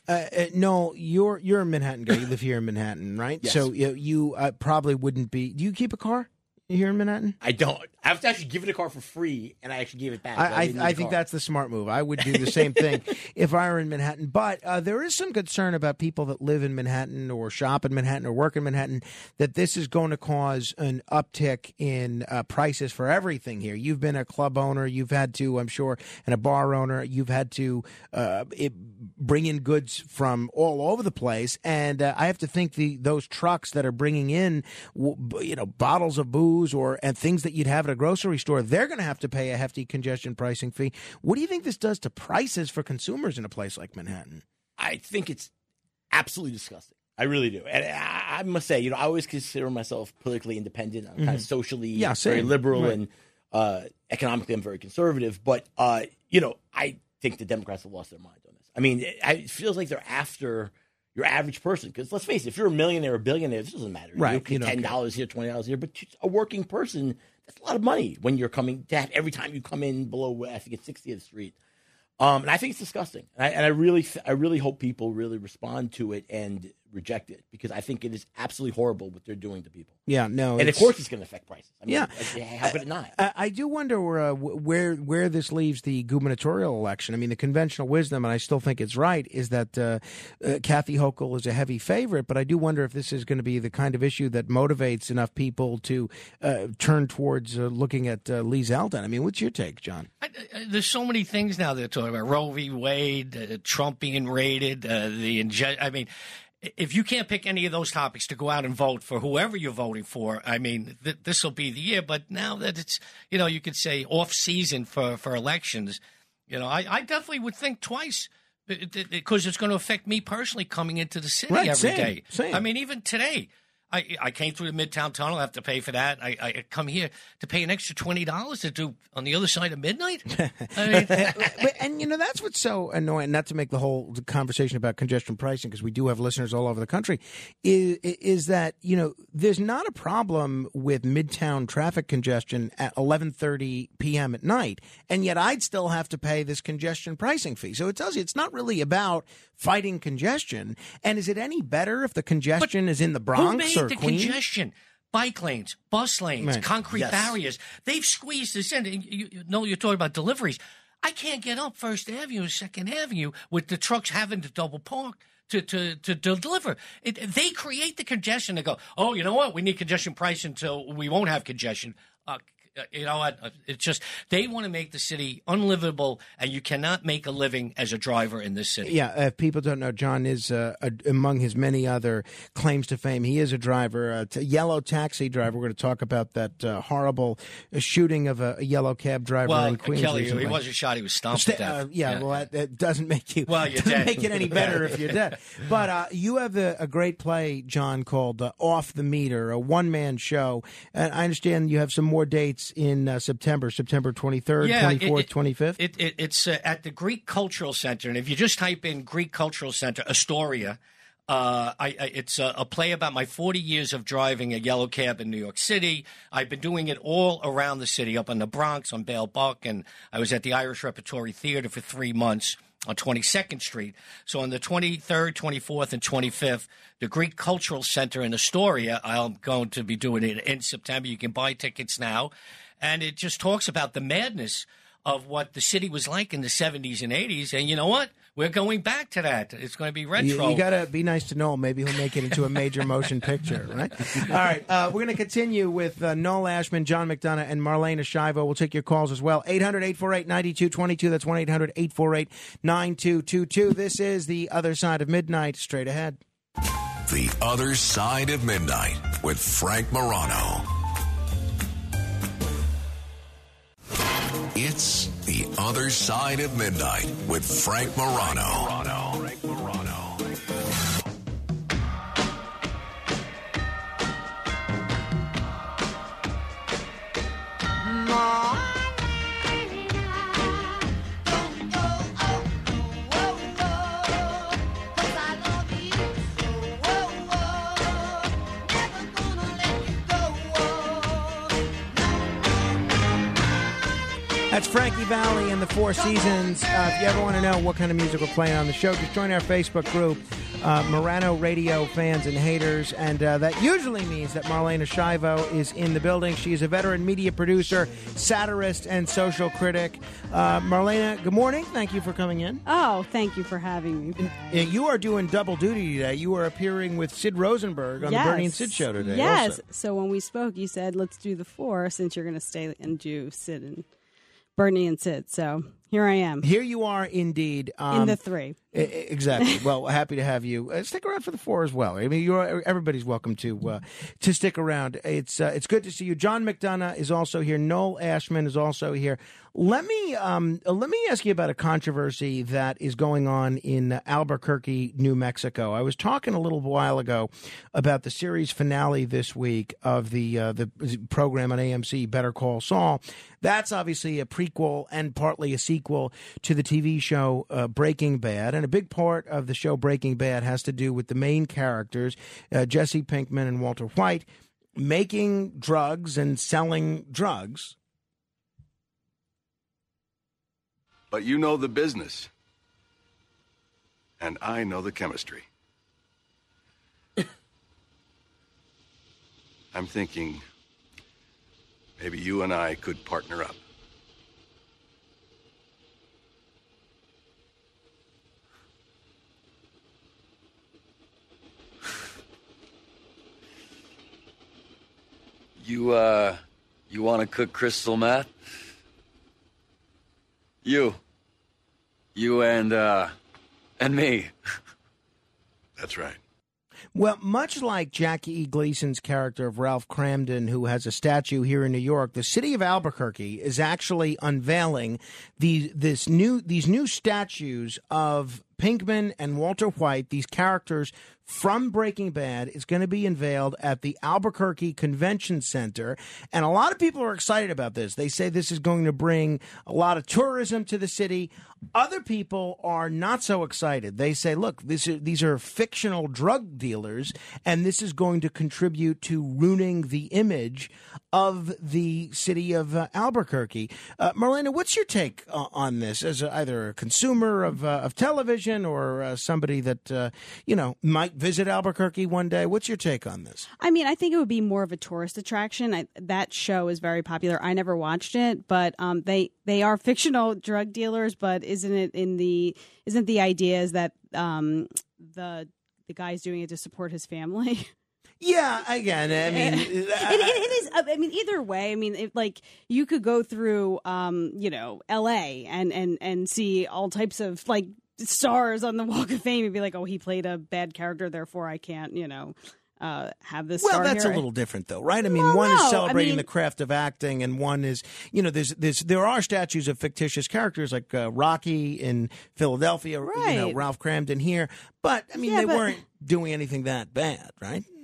No, you're a Manhattan guy. You live here in Manhattan, right? Yes. So you probably wouldn't be. Do you keep a car here in Manhattan? I don't. I have to actually give it a car for free, and I actually gave it back. I think that's the smart move. I would do the same thing if I were in Manhattan. But there is some concern about people that live in Manhattan or shop in Manhattan or work in Manhattan that this is going to cause an uptick in prices for everything here. You've been a club owner. You've had to, I'm sure, and a bar owner. You've had to bring in goods from all over the place. And I have to think those trucks that are bringing in, bottles of booze and things that you'd have at a grocery store, they're going to have to pay a hefty congestion pricing fee. What do you think this does to prices for consumers in a place like Manhattan? I think it's absolutely disgusting. I really do. And I must say, I always consider myself politically independent. I'm kind of socially very liberal, and economically I'm very conservative. But, I think the Democrats have lost their mind on this. I mean, it feels like they're after your average person. Because let's face it, if you're a millionaire or a billionaire, this doesn't matter. Right. You pay $10 here, $20 here. But a working person, that's a lot of money when you're coming to have every time you come in below, I think it's 60th Street. And I think it's disgusting. And I really hope people really respond to it and reject it, because I think it is absolutely horrible what they're doing to people. Yeah, no. And of course it's going to affect prices. I mean, yeah. How could it not? I do wonder where this leaves the gubernatorial election. I mean, the conventional wisdom, and I still think it's right, is that Kathy Hochul is a heavy favorite, but I do wonder if this is going to be the kind of issue that motivates enough people to turn towards looking at Lee Zeldin. I mean, what's your take, John? There's so many things now they're talking about. Roe v. Wade, Trump being raided, I mean, if you can't pick any of those topics to go out and vote for whoever you're voting for, I mean, this will be the year. But now that it's, you could say off season for elections, I definitely would think twice, because it's going to affect me personally coming into the city every day. Same. I mean, even today, I came through the Midtown Tunnel. I have to pay for that. I come here to pay an extra $20 to do on the other side of midnight. I mean, and that's what's so annoying. Not to make the whole conversation about congestion pricing, because we do have listeners all over the country, is that there's not a problem with Midtown traffic congestion at 11:30 p.m. at night, and yet I'd still have to pay this congestion pricing fee. So it tells you it's not really about fighting congestion. And is it any better if the congestion is in the Bronx or the Queens? Congestion? Bike lanes, bus lanes, concrete barriers. They've squeezed this in. You're talking about deliveries. I can't get up First Avenue or Second Avenue with the trucks having to double park to deliver. They create the congestion. They go, oh, you know what? We need congestion pricing so we won't have congestion. You know what? It's just they want to make the city unlivable, and you cannot make a living as a driver in this city. Yeah, if people don't know, John is among his many other claims to fame. He is a driver, a yellow taxi driver. We're going to talk about that horrible shooting of a yellow cab driver in Queens. Kelly, recently. he wasn't shot; he was stomped to death. Well, that doesn't make you. Well, you're doesn't dead. make it any better if you're dead. But you have a great play, John, called Off the Meter, a one-man show. And I understand you have some more dates dates in September 23rd, 24th, 25th? It's at the Greek Cultural Center. And if you just type in Greek Cultural Center, Astoria, it's a play about my 40 years of driving a yellow cab in New York City. I've been doing it all around the city, up in the Bronx, on Bale Buck, and I was at the Irish Repertory Theater for 3 months on 22nd Street. So on the 23rd, 24th, and 25th, the Greek Cultural Center in Astoria, I'm going to be doing it in September. You can buy tickets now. And it just talks about the madness of what the city was like in the 70s and 80s. And you know what? We're going back to that. It's going to be retro. You got to be nice to Noel. Maybe he'll make it into a major motion picture, right? All right. We're going to continue with Noel Ashman, John McDonough, and Marlena Shivo. We'll take your calls as well. 800-848-9222. That's 1-800-848-9222. This is The Other Side of Midnight. Straight ahead. The Other Side of Midnight with Frank Morano. It's The Other Side of Midnight with Frank Morano. Frank Morano. That's Frankie Valli and the Four Seasons. If you ever want to know what kind of music we're playing on the show, just join our Facebook group, Morano Radio Fans and Haters. And that usually means that Marlena Shivo is in the building. She is a veteran media producer, satirist, and social critic. Marlena, good morning. Thank you for coming in. Oh, thank you for having me. You are doing double duty today. You are appearing with Sid Rosenberg on the Bernie and Sid show today. Yes. Also. So when we spoke, you said, let's do the four since you're going to stay and do Sid and Bernie and Sid. So here I am. Here you are, indeed. In the three. Exactly. Well, happy to have you. Stick around for the four as well. I mean, everybody's welcome to stick around. It's good to see you. John McDonough is also here. Noel Ashman is also here. Let me ask you about a controversy that is going on in Albuquerque, New Mexico. I was talking a little while ago about the series finale this week of the program on AMC, Better Call Saul. That's obviously a prequel and partly a sequel to the TV show Breaking Bad. And a big part of the show Breaking Bad has to do with the main characters, Jesse Pinkman and Walter White, making drugs and selling drugs. But you know the business. And I know the chemistry. I'm thinking maybe you and I could partner up. You want to cook crystal meth? You and me. That's right. Well, much like Jackie E. Gleason's character of Ralph Cramden, who has a statue here in New York, the city of Albuquerque is actually unveiling these new statues of Pinkman and Walter White, these characters from Breaking Bad, is going to be unveiled at the Albuquerque Convention Center. And a lot of people are excited about this. They say this is going to bring a lot of tourism to the city. Other people are not so excited. They say, look, these are fictional drug dealers, and this is going to contribute to ruining the image of the city of Albuquerque. Marlena, what's your take on this as either a consumer of television or somebody that, might visit Albuquerque one day? What's your take on this? I mean, I think it would be more of a tourist attraction. That show is very popular. I never watched it, but they are fictional drug dealers. But isn't the idea is that the guy's doing it to support his family? Yeah, again, I mean, it is. I mean, either way, I mean, you could go through, L.A. and see all types of stars on the Walk of Fame and be like, oh, he played a bad character, therefore I can't, have this. Well, that's a little different, though, right? I mean, one is celebrating the craft of acting, and one is, there are statues of fictitious characters like Rocky in Philadelphia, right. Ralph Cramden here, but I mean, they weren't doing anything that bad, right?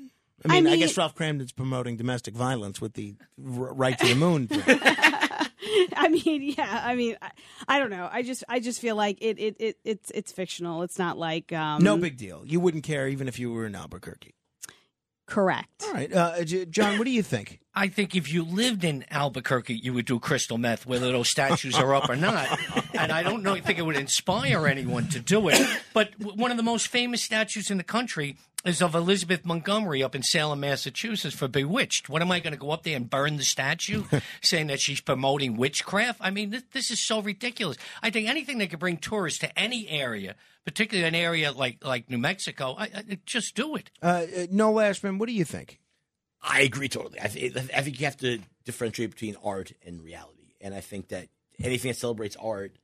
I mean, I guess Ralph Cramden's promoting domestic violence with the right to the moon thing. I mean, yeah. I mean, I don't know. I just feel like it's fictional. It's not like no big deal. You wouldn't care even if you were in Albuquerque. Correct. All right, John. What do you think? I think if you lived in Albuquerque, you would do crystal meth, whether those statues are up or not. And I don't think it would inspire anyone to do it. But one of the most famous statues in the country is of Elizabeth Montgomery up in Salem, Massachusetts for Bewitched. What am I going to go up there and burn the statue, saying that she's promoting witchcraft? I mean, this is so ridiculous. I think anything that could bring tourists to any area, particularly an area like New Mexico, I just do it. Noel Ashman, what do you think? I agree totally. I think you have to differentiate between art and reality, and I think that anything that celebrates art,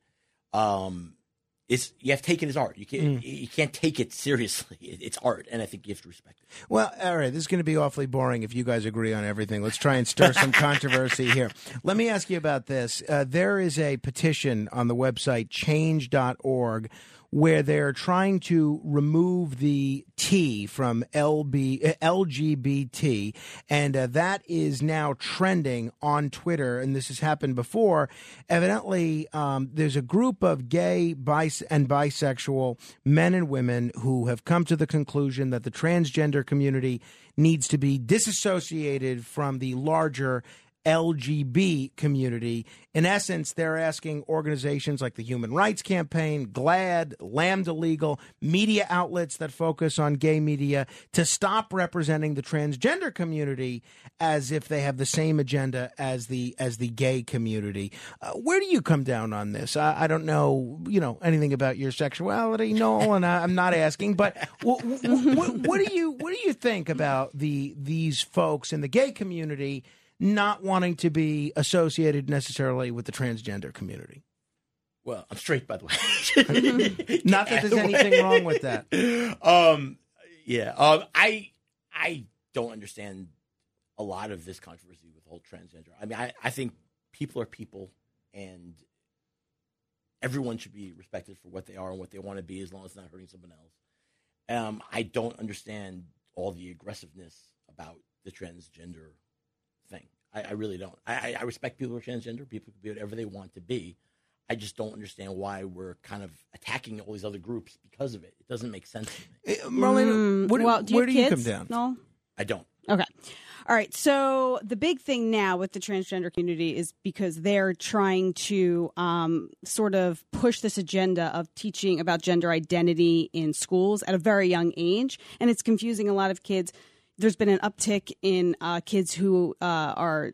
you have to take it as art. You can't take it seriously. It's art, and I think you have to respect it. Well, all right. This is going to be awfully boring if you guys agree on everything. Let's try and stir some controversy here. Let me ask you about this. There is a petition on the website change.org where they're trying to remove the T from LGBT, and that is now trending on Twitter, and this has happened before. Evidently, there's a group of gay, and bisexual men and women who have come to the conclusion that the transgender community needs to be disassociated from the larger LGB community. In essence, they're asking organizations like the Human Rights Campaign, GLAAD, Lambda Legal, media outlets that focus on gay media to stop representing the transgender community as if they have the same agenda as the gay community. Where do you come down on this? I don't know, anything about your sexuality, Noel, and I'm not asking, but what do you think about these folks in the gay community not wanting to be associated necessarily with the transgender community? Well, I'm straight, by the way. Not that there's anything wrong with that. I don't understand a lot of this controversy with the whole transgender. I mean, I think people are people, and everyone should be respected for what they are and what they want to be, as long as it's not hurting someone else. I don't understand all the aggressiveness about the transgender thing. I really don't. I respect people who are transgender. People can be whatever they want to be. I just don't understand why we're kind of attacking all these other groups because of it. It doesn't make sense to me. Marlene, where do you come down? No? I don't. Okay. All right. So the big thing now with the transgender community is because they're trying to sort of push this agenda of teaching about gender identity in schools at a very young age. And it's confusing a lot of kids. There's been an uptick in kids who are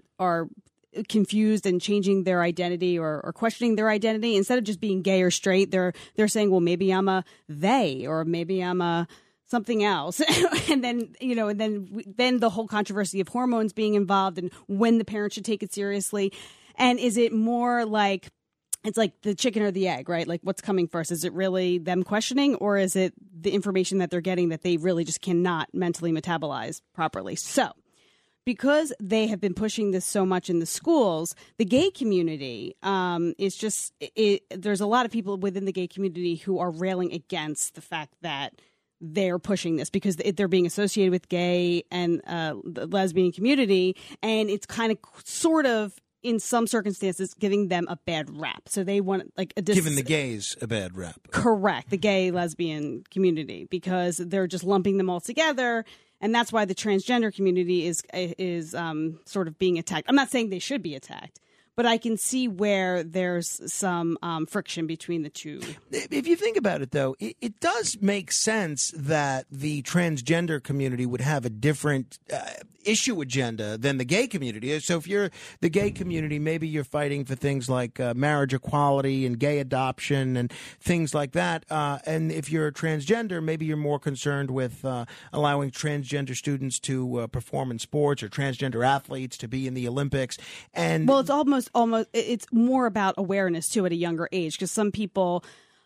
confused and changing their identity or questioning their identity. Instead of just being gay or straight, they're saying, well, maybe I'm a they, or maybe I'm a something else. And then, then the whole controversy of hormones being involved and when the parents should take it seriously. And is it more like, it's like the chicken or the egg, right? Like, what's coming first? Is it really them questioning, or is it the information that they're getting that they really just cannot mentally metabolize properly? So because they have been pushing this so much in the schools, the gay community is just there's a lot of people within the gay community who are railing against the fact that they're pushing this because they're being associated with gay and the lesbian community, and it's kind of sort of, in some circumstances, giving them a bad rap. So they want giving the gays a bad rap. Correct, the gay lesbian community, because they're just lumping them all together, and that's why the transgender community is sort of being attacked. I'm not saying they should be attacked, but I can see where there's some friction between the two. If you think about it, though, it does make sense that the transgender community would have a different issue agenda than the gay community. So if you're the gay community, maybe you're fighting for things like marriage equality and gay adoption and things like that. And if you're a transgender, maybe you're more concerned with allowing transgender students to perform in sports, or transgender athletes to be in the Olympics. And well, it's almost it's more about awareness too at a younger age, because some people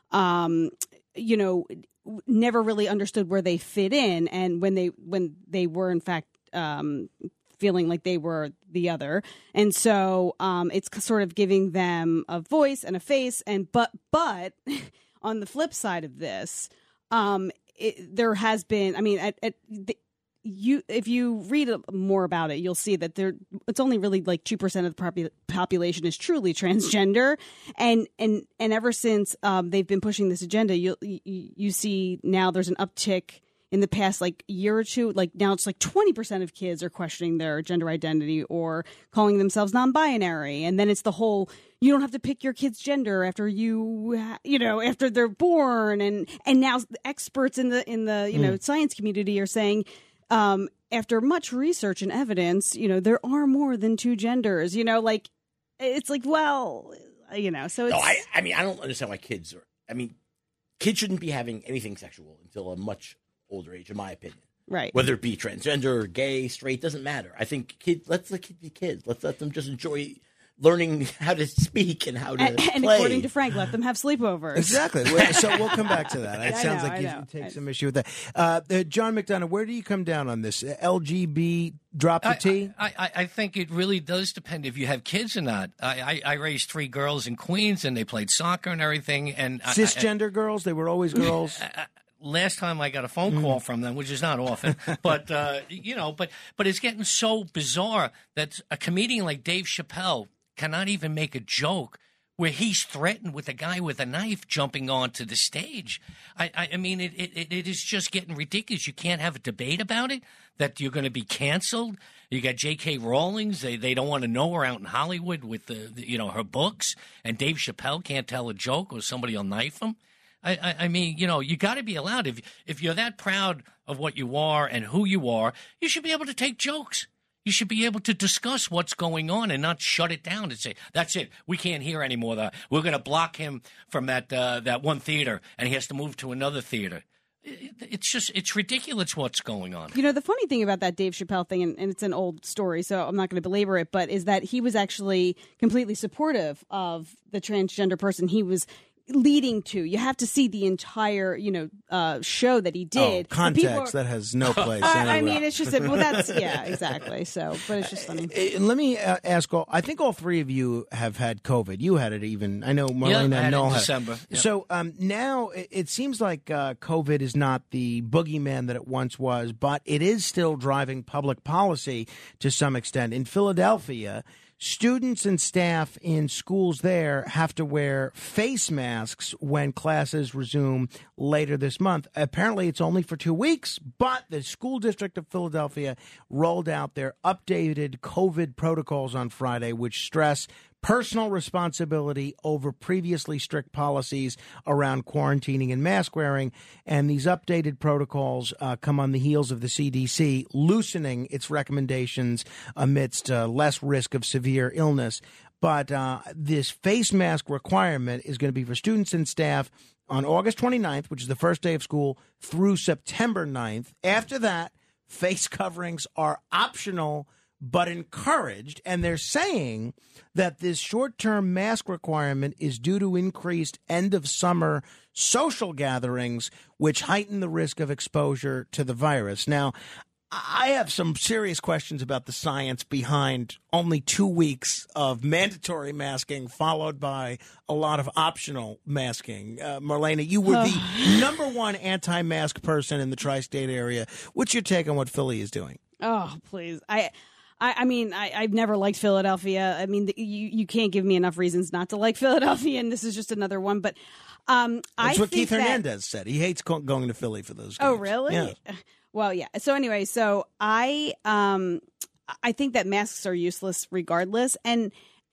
never really understood where they fit in, and when they were in fact feeling like they were the other, and so it's sort of giving them a voice and a face. And but on the flip side of this, there has been, if you read more about it, you'll see that it's only really like 2% of the population is truly transgender, and ever since they've been pushing this agenda, you see now there's an uptick in the past like year or two. Like now it's like 20% of kids are questioning their gender identity or calling themselves non-binary, and then it's the whole you don't have to pick your kid's gender after after they're born, and now the experts in the science community are saying. After much research and evidence, there are more than two genders, it's like, well, so it's. No, I mean, I don't understand why kids shouldn't be having anything sexual until a much older age, in my opinion. Right. Whether it be transgender or gay, straight, doesn't matter. I think let's let kids be kids. Let's let them just enjoy learning how to speak and how to play. And according to Frank, let them have sleepovers. Exactly. So we'll come back to that. It sounds like you take some issue with that. John McDonough, where do you come down on this? LGB drop the T? I think it really does depend if you have kids or not. I raised 3 girls in Queens, and they played soccer and everything. And cisgender girls? They were always girls? Last time I got a phone call from them, which is not often, but but it's getting so bizarre that a comedian like Dave Chappelle cannot even make a joke where he's threatened with a guy with a knife jumping onto the stage. I mean, it is just getting ridiculous. You can't have a debate about it, that you're going to be canceled. You got J.K. Rowling's. They don't want to know her out in Hollywood with her books, and Dave Chappelle can't tell a joke or somebody will knife him. I mean, you got to be allowed. If you're that proud of what you are and who you are, you should be able to take jokes. You should be able to discuss what's going on and not shut it down and say, that's it, we can't hear anymore. We're going to block him from that one theater, and he has to move to another theater. It's ridiculous what's going on. The funny thing about that Dave Chappelle thing, and it's an old story, so I'm not going to belabor it, but is that he was actually completely supportive of the transgender person he was leading to. You have to see the entire, show that he did. Context that has no place. I mean, it's just, that's, yeah, exactly. So, but it's just funny. Let me ask I think all 3 of you have had COVID. You had it even. I know Marlena and Noel had December. It. Yeah. So now it seems like COVID is not the boogeyman that it once was, but it is still driving public policy to some extent. In Philadelphia, students and staff in schools there have to wear face masks when classes resume later this month. Apparently, it's only for 2 weeks, but the school district of Philadelphia rolled out their updated COVID protocols on Friday, which stress personal responsibility over previously strict policies around quarantining and mask wearing. And these updated protocols come on the heels of the CDC loosening its recommendations amidst less risk of severe illness. But this face mask requirement is going to be for students and staff on August 29th, which is the first day of school, through September 9th. After that, face coverings are optional but encouraged, and they're saying that this short-term mask requirement is due to increased end-of-summer social gatherings, which heighten the risk of exposure to the virus. Now, I have some serious questions about the science behind only 2 weeks of mandatory masking followed by a lot of optional masking. Marlena, you were the number one anti-mask person in the tri-state area. What's your take on what Philly is doing? Oh, please. I mean, I've never liked Philadelphia. I mean, you can't give me enough reasons not to like Philadelphia, and this is just another one. But that's what Keith Hernandez said. He hates going to Philly for those games. Oh, really? Yeah. Well, yeah. So anyway, I think that masks are useless regardless, and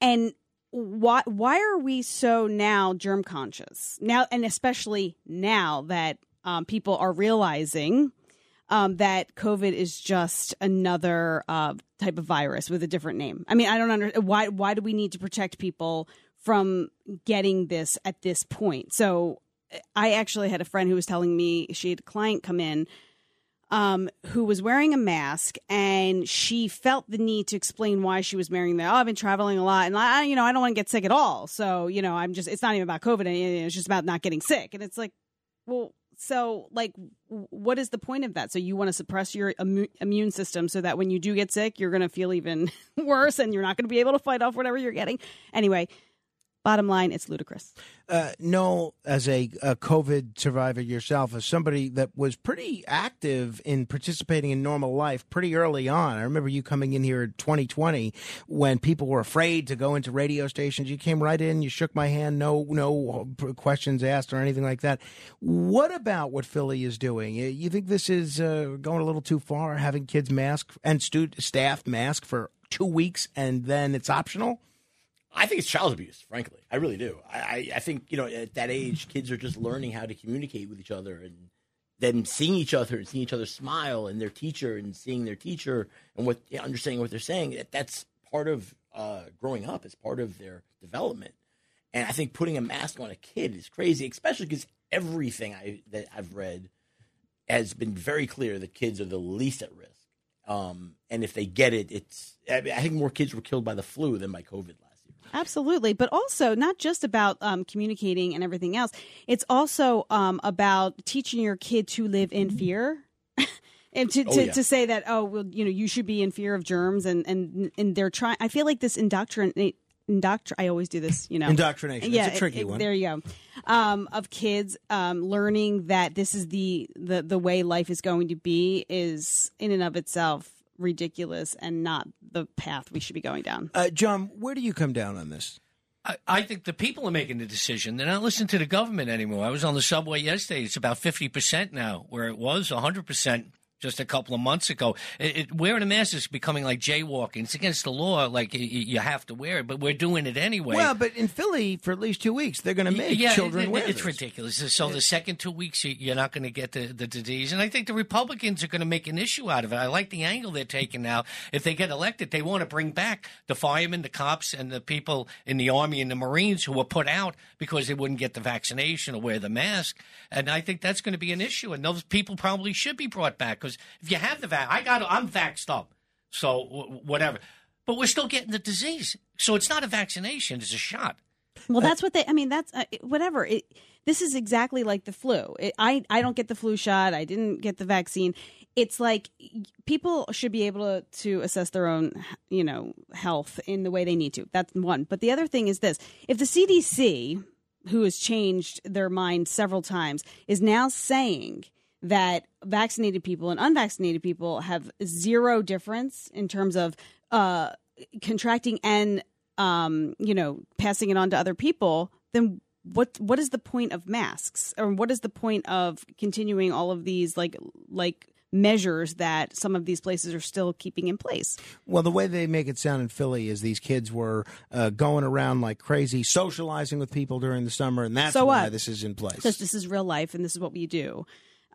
why are we so now germ conscious now, and especially now that people are realizing that COVID is just another type of virus with a different name. I mean, I don't understand why do we need to protect people from getting this at this point? So I actually had a friend who was telling me she had a client come in who was wearing a mask, and she felt the need to explain why she was wearing that. Oh, I've been traveling a lot, and I don't want to get sick at all. So, it's not even about COVID. It's just about not getting sick. And it's like, well, so like, what is the point of that? So you want to suppress your immune system so that when you do get sick, you're going to feel even worse and you're not going to be able to fight off whatever you're getting. Anyway, Bottom line, it's ludicrous. Noel, as a COVID survivor yourself, as somebody that was pretty active in participating in normal life pretty early on. I remember you coming in here in 2020 when people were afraid to go into radio stations. You came right in, you shook my hand, no questions asked or anything like that. What about what Philly is doing? You think this is going a little too far, having kids mask and staff mask for 2 weeks and then it's optional? I think it's child abuse, frankly. I really do. I think, at that age, kids are just learning how to communicate with each other and then seeing each other and seeing each other smile and their teacher and seeing their teacher and understanding what they're saying. That's part of growing up. It's part of their development. And I think putting a mask on a kid is crazy, especially because everything that I've read has been very clear that kids are the least at risk. And if they get it, I think more kids were killed by the flu than by COVID last year. Absolutely. But also not just about communicating and everything else. It's also about teaching your kid to live in fear. And to say that, you should be in fear of germs and they're trying. I feel like this I always do this, Indoctrination. Yeah, it's a tricky one. There you go. Of kids learning that this is the way life is going to be is in and of itself ridiculous and not the path we should be going down. John, where do you come down on this? I think the people are making the decision. They're not listening to the government anymore. I was on the subway yesterday. It's about 50% now, where it was 100% just a couple of months ago. Wearing a mask is becoming like jaywalking. It's against the law. Like, you have to wear it, but we're doing it anyway. Well, but in Philly, for at least 2 weeks, they're going to make children wear it's this. ridiculous. So the second 2 weeks, you're not going to get the disease. And I think the Republicans are going to make an issue out of it. I like the angle they're taking now. If they get elected, they want to bring back the firemen, the cops, and the people in the Army and the Marines who were put out because they wouldn't get the vaccination or wear the mask. And I think that's going to be an issue. And those people probably should be brought back because if you have the I'm vaxxed up, so whatever. But we're still getting the disease. So it's not a vaccination, it's a shot. Well, that's what that's whatever. This is exactly like the flu. I don't get the flu shot. I didn't get the vaccine. It's like people should be able to assess their own, health in the way they need to. That's one. But the other thing is this. If the CDC, who has changed their mind several times, is now saying that vaccinated people and unvaccinated people have zero difference in terms of contracting and passing it on to other people, then what is the point of masks, or what is the point of continuing all of these like measures that some of these places are still keeping in place? Well, the way they make it sound in Philly is these kids were going around like crazy, socializing with people during the summer, and that's why this is in place. Because this is real life, and this is what we do.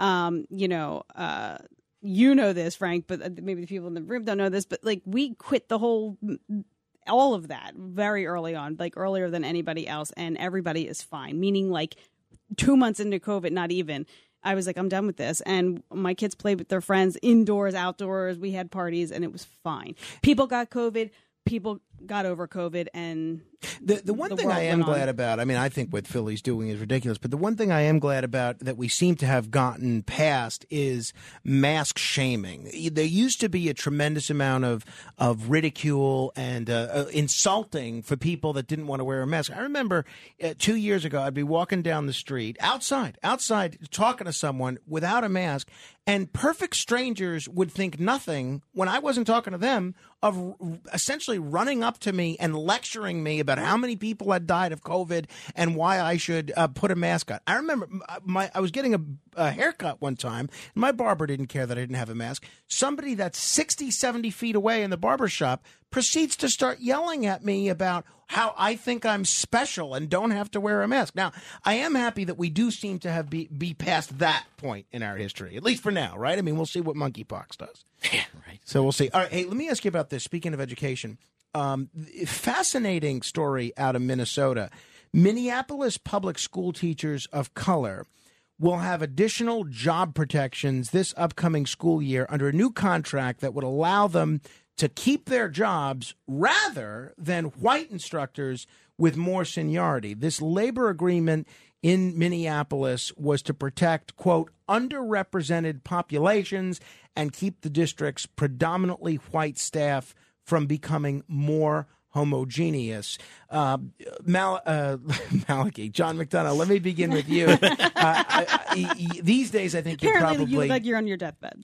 This, Frank, but maybe the people in the room don't know this, but like we quit all of that very early on, like earlier than anybody else, and everybody is fine. Meaning like 2 months into COVID, not even, I was like, I'm done with this. And my kids played with their friends indoors, outdoors. We had parties and it was fine. People got COVID. People got over COVID, and the one thing I am glad about, I think what Philly's doing is ridiculous, but the one thing I am glad about that we seem to have gotten past is mask shaming. There used to be a tremendous amount of ridicule and insulting for people that didn't want to wear a mask. I remember 2 years ago, I'd be walking down the street, outside, talking to someone without a mask, and perfect strangers would think nothing, when I wasn't talking to them, of essentially running up to me and lecturing me about how many people had died of COVID and why I should put a mask on. I remember I was getting a haircut one time, and my barber didn't care that I didn't have a mask. Somebody that's 60, 70 feet away in the barber shop proceeds to start yelling at me about how I think I'm special and don't have to wear a mask. Now, I am happy that we do seem to have be past that point in our history, at least for now, right? We'll see what monkeypox does. Yeah, right. So we'll see. All right, hey, let me ask you about this. Speaking of education, fascinating story out of Minnesota. Minneapolis public school teachers of color will have additional job protections this upcoming school year under a new contract that would allow them to keep their jobs rather than white instructors with more seniority. This labor agreement in Minneapolis was to protect, quote, underrepresented populations and keep the district's predominantly white staff from becoming more homogeneous. Malachi, John McDonough, let me begin with you. These days, I think Apparently you look like you're on your deathbed.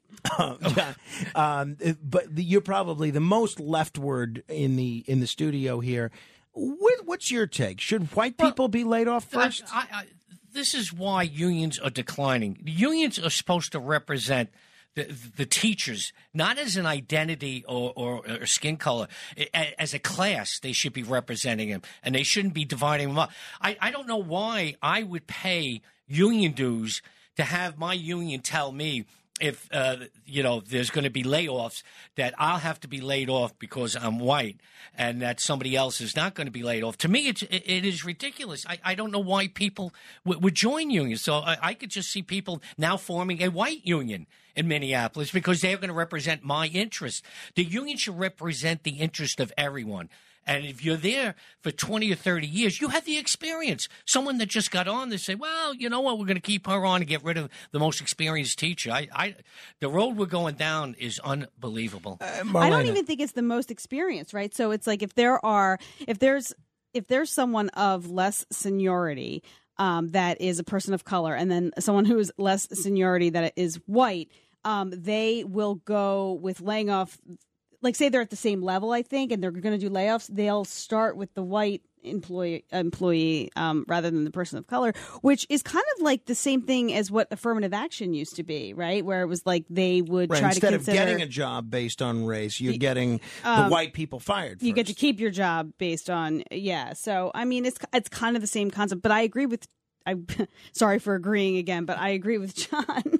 But you're probably the most leftward in the studio here. What's your take? Should white people be laid off first? This is why unions are declining. The unions are supposed to represent the teachers, not as an identity or skin color. As a class, they should be representing them, and they shouldn't be dividing them up. I don't know why I would pay union dues to have my union tell me if there's going to be layoffs, that I'll have to be laid off because I'm white, and that somebody else is not going to be laid off. To me, it is ridiculous. I don't know why people would join unions. So I could just see people now forming a white union in Minneapolis because they're going to represent my interest. The union should represent the interest of everyone. And if you're there for 20 or 30 years, you have the experience. Someone that just got on, they say, well, you know what, we're going to keep her on and get rid of the most experienced teacher. The road we're going down is unbelievable. I don't even think it's the most experienced, right? So it's like if there's someone of less seniority that is a person of color, and then someone who is less seniority that is white, they will go with laying off. Like, say they're at the same level, I think, and they're going to do layoffs. They'll start with the white employee rather than the person of color, which is kind of like the same thing as what affirmative action used to be, right? Where it was like they would try instead to consider, of getting a job based on race, you're getting the white people fired first. You get to keep your job based on, So, I mean, it's kind of the same concept, but I agree with sorry for agreeing again, but I agree with John.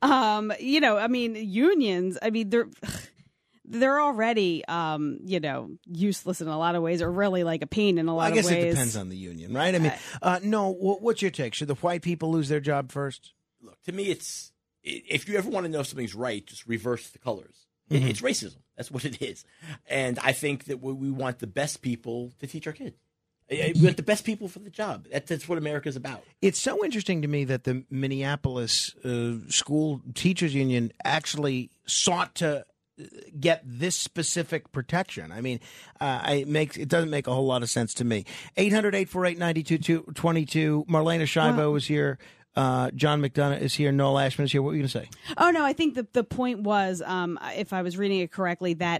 I mean, unions, I mean, they're already, useless in a lot of ways, or really like a pain in a lot of ways. I guess it depends on the union, right? I mean, no. What's your take? Should the white people lose their job first? Look, to me, it's if you ever want to know if something's right, just reverse the colors. Mm-hmm. It's racism. That's what it is. And I think that we want the best people to teach our kids. We want the best people for the job. That's what America's about. It's so interesting to me that the Minneapolis School Teachers Union actually sought to get this specific protection. I mean, it doesn't make a whole lot of sense to me. 800-848-9222. Marlena Shibo is here. John McDonough is here. Noel Ashman is here. What were you going to say? Oh, no, I think the point was, if I was reading it correctly, that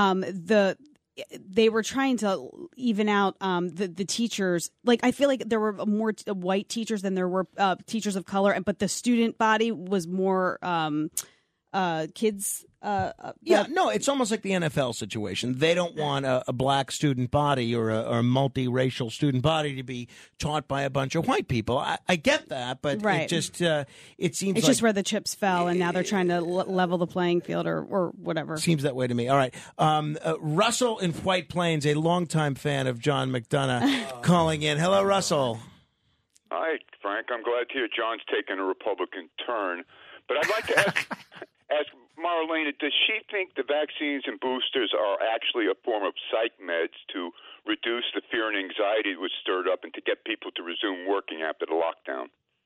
they were trying to even out the teachers. Like, I feel like there were more white teachers than there were teachers of color, but the student body was more kids. It's almost like the NFL situation. They don't want a black student body or a multiracial student body to be taught by a bunch of white people. I get that, but right. It just it seems it's just where the chips fell, and now they're trying to level the playing field or whatever. Seems that way to me. All right, Russell in White Plains, a longtime fan of John McDonough, calling in. Hello, Russell. Hi, Frank. I'm glad to hear John's taking a Republican turn, but I'd like to ask Marlena, does she think the vaccines and boosters are actually a form of psych meds to reduce the fear and anxiety that was stirred up and to get people to resume working after the lockdown?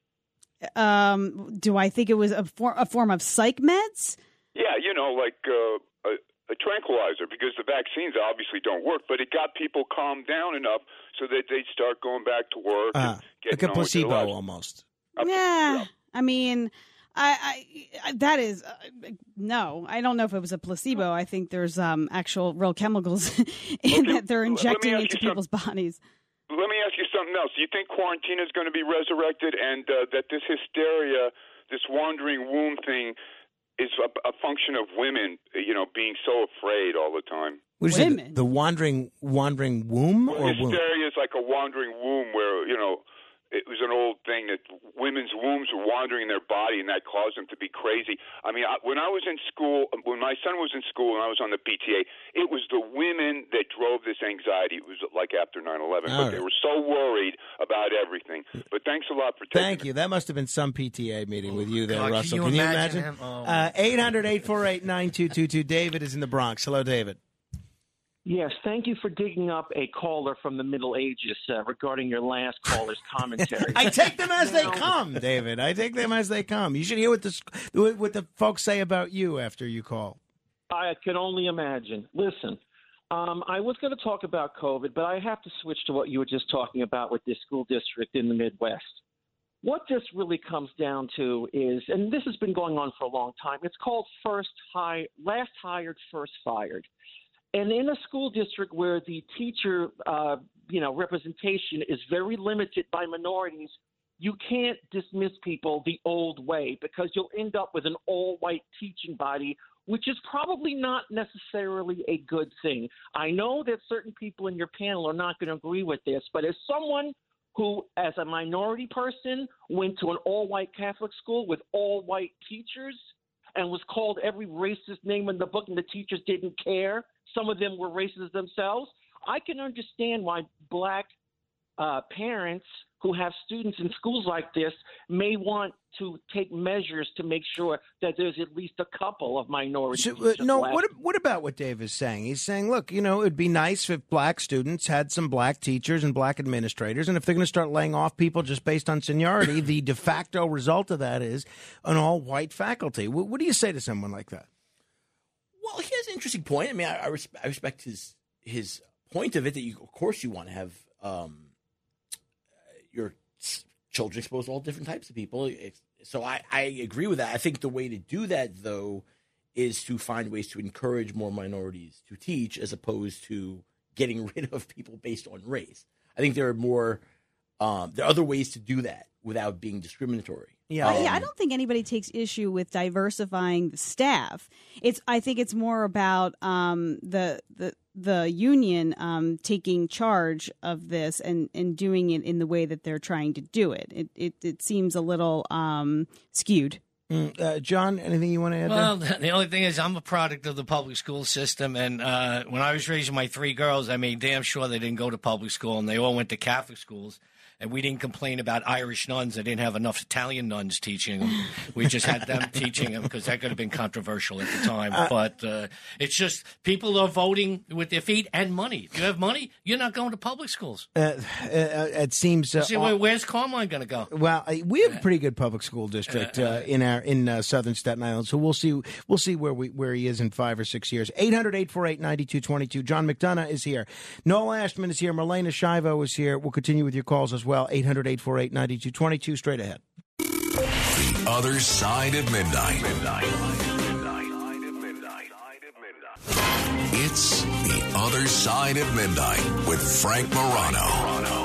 Do I think it was a form of psych meds? Yeah, like a tranquilizer, because the vaccines obviously don't work, but it got people calmed down enough so that they'd start going back to work. And like a placebo almost. Yeah, I mean... that is no. I don't know if it was a placebo. I think there's actual real chemicals that they're injecting into people's bodies. Let me ask you something else. Do you think quarantine is going to be resurrected, and that this hysteria, this wandering womb thing, is a function of women, being so afraid all the time? Women, the wandering womb, or hysteria is like a wandering womb where it was an old thing that women's wombs were wandering in their body, and that caused them to be crazy. I mean, when I was in school, when my son was in school and I was on the PTA, it was the women that drove this anxiety. It was like after 9/11, but they were so worried about everything. But thanks a lot for taking Thank you. That must have been some PTA meeting with you there, God, Russell. Can you imagine? 800-848-9222. David is in the Bronx. Hello, David. Yes, thank you for digging up a caller from the Middle Ages regarding your last caller's commentary. I take them as they come, David. I take them as they come. You should hear what the folks say about you after you call. I can only imagine. Listen, I was going to talk about COVID, but I have to switch to what you were just talking about with this school district in the Midwest. What this really comes down to is, and this has been going on for a long time, it's called last hired, first fired. And in a school district where the teacher, representation is very limited by minorities, you can't dismiss people the old way because you'll end up with an all-white teaching body, which is probably not necessarily a good thing. I know that certain people in your panel are not going to agree with this, but as someone who, as a minority person, went to an all-white Catholic school with all-white teachers and was called every racist name in the book and the teachers didn't care, some of them were racist themselves, I can understand why black parents who have students in schools like this may want to take measures to make sure that there's at least a couple of minorities. What about what Dave is saying? He's saying, look, it'd be nice if black students had some black teachers and black administrators, and if they're going to start laying off people just based on seniority, the de facto result of that is an all-white faculty. What do you say to someone like that? Well, he has an interesting point. I mean, I respect his point of it that of course you want to have your children exposed to all different types of people. So I agree with that. I think the way to do that, though, is to find ways to encourage more minorities to teach as opposed to getting rid of people based on race. I think there are other ways to do that without being discriminatory. I don't think anybody takes issue with diversifying the staff. I think it's more about the union taking charge of this and doing it in the way that they're trying to do it. It seems a little skewed. John, anything you want to add? Well, the only thing is I'm a product of the public school system, and when I was raising my three girls, I made damn sure they didn't go to public school, and they all went to Catholic schools. And we didn't complain about Irish nuns. They didn't have enough Italian nuns teaching them. We just had them teaching them because that could have been controversial at the time. But it's just people are voting with their feet and money. If you have money, you're not going to public schools. It seems. Where's Carmine going to go? Well, we have a pretty good public school district in southern Staten Island. So we'll see where he is in 5 or 6 years. 800-848-9222. John McDonough is here. Noel Ashman is here. Marlena Shivo is here. We'll continue with your calls as well. 800-848-9222. Straight ahead. The Other Side of Midnight. It's The Other Side of Midnight with Frank Morano.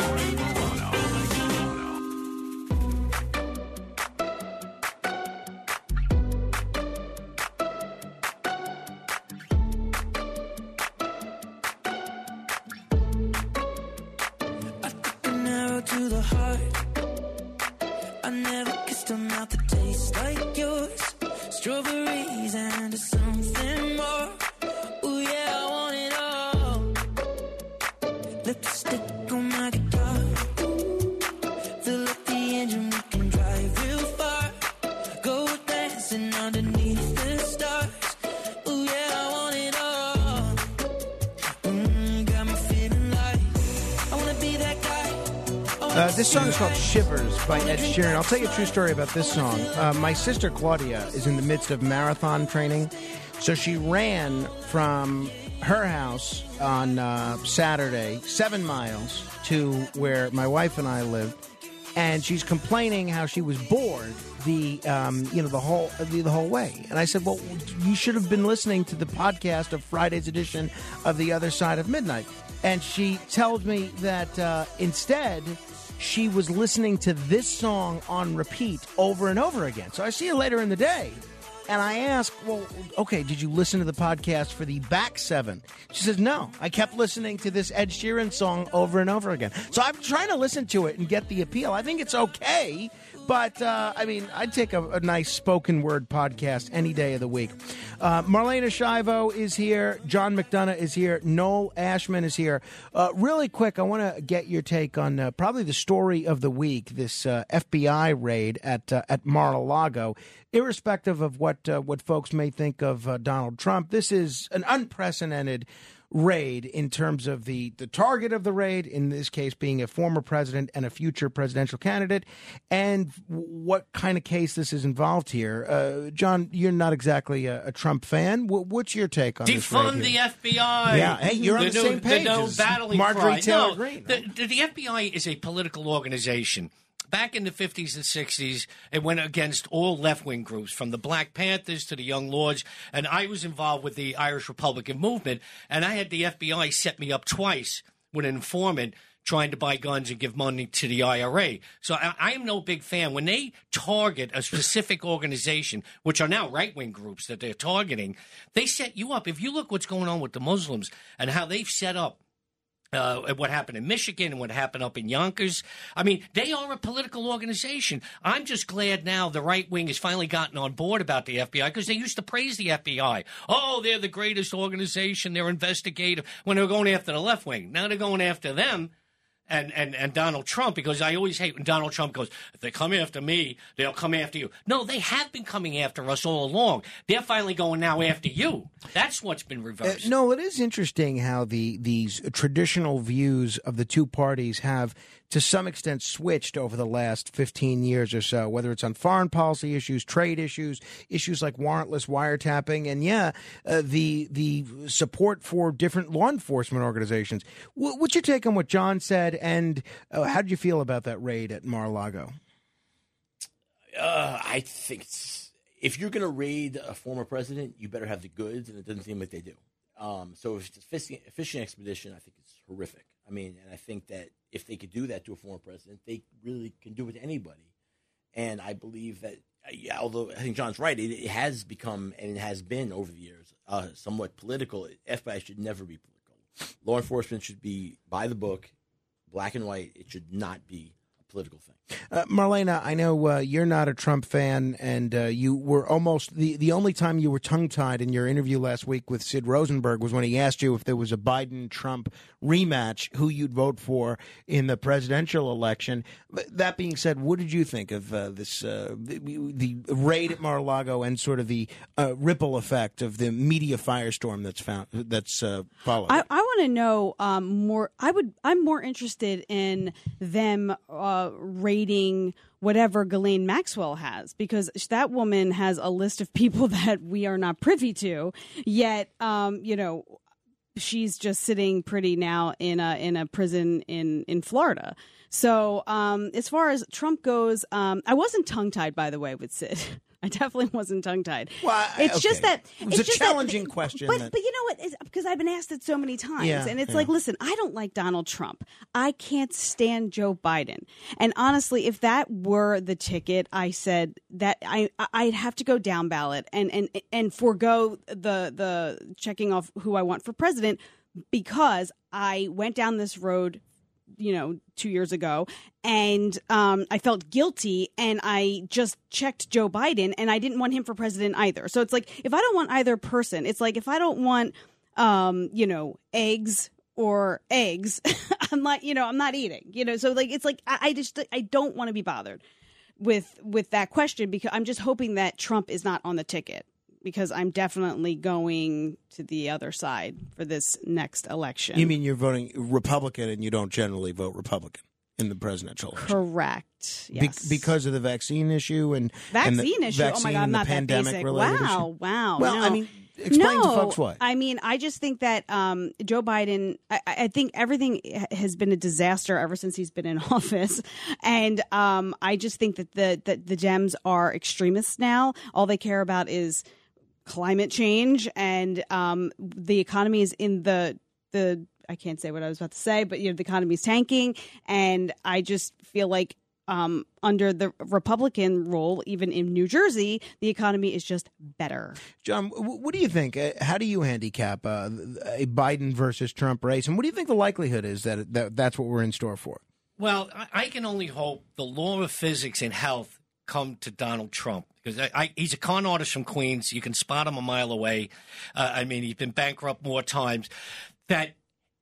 To the heart, I never kissed a mouth that tastes like yours. Strawberries and something more. Ooh yeah, I want it all. Lipstick on my guitar. Fill up the engine, we can drive real far. Go dancing underneath the stars. Ooh yeah, I want it all. Got me feeling like I wanna be that guy. This song is called Shivers by Ed Sheeran. I'll tell you a true story about this song. My sister Claudia is in the midst of marathon training. So she ran from her house on Saturday 7 miles to where my wife and I lived. And she's complaining how she was bored the whole way. And I said, well, you should have been listening to the podcast of Friday's edition of The Other Side of Midnight. And she tells me that instead she was listening to this song on repeat over and over again. So I see her later in the day, and I ask, well, okay, did you listen to the podcast for the back 7? She says, no, I kept listening to this Ed Sheeran song over and over again. So I'm trying to listen to it and get the appeal. I think it's okay, but, I'd take a nice spoken word podcast any day of the week. Marlena Shivo is here. John McDonough is here. Noel Ashman is here. Really quick, I want to get your take on probably the story of the week, this FBI raid at Mar-a-Lago. irrespective of what folks may think of Donald Trump, this is an unprecedented raid in terms of the target of the raid, in this case being a former president and a future presidential candidate, and what kind of case this is involved here. John, you're not exactly a Trump fan. What's your take on this raid Defund the here? FBI. Yeah, hey, you're on the same page as Marjorie Taylor Greene. The FBI is a political organization. Back in the 50s and 60s, it went against all left-wing groups, from the Black Panthers to the Young Lords, and I was involved with the Irish Republican movement, and I had the FBI set me up twice with an informant trying to buy guns and give money to the IRA. So I am no big fan. When they target a specific organization, which are now right-wing groups that they're targeting, they set you up. If you look what's going on with the Muslims and how they've set up what happened in Michigan and what happened up in Yonkers. I mean, they are a political organization. I'm just glad now the right wing has finally gotten on board about the FBI, because they used to praise the FBI. Oh, they're the greatest organization. They're investigative. When they were going after the left wing, now they're going after them. And Donald Trump, because I always hate when Donald Trump goes, if they come after me, they'll come after you. No, they have been coming after us all along. They're finally going now after you. That's what's been reversed. No, it is interesting how these traditional views of the two parties have, to some extent, switched over the last 15 years or so, whether it's on foreign policy issues, trade issues, issues like warrantless wiretapping, and the support for different law enforcement organizations. What's your take on what John said, and how did you feel about that raid at Mar-a-Lago? I think if you're going to raid a former president, you better have the goods, and it doesn't seem like they do. So if it's a fishing expedition, I think it's horrific. I mean, and I think that if they could do that to a former president, they really can do it to anybody. And I believe that, although I think John's right, it has become, and it has been over the years, somewhat political. FBI should never be political. Law enforcement should be by the book, black and white. It should not be a political thing. Marlena, I know you're not a Trump fan, and you were almost the only time you were tongue-tied in your interview last week with Sid Rosenberg was when he asked you if there was a Biden-Trump rematch, who you'd vote for in the presidential election. That being said, what did you think of the raid at Mar-a-Lago and sort of the ripple effect of the media firestorm that's followed? I want to know more. I'm more interested in them raiding whatever Ghislaine Maxwell has, because that woman has a list of people that we are not privy to. Yet, she's just sitting pretty now in a prison in Florida. So as far as Trump goes, I wasn't tongue-tied, by the way, with Sid. I definitely wasn't tongue-tied. Well, it's just that it's a challenging question. But you know what? It's because I've been asked it so many times, and it's like, listen, I don't like Donald Trump. I can't stand Joe Biden. And honestly, if that were the ticket, I said that I'd have to go down ballot and forego the checking off who I want for president, because I went down this road 2 years ago, and I felt guilty, and I just checked Joe Biden, and I didn't want him for president either. So it's like, if I don't want either person, it's like, if I don't want, eggs or eggs, I'm not eating, so like, it's like, I don't want to be bothered with that question, because I'm just hoping that Trump is not on the ticket, because I'm definitely going to the other side for this next election. You mean you're voting Republican, and you don't generally vote Republican in the presidential election? Correct. Yes. Because of the vaccine issue and vaccine issue. Vaccine, oh my God, I'm not that basic. Wow. Well, no. I mean, explain to folks why. I mean, I just think that Joe Biden, I think everything has been a disaster ever since he's been in office. And I just think that the Dems are extremists now. All they care about is climate change, and the economy is in the I can't say what I was about to say, but the economy is tanking, and I just feel like under the Republican rule, even in New Jersey, the economy is just better. John, what do you think? How do you handicap a Biden versus Trump race, and what do you think the likelihood is that that's what we're in store for? Well, I can only hope the law of physics and health come to Donald Trump, because he's a con artist from Queens. You can spot him a mile away. He's been bankrupt more times. That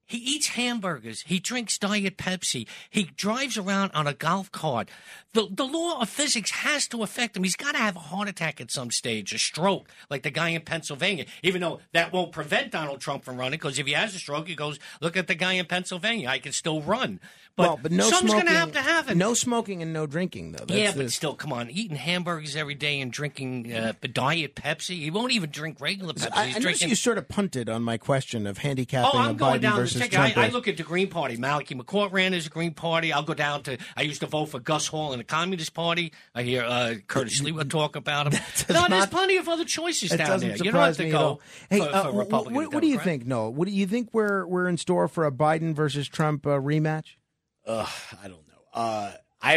He eats hamburgers. He drinks Diet Pepsi. He drives around on a golf cart. The law of physics has to affect him. He's got to have a heart attack at some stage, a stroke, like the guy in Pennsylvania, even though that won't prevent Donald Trump from running, because if he has a stroke, he goes, look at the guy in Pennsylvania. I can still run. But no something's smoking, going to happen. No smoking and no drinking, though. But still, come on. Eating hamburgers every day and drinking Diet Pepsi. He won't even drink regular Pepsi. I noticed you sort of punted on my question of handicapping I'm going Biden down versus the Trump. I look at the Green Party. Malachi McCourt ran as a Green Party. I'll go down to, I used to vote for Gus Hall in the Communist Party. I hear Curtis Lewa talk about him. There's plenty of other choices down there. You don't have to go for Republican. What do you think, Noah? What do you think we're in store for a Biden versus Trump rematch? I don't know.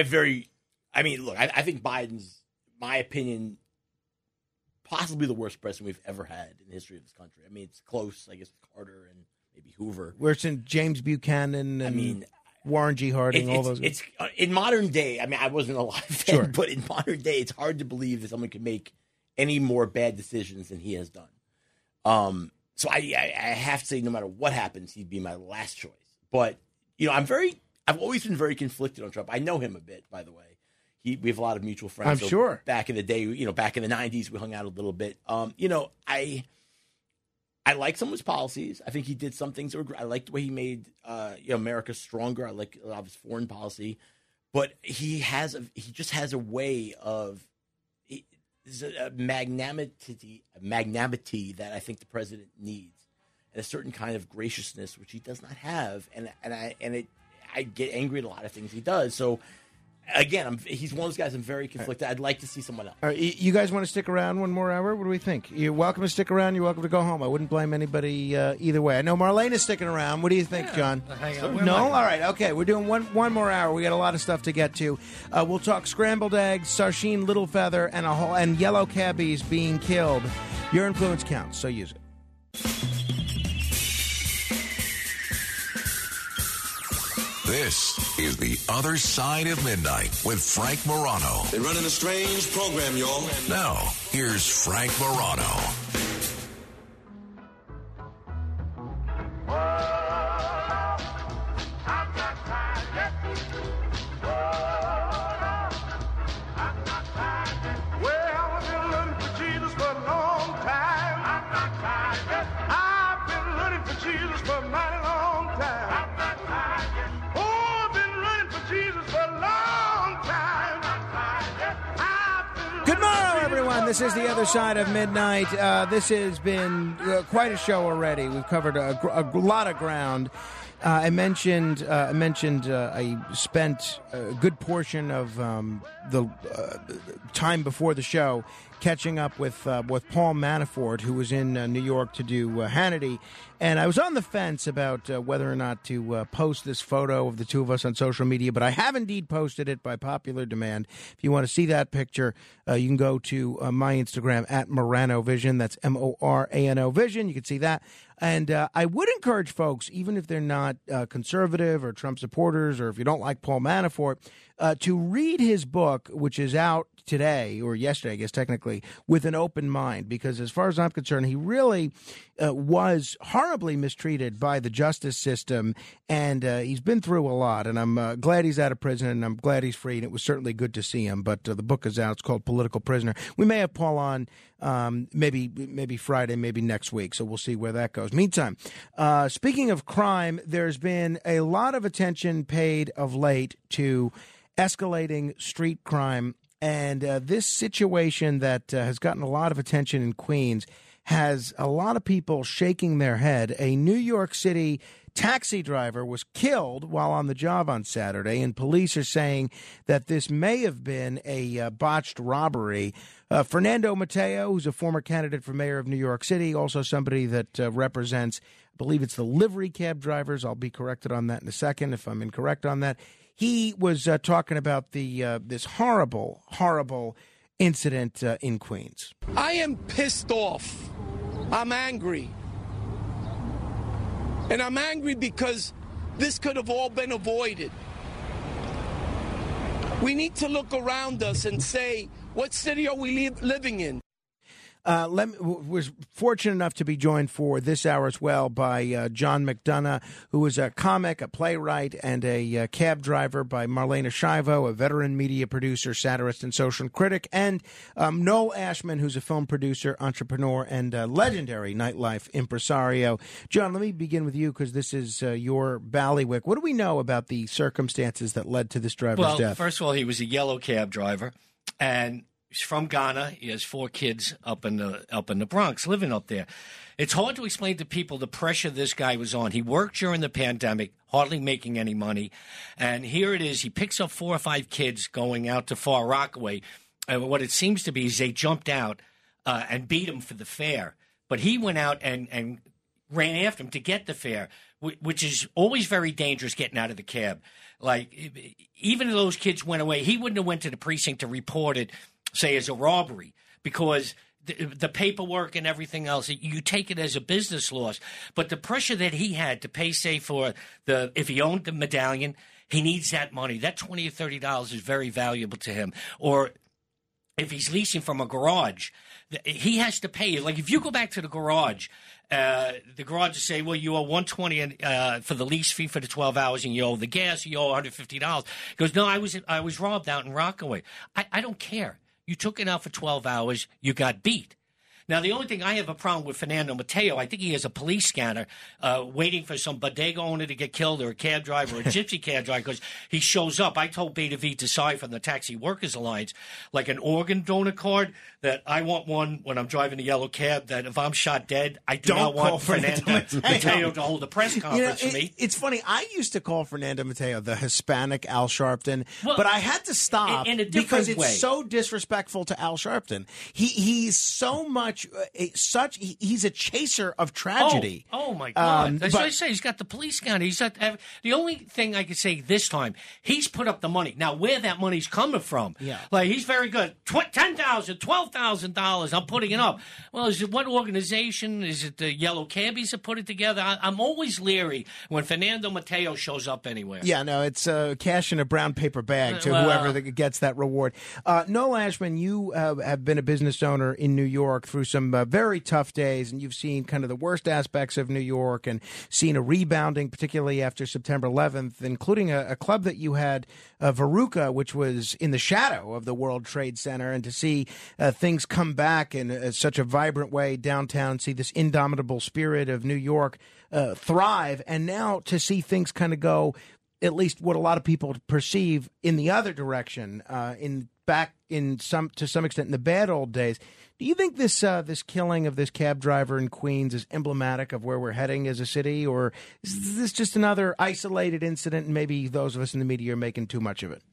I think Biden's, my opinion, possibly the worst president we've ever had in the history of this country. I mean, it's close, I guess, with Carter and maybe Hoover. Where's in James Buchanan and Warren G. Harding, all those. It's in modern day. I mean, I wasn't alive then, but in modern day, it's hard to believe that someone can make any more bad decisions than he has done. So I have to say, no matter what happens, he'd be my last choice. But I've always been very conflicted on Trump. I know him a bit, by the way. We have a lot of mutual friends. I'm sure. Back in the day, back in the 90s, we hung out a little bit. I like some of his policies. I think he did some things that were great. I like the way he made America stronger. I like a lot of his foreign policy. But he just has a way of a magnanimity that I think the president needs, and a certain kind of graciousness which he does not have. I get angry at a lot of things he does. So, again, he's one of those guys I'm very conflicted. I'd like to see someone else. All right, you guys want to stick around one more hour? What do we think? You're welcome to stick around. You're welcome to go home. I wouldn't blame anybody either way. I know Marlene is sticking around. What do you think, John? No? All right. Okay, we're doing one more hour. We got a lot of stuff to get to. We'll talk scrambled eggs, Sarshin Littlefeather, and yellow cabbies being killed. Your influence counts, so use it. This is The Other Side of Midnight with Frank Morano. They're running a strange program, y'all. Now, here's Frank Morano. This is The Other Side of Midnight. This has been quite a show already. We've covered a lot of ground. I mentioned I spent a good portion of the time before the show catching up with Paul Manafort, who was in New York to do Hannity. And I was on the fence about whether or not to post this photo of the two of us on social media, but I have indeed posted it by popular demand. If you want to see that picture, you can go to my Instagram at Morano Vision. That's Morano Vision. You can see that. And I would encourage folks, even if they're not conservative or Trump supporters, or if you don't like Paul Manafort, to read his book, which is out today, or yesterday, I guess technically, with an open mind, because as far as I'm concerned, he really was horribly mistreated by the justice system, and he's been through a lot, and I'm glad he's out of prison, and I'm glad he's free, and it was certainly good to see him, but the book is out. It's called Political Prisoner. We may have Paul on maybe Friday, maybe next week, so we'll see where that goes. Meantime, speaking of crime, there's been a lot of attention paid of late to escalating street crime. And this situation that has gotten a lot of attention in Queens has a lot of people shaking their head. A New York City taxi driver was killed while on the job on Saturday, and police are saying that this may have been a botched robbery. Fernando Mateo, who's a former candidate for mayor of New York City, also somebody that represents, I believe it's the livery cab drivers. I'll be corrected on that in a second if I'm incorrect on that. He was talking about this horrible, horrible incident in Queens. I am pissed off. I'm angry. And I'm angry because this could have all been avoided. We need to look around us and say, what city are we living in? Was fortunate enough to be joined for this hour as well by John McDonough, who is a comic, a playwright, and a cab driver, by Marlena Shivo, a veteran media producer, satirist, and social critic, and Noel Ashman, who's a film producer, entrepreneur, and legendary nightlife impresario. John, let me begin with you because this is your bailiwick. What do we know about the circumstances that led to this driver's death? Well, first of all, he was a yellow cab driver, and he's from Ghana. He has 4 kids up in the Bronx, living up there. It's hard to explain to people the pressure this guy was on. He worked during the pandemic, hardly making any money. And here it is. He picks up 4 or 5 kids going out to Far Rockaway. And what it seems to be is they jumped out and beat him for the fare. But he went out and ran after him to get the fare, which is always very dangerous, getting out of the cab. Like, even if those kids went away, he wouldn't have went to the precinct to report it, say, as a robbery, because the paperwork and everything else, you take it as a business loss. But the pressure that he had to pay, say, for if he owned the medallion, he needs that money. That $20 or $30 is very valuable to him. Or if he's leasing from a garage, he has to pay. Like, if you go back to the garage will say, well, you owe $120 for the lease fee for the 12 hours, and you owe the gas, you owe $150. He goes, no, I was robbed out in Rockaway. I don't care. You took it out for 12 hours. You got beat. Now, the only thing I have a problem with Fernando Mateo, I think he has a police scanner waiting for some bodega owner to get killed, or a cab driver, or a gypsy cab driver, because he shows up. I told Beta V Desai from the Taxi Workers Alliance, like an organ donor card, that I want one when I'm driving a yellow cab, that if I'm shot dead, I do not want Fernando Mateo to hold a press conference for me. It's funny. I used to call Fernando Mateo the Hispanic Al Sharpton, but I had to stop because it's so disrespectful to Al Sharpton. He's so much. He's a chaser of tragedy. Oh my God! That's what I say. He's got the police scanner. He's got the only thing I could say this time. He's put up the money. Now, where that money's coming from? Yeah, like, he's very good. $10,000, $12,000. I'm putting it up. Well, is it what organization? Is it the Yellow Cabbies that put it together? I'm always leery when Fernando Mateo shows up anywhere. Yeah, no, it's cash in a brown paper bag to whoever gets that reward. Noel Ashman, you have been a business owner in New York through some very tough days, and you've seen kind of the worst aspects of New York and seen a rebounding, particularly after September 11th, including a club that you had, Veruca, which was in the shadow of the World Trade Center, and to see things come back in such a vibrant way downtown, see this indomitable spirit of New York thrive, and now to see things kind of go, at least what a lot of people perceive, in the other direction, to some extent in the bad old days. Do you think this killing of this cab driver in Queens is emblematic of where we're heading as a city, or is this just another isolated incident and maybe those of us in the media are making too much of it?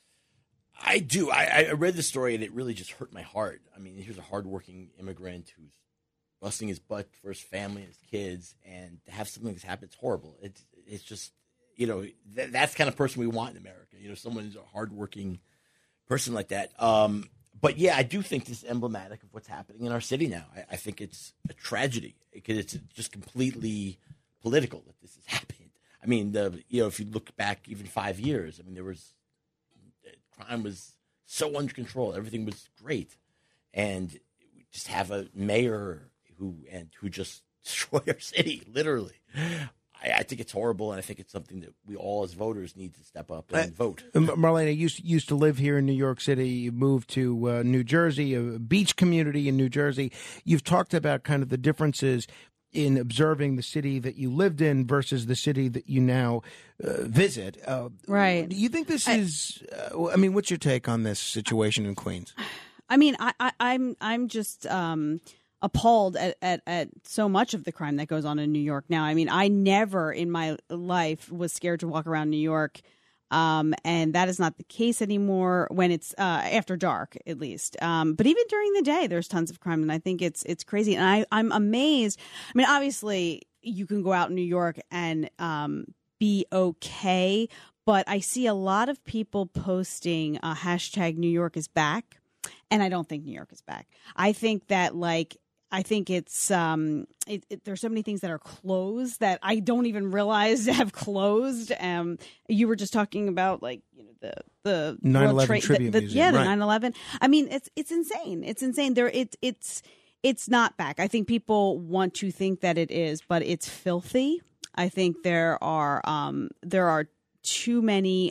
I do. I read the story and it really just hurt my heart. I mean, here's a hardworking immigrant who's busting his butt for his family and his kids, and to have something like this happen, it's horrible. It's just, that's the kind of person we want in America. Someone who's a hardworking person like that. But yeah, I do think this is emblematic of what's happening in our city now. I think it's a tragedy because it's just completely political that this has happened. I mean, if you look back even 5 years, I mean, crime was so under control, everything was great, and we just have a mayor who just destroyed our city, literally. I think it's horrible, and I think it's something that we all as voters need to step up and vote. Marlena, you used to live here in New York City. You moved to New Jersey, a beach community in New Jersey. You've talked about kind of the differences in observing the city that you lived in versus the city that you now visit. Right. Do you think this is what's your take on this situation in Queens? I mean, I'm just appalled at so much of the crime that goes on in New York now. I mean, I never in my life was scared to walk around New York, and that is not the case anymore when it's after dark, at least. But even during the day, there's tons of crime, and I think it's crazy. And I'm amazed. I mean, obviously, you can go out in New York and be okay, but I see a lot of people posting hashtag New York is back, and I don't think New York is back. I think that it's there's so many things that are closed that I don't even realize have closed. You were just talking about the 9/11 Tribute Museum. The 9/11. I mean, it's insane. It's insane. It's not back. I think people want to think that it is, but it's filthy. I think there are too many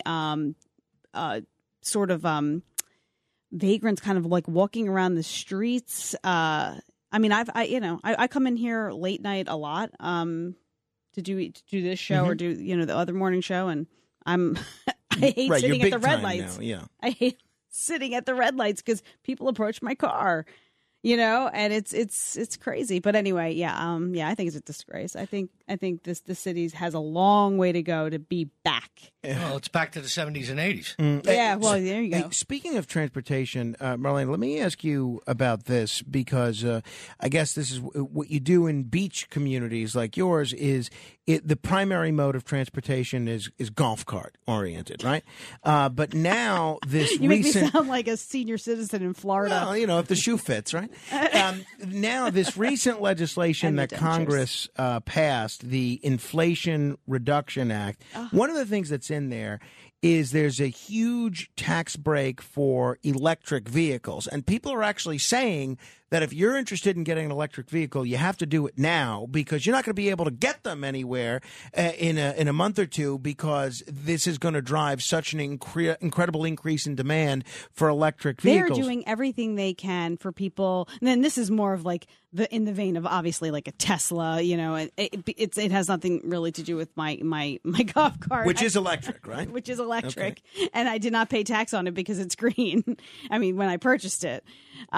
sort of vagrants kind of like walking around the streets. I mean, I come in here late night a lot to do this show or do the other morning show, and I hate sitting at the red lights. Now, yeah. I hate sitting at the red lights because people approach my car. And it's crazy. But anyway, I think it's a disgrace. I think the city has a long way to go to be back. Well, it's back to the 70s and 80s. Yeah, well, there you go. Hey, speaking of transportation, Marlene, let me ask you about this because I guess this is what you do in beach communities like yours is the primary mode of transportation is golf cart oriented, right? But now this you make me sound like a senior citizen in Florida. Well, if the shoe fits, right? Now, this recent legislation that Congress passed, the Inflation Reduction Act, one of the things that's in there is there's a huge tax break for electric vehicles. And people are actually saying that if you're interested in getting an electric vehicle, you have to do it now because you're not going to be able to get them anywhere in a month or two because this is going to drive such an incredible increase in demand for electric vehicles. They're doing everything they can for people. And then this is more of like in the vein of obviously like a Tesla, it has nothing really to do with my golf cart. Which is electric, right? Which is electric. Okay. And I did not pay tax on it because it's green. I mean, when I purchased it,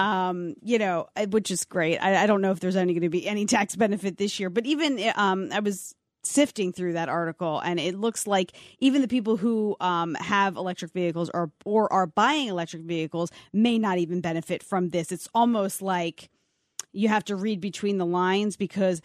which is great. I don't know if there's going to be any tax benefit this year, but even I was sifting through that article and it looks like even the people who have electric vehicles or are buying electric vehicles may not even benefit from this. It's almost like you have to read between the lines because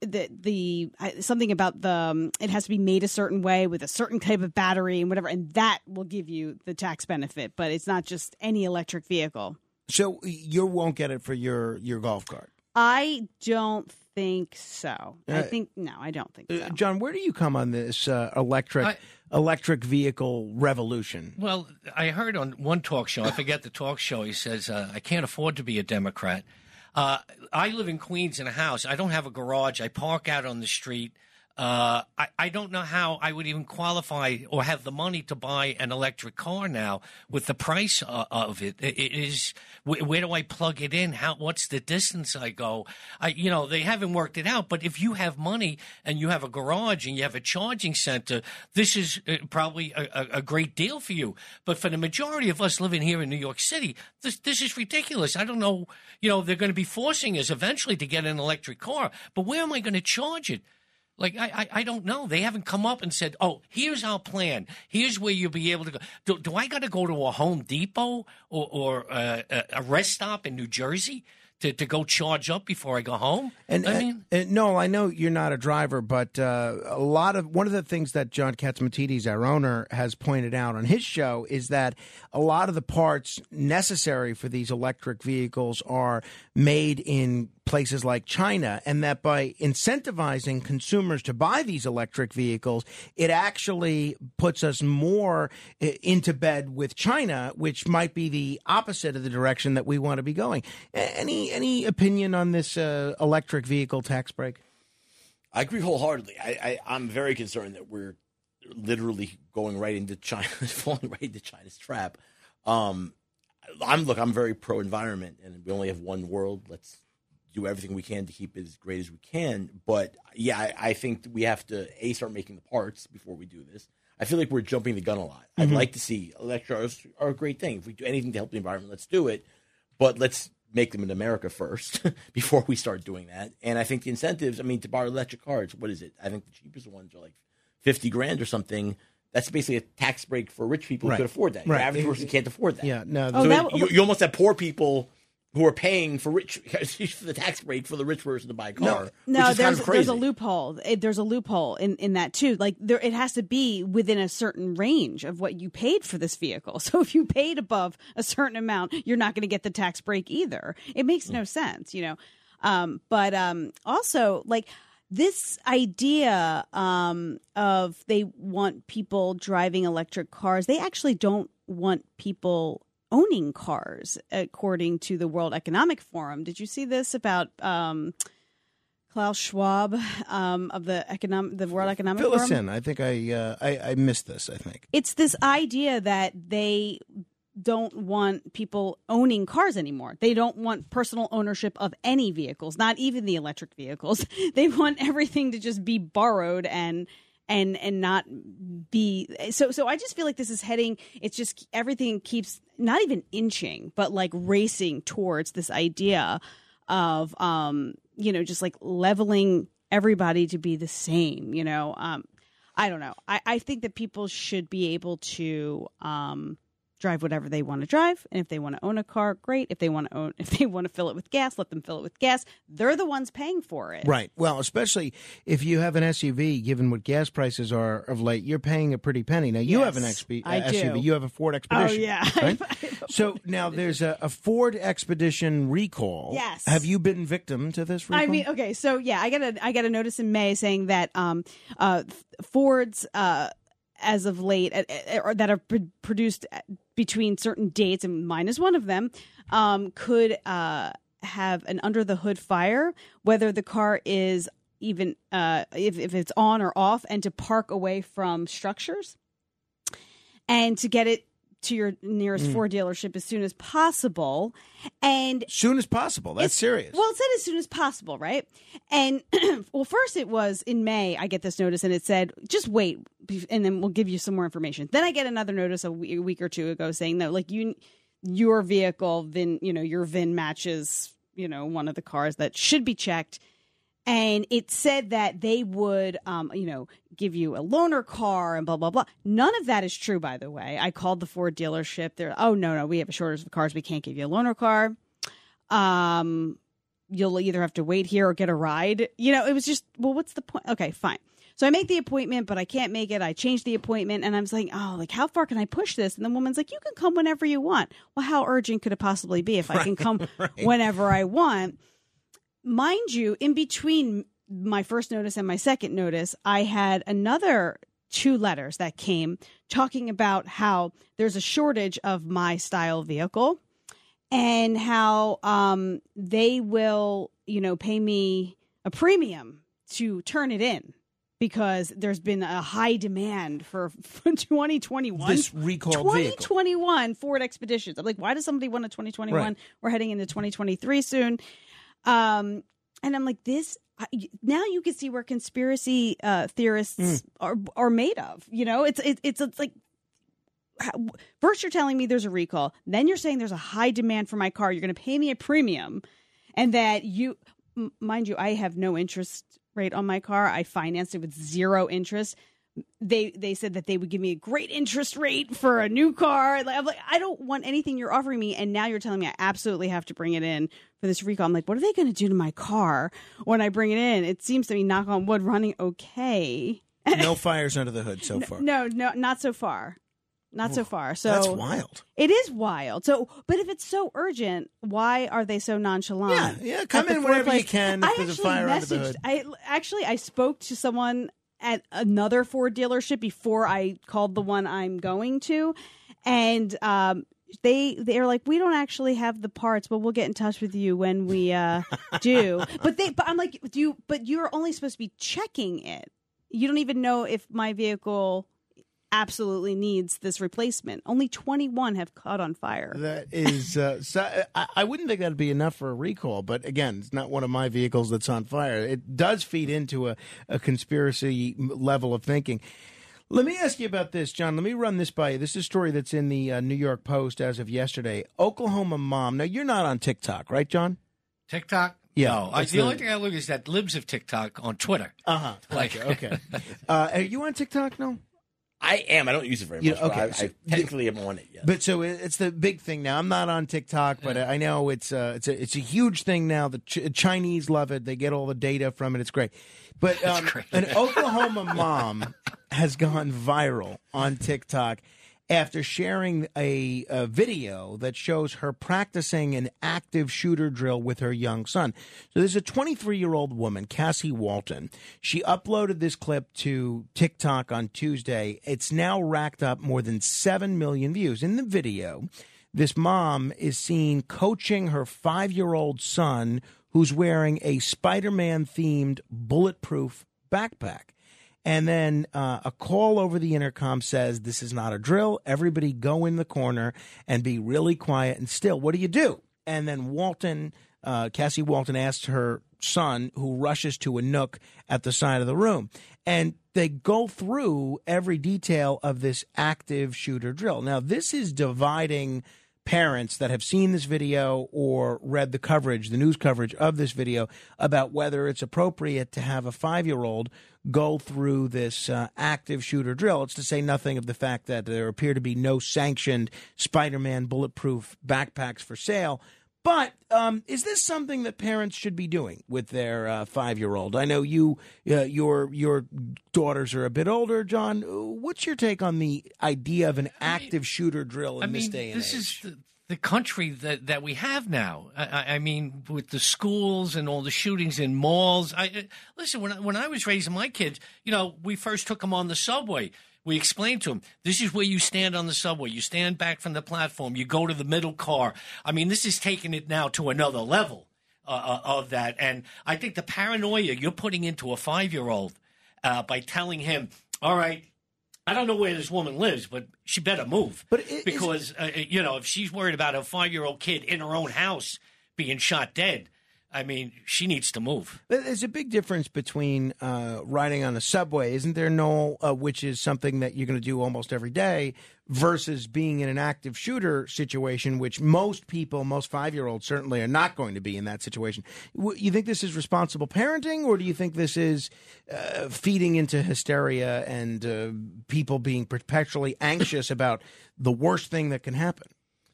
the something about it has to be made a certain way with a certain type of battery and whatever, and that will give you the tax benefit. But it's not just any electric vehicle. So you won't get it for your golf cart? I don't think so. I don't think so. John, where do you come on this electric vehicle revolution? Well, I heard on one talk show, I forget the talk show, he says, I can't afford to be a Democrat. I live in Queens in a house. I don't have a garage. I park out on the street. I don't know how I would even qualify or have the money to buy an electric car now with the price of it. It is, where do I plug it in? What's the distance I go? They haven't worked it out, but if you have money and you have a garage and you have a charging center, this is probably a great deal for you. But for the majority of us living here in New York City, this is ridiculous. I don't know, they're going to be forcing us eventually to get an electric car, but where am I going to charge it? Like, I don't know. They haven't come up and said, oh, here's our plan. Here's where you'll be able to go. Do I got to go to a Home Depot or a rest stop in New Jersey to go charge up before I go home? No, I know you're not a driver, but one of the things that John Catsimatidis, our owner, has pointed out on his show is that a lot of the parts necessary for these electric vehicles are made in places like China, and that by incentivizing consumers to buy these electric vehicles, it actually puts us more into bed with China, which might be the opposite of the direction that we want to be going. Any opinion on this electric vehicle tax break? I agree wholeheartedly. I'm very concerned that we're literally going right into China, falling right into China's trap. I'm very pro-environment, and we only have one world. Let's do everything we can to keep it as great as we can. But yeah, I think we have to start making the parts before we do this. I feel like we're jumping the gun a lot. I'd like to see electric cars are a great thing. If we do anything to help the environment, let's do it. But let's make them in America first before we start doing that. And I think the incentives, to buy electric cars, what is it? I think the cheapest ones are like $50,000 or something. That's basically a tax break for rich people who could afford that. Right. The average person can't afford that. Yeah, no. You almost have poor people who are paying for the tax break for the rich person to buy a car. No, there's a loophole. There's a loophole in that too. Like it has to be within a certain range of what you paid for this vehicle. So if you paid above a certain amount, you're not going to get the tax break either. It makes no sense, But also, like, this idea of they want people driving electric cars, they actually don't want people owning cars, according to the World Economic Forum. Did you see this about Klaus Schwab of the World Economic Forum? Fill us in. I think I missed this, I think. It's this idea that they don't want people owning cars anymore. They don't want personal ownership of any vehicles, not even the electric vehicles. They want everything to just be borrowed and not be so I just feel like this is heading, it's just everything keeps not even inching but like racing towards this idea of just like leveling everybody to be the same. I don't know. I think that people should be able to drive whatever they want to drive, and if they want to own a car, great. If they want to fill it with gas, let them fill it with gas. They're the ones paying for it. Right. Well, especially if you have an SUV, given what gas prices are of late, you're paying a pretty penny. Now, you have an SUV. do. You have a Ford Expedition. Oh, yeah. Right? So now there's a Ford Expedition recall. Yes. Have you been victim to this recall? I mean, okay, so yeah, I got a notice in May saying that Fords as of late that are produced between certain dates, and mine is one of them, could have an under the hood fire, whether the car is even if it's on or off, and to park away from structures and to get it to your nearest Ford dealership as soon as possible. And soon as possible. That's serious. Well, it said as soon as possible, right? And well, first it was in May, I get this notice and it said, just wait, and then we'll give you some more information. Then I get another notice a week or two ago saying, no, like your vehicle, your VIN matches, one of the cars that should be checked. And it said that they would, give you a loaner car and blah, blah, blah. None of that is true, by the way. I called the Ford dealership. They're, oh, no, we have a shortage of cars. We can't give you a loaner car. You'll either have to wait here or get a ride. It was just, well, what's the point? Okay, fine. So I make the appointment, but I can't make it. I changed the appointment, and I was like, oh, like, how far can I push this? And the woman's like, you can come whenever you want. Well, how urgent could it possibly be if I can come whenever I want? Mind you, in between my first notice and my second notice, I had another 2 letters that came talking about how there's a shortage of my style vehicle and how they will, pay me a premium to turn it in because there's been a high demand for 2021. This recalled 2021 Ford Expeditions. I'm like, why does somebody want a 2021? Right. We're heading into 2023 soon. And I'm like, this, now you can see where conspiracy theorists are made of. It's like, first you're telling me there's a recall, then you're saying there's a high demand for my car. You're going to pay me a premium, and that mind you, I have no interest rate on my car. I financed it with 0 interest. They said that they would give me a great interest rate for a new car. I'm like, I don't want anything you're offering me, and now you're telling me I absolutely have to bring it in for this recall. I'm like, what are they going to do to my car when I bring it in? It seems to be, knock on wood, running okay. No fires under the hood so far. No, not so far. Not so far. So that's wild. It is wild. So, but if it's so urgent, why are they so nonchalant? Yeah. Come in whenever you can. If there's a fire under the hood. I spoke to someone at another Ford dealership before I called the one I'm going to, and they're like, we don't actually have the parts, but we'll get in touch with you when we do. But I'm like, but you're only supposed to be checking it. You don't even know if my vehicle absolutely needs this replacement. Only 21 have caught on fire. That is, I wouldn't think that'd be enough for a recall, but again, it's not one of my vehicles that's on fire. It does feed into a conspiracy level of thinking. Let me ask you about this, John. Let me run this by you. This is a story that's in the New York Post as of yesterday. Oklahoma mom. Now, you're not on TikTok, right, John? TikTok? Yeah. No. The only thing I look is that libs of TikTok on Twitter. Uh-huh. Okay. Are you on TikTok? No? I am. I don't use it very much. Okay. I technically am on it. Yes. But so it's the big thing now. I'm not on TikTok, but I know it's a huge thing now. The Chinese love it. They get all the data from it. It's great. But an Oklahoma mom has gone viral on TikTok after sharing a video that shows her practicing an active shooter drill with her young son. So there's a 23-year-old woman, Cassie Walton. She uploaded this clip to TikTok on Tuesday. It's now racked up more than 7 million views. In the video, this mom is seen coaching her 5-year-old son who's wearing a Spider-Man themed bulletproof backpack. And then a call over the intercom says, this is not a drill. Everybody go in the corner and be really quiet and still. What do you do? And then Cassie Walton asks her son, who rushes to a nook at the side of the room. And they go through every detail of this active shooter drill. Now, this is dividing parents that have seen this video or read the news coverage of this video about whether it's appropriate to have a 5-year-old go through this active shooter drill. It's to say nothing of the fact that there appear to be no sanctioned Spider-Man bulletproof backpacks for sale. But is this something that parents should be doing with their 5-year-old? I know your daughters are a bit older, John. What's your take on the idea of an active shooter drill in this day and age? This is the country that we have now. I mean, with the schools and all the shootings in malls. Listen, when I was raising my kids, we first took them on the subway. We explained to them, this is where you stand on the subway. You stand back from the platform. You go to the middle car. I mean, this is taking it now to another level of that. And I think the paranoia you're putting into a 5-year-old by telling him, all right, I don't know where this woman lives, but she better move. Because, if she's worried about a 5-year-old kid in her own house being shot dead, I mean, she needs to move. There's a big difference between riding on a subway, isn't there, Noel, which is something that you're going to do almost every day, versus being in an active shooter situation, which most 5-year-olds certainly are not going to be in that situation. You think this is responsible parenting, or do you think this is feeding into hysteria and people being perpetually anxious about the worst thing that can happen?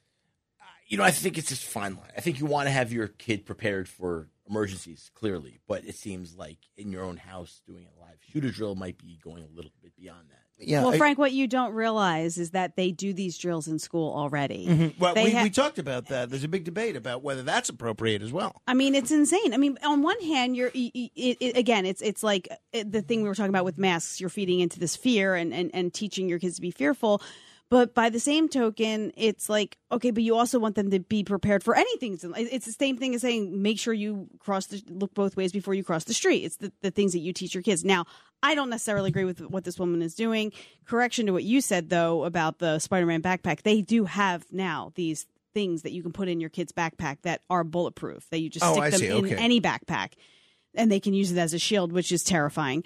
I think it's just fine line. I think you want to have your kid prepared for emergencies, clearly, but it seems like in your own house doing a live shooter drill might be going a little bit beyond that. Yeah, well, Frank, what you don't realize is that they do these drills in school already. Mm-hmm. Well, we talked about that. There's a big debate about whether that's appropriate as well. I mean, it's insane. I mean, on one hand, it's like the thing we were talking about with masks. You're feeding into this fear and teaching your kids to be fearful. But by the same token, it's like, okay, but you also want them to be prepared for anything. It's the same thing as saying, make sure you look both ways before you cross the street. It's the things that you teach your kids. Now, I don't necessarily agree with what this woman is doing. Correction to what you said, though, about the Spider-Man backpack. They do have now these things that you can put in your kid's backpack that are bulletproof, that you just stick them in any backpack, and they can use it as a shield, which is terrifying.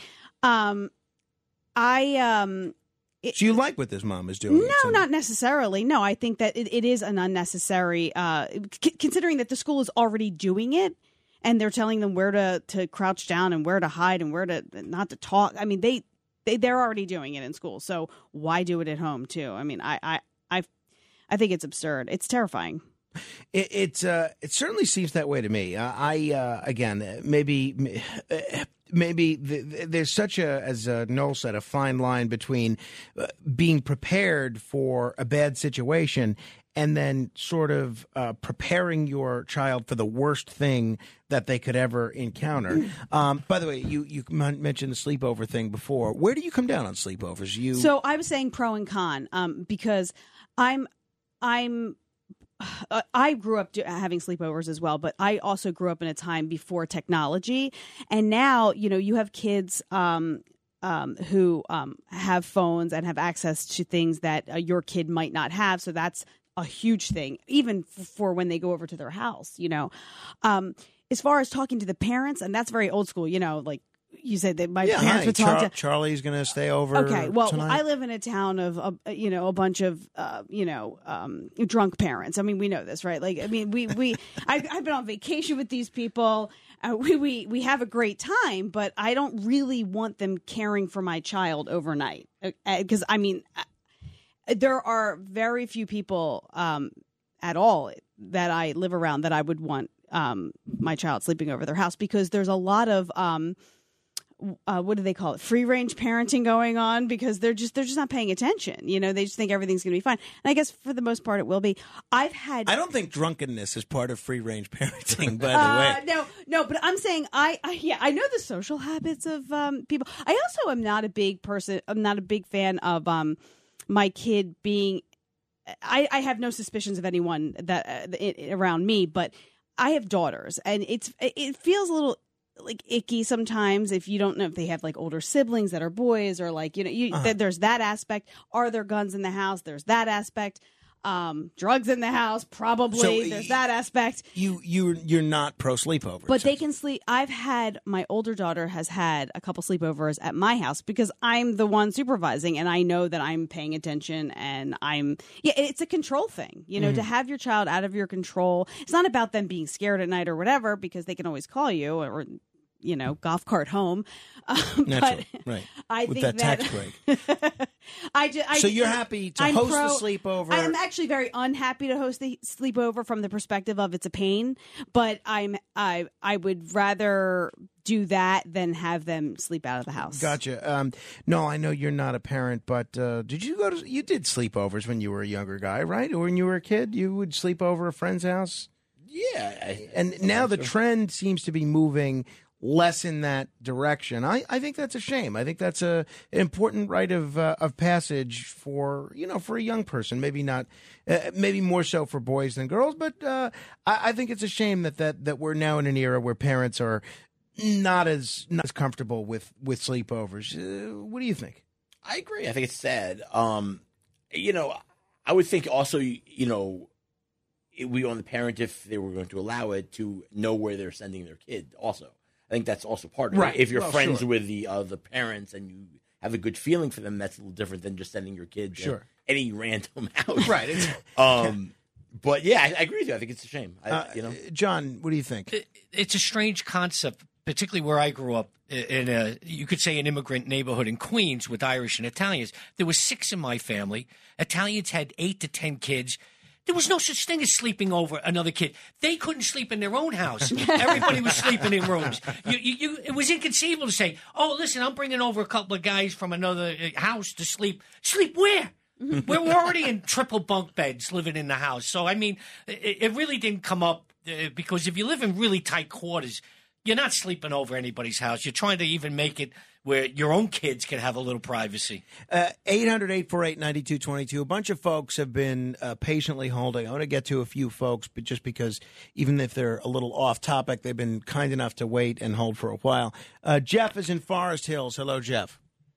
So you like what this mom is doing? No, not necessarily. No, I think that it is an unnecessary, considering that the school is already doing it, and they're telling them where to crouch down and where to hide and where to not to talk. I mean, they're already doing it in school, so why do it at home too? I mean, I think it's absurd. It's terrifying. It certainly seems that way to me. Again, maybe there's such as Noel said, a fine line between being prepared for a bad situation and then sort of preparing your child for the worst thing that they could ever encounter. By the way, you mentioned the sleepover thing before. Where do you come down on sleepovers? So I was saying pro and con because I grew up having sleepovers as well, but I also grew up in a time before technology. And now, you have kids who have phones and have access to things that your kid might not have. So that's a huge thing, even for when they go over to their house, as far as talking to the parents, and that's very old school, like you said that my parents would talk to Charlie's going to stay over. Okay, well, tonight. I live in a town of a bunch of drunk parents. I mean, we know this, right? Like, I mean, I've been on vacation with these people. We have a great time, but I don't really want them caring for my child overnight because I mean, there are very few people at all that I live around that I would want my child sleeping over their house because there's a lot of what do they call it? Free range parenting going on because they're just not paying attention. They just think everything's going to be fine. And I guess for the most part it will be. I don't think drunkenness is part of free range parenting, by the way. No, but I'm saying I know the social habits of people. I also am not a big person. I'm not a big fan of my kid being I have no suspicions of anyone that around me, but I have daughters, and it feels a little like icky sometimes if you don't know if they have like older siblings that are boys, or like there's that aspect. Are there guns in the house? There's that aspect. Drugs in the house, probably. So there's that aspect. You're not pro sleepover, but they can sleep. My older daughter has had a couple sleepovers at my house because I'm the one supervising, and I know that I'm paying attention, and it's a control thing, to have your child out of your control. It's not about them being scared at night or whatever, because they can always call you or golf cart home. Natural, right? I with think that tax break. So you're happy to host the sleepover? I'm actually very unhappy to host the sleepover from the perspective of it's a pain, but I would rather do that than have them sleep out of the house. Gotcha. No, I know you're not a parent, but did you did sleepovers when you were a younger guy, right? Or when you were a kid, you would sleep over a friend's house? Yeah. And now the trend seems to be moving less in that direction. I think that's a shame. I think that's an important rite of passage for a young person. Maybe not, maybe more so for boys than girls. But I think it's a shame that we're now in an era where parents are not as comfortable with sleepovers. What do you think? I agree. I think it's sad. I would think also, it would be on the parent, if they were going to allow it, to know where they're sending their kid also. I think that's also part of right. it. If you're friends sure. with the parents and you have a good feeling for them, that's a little different than just sending your kid to any random house. Right. But yeah, I agree with you. I think it's a shame. John, what do you think? It's a strange concept, particularly where I grew up in you could say an immigrant neighborhood in Queens with Irish and Italians. There was 6 in my family. Italians had 8 to 10 kids. There was no such thing as sleeping over another kid. They couldn't sleep in their own house. Everybody was sleeping in rooms. It was inconceivable to say, "Oh, listen, I'm bringing over a couple of guys from another house to sleep." Sleep where? We're already in triple bunk beds living in the house. So, I mean, it really didn't come up because if you live in really tight quarters, you're not sleeping over anybody's house. You're trying to even make it where your own kids can have a little privacy. 800-848-9222. A bunch of folks have been patiently holding. I want to get to a few folks, but just because even if they're a little off topic, they've been kind enough to wait and hold for a while. Jeff is in Forest Hills. Hello, Jeff.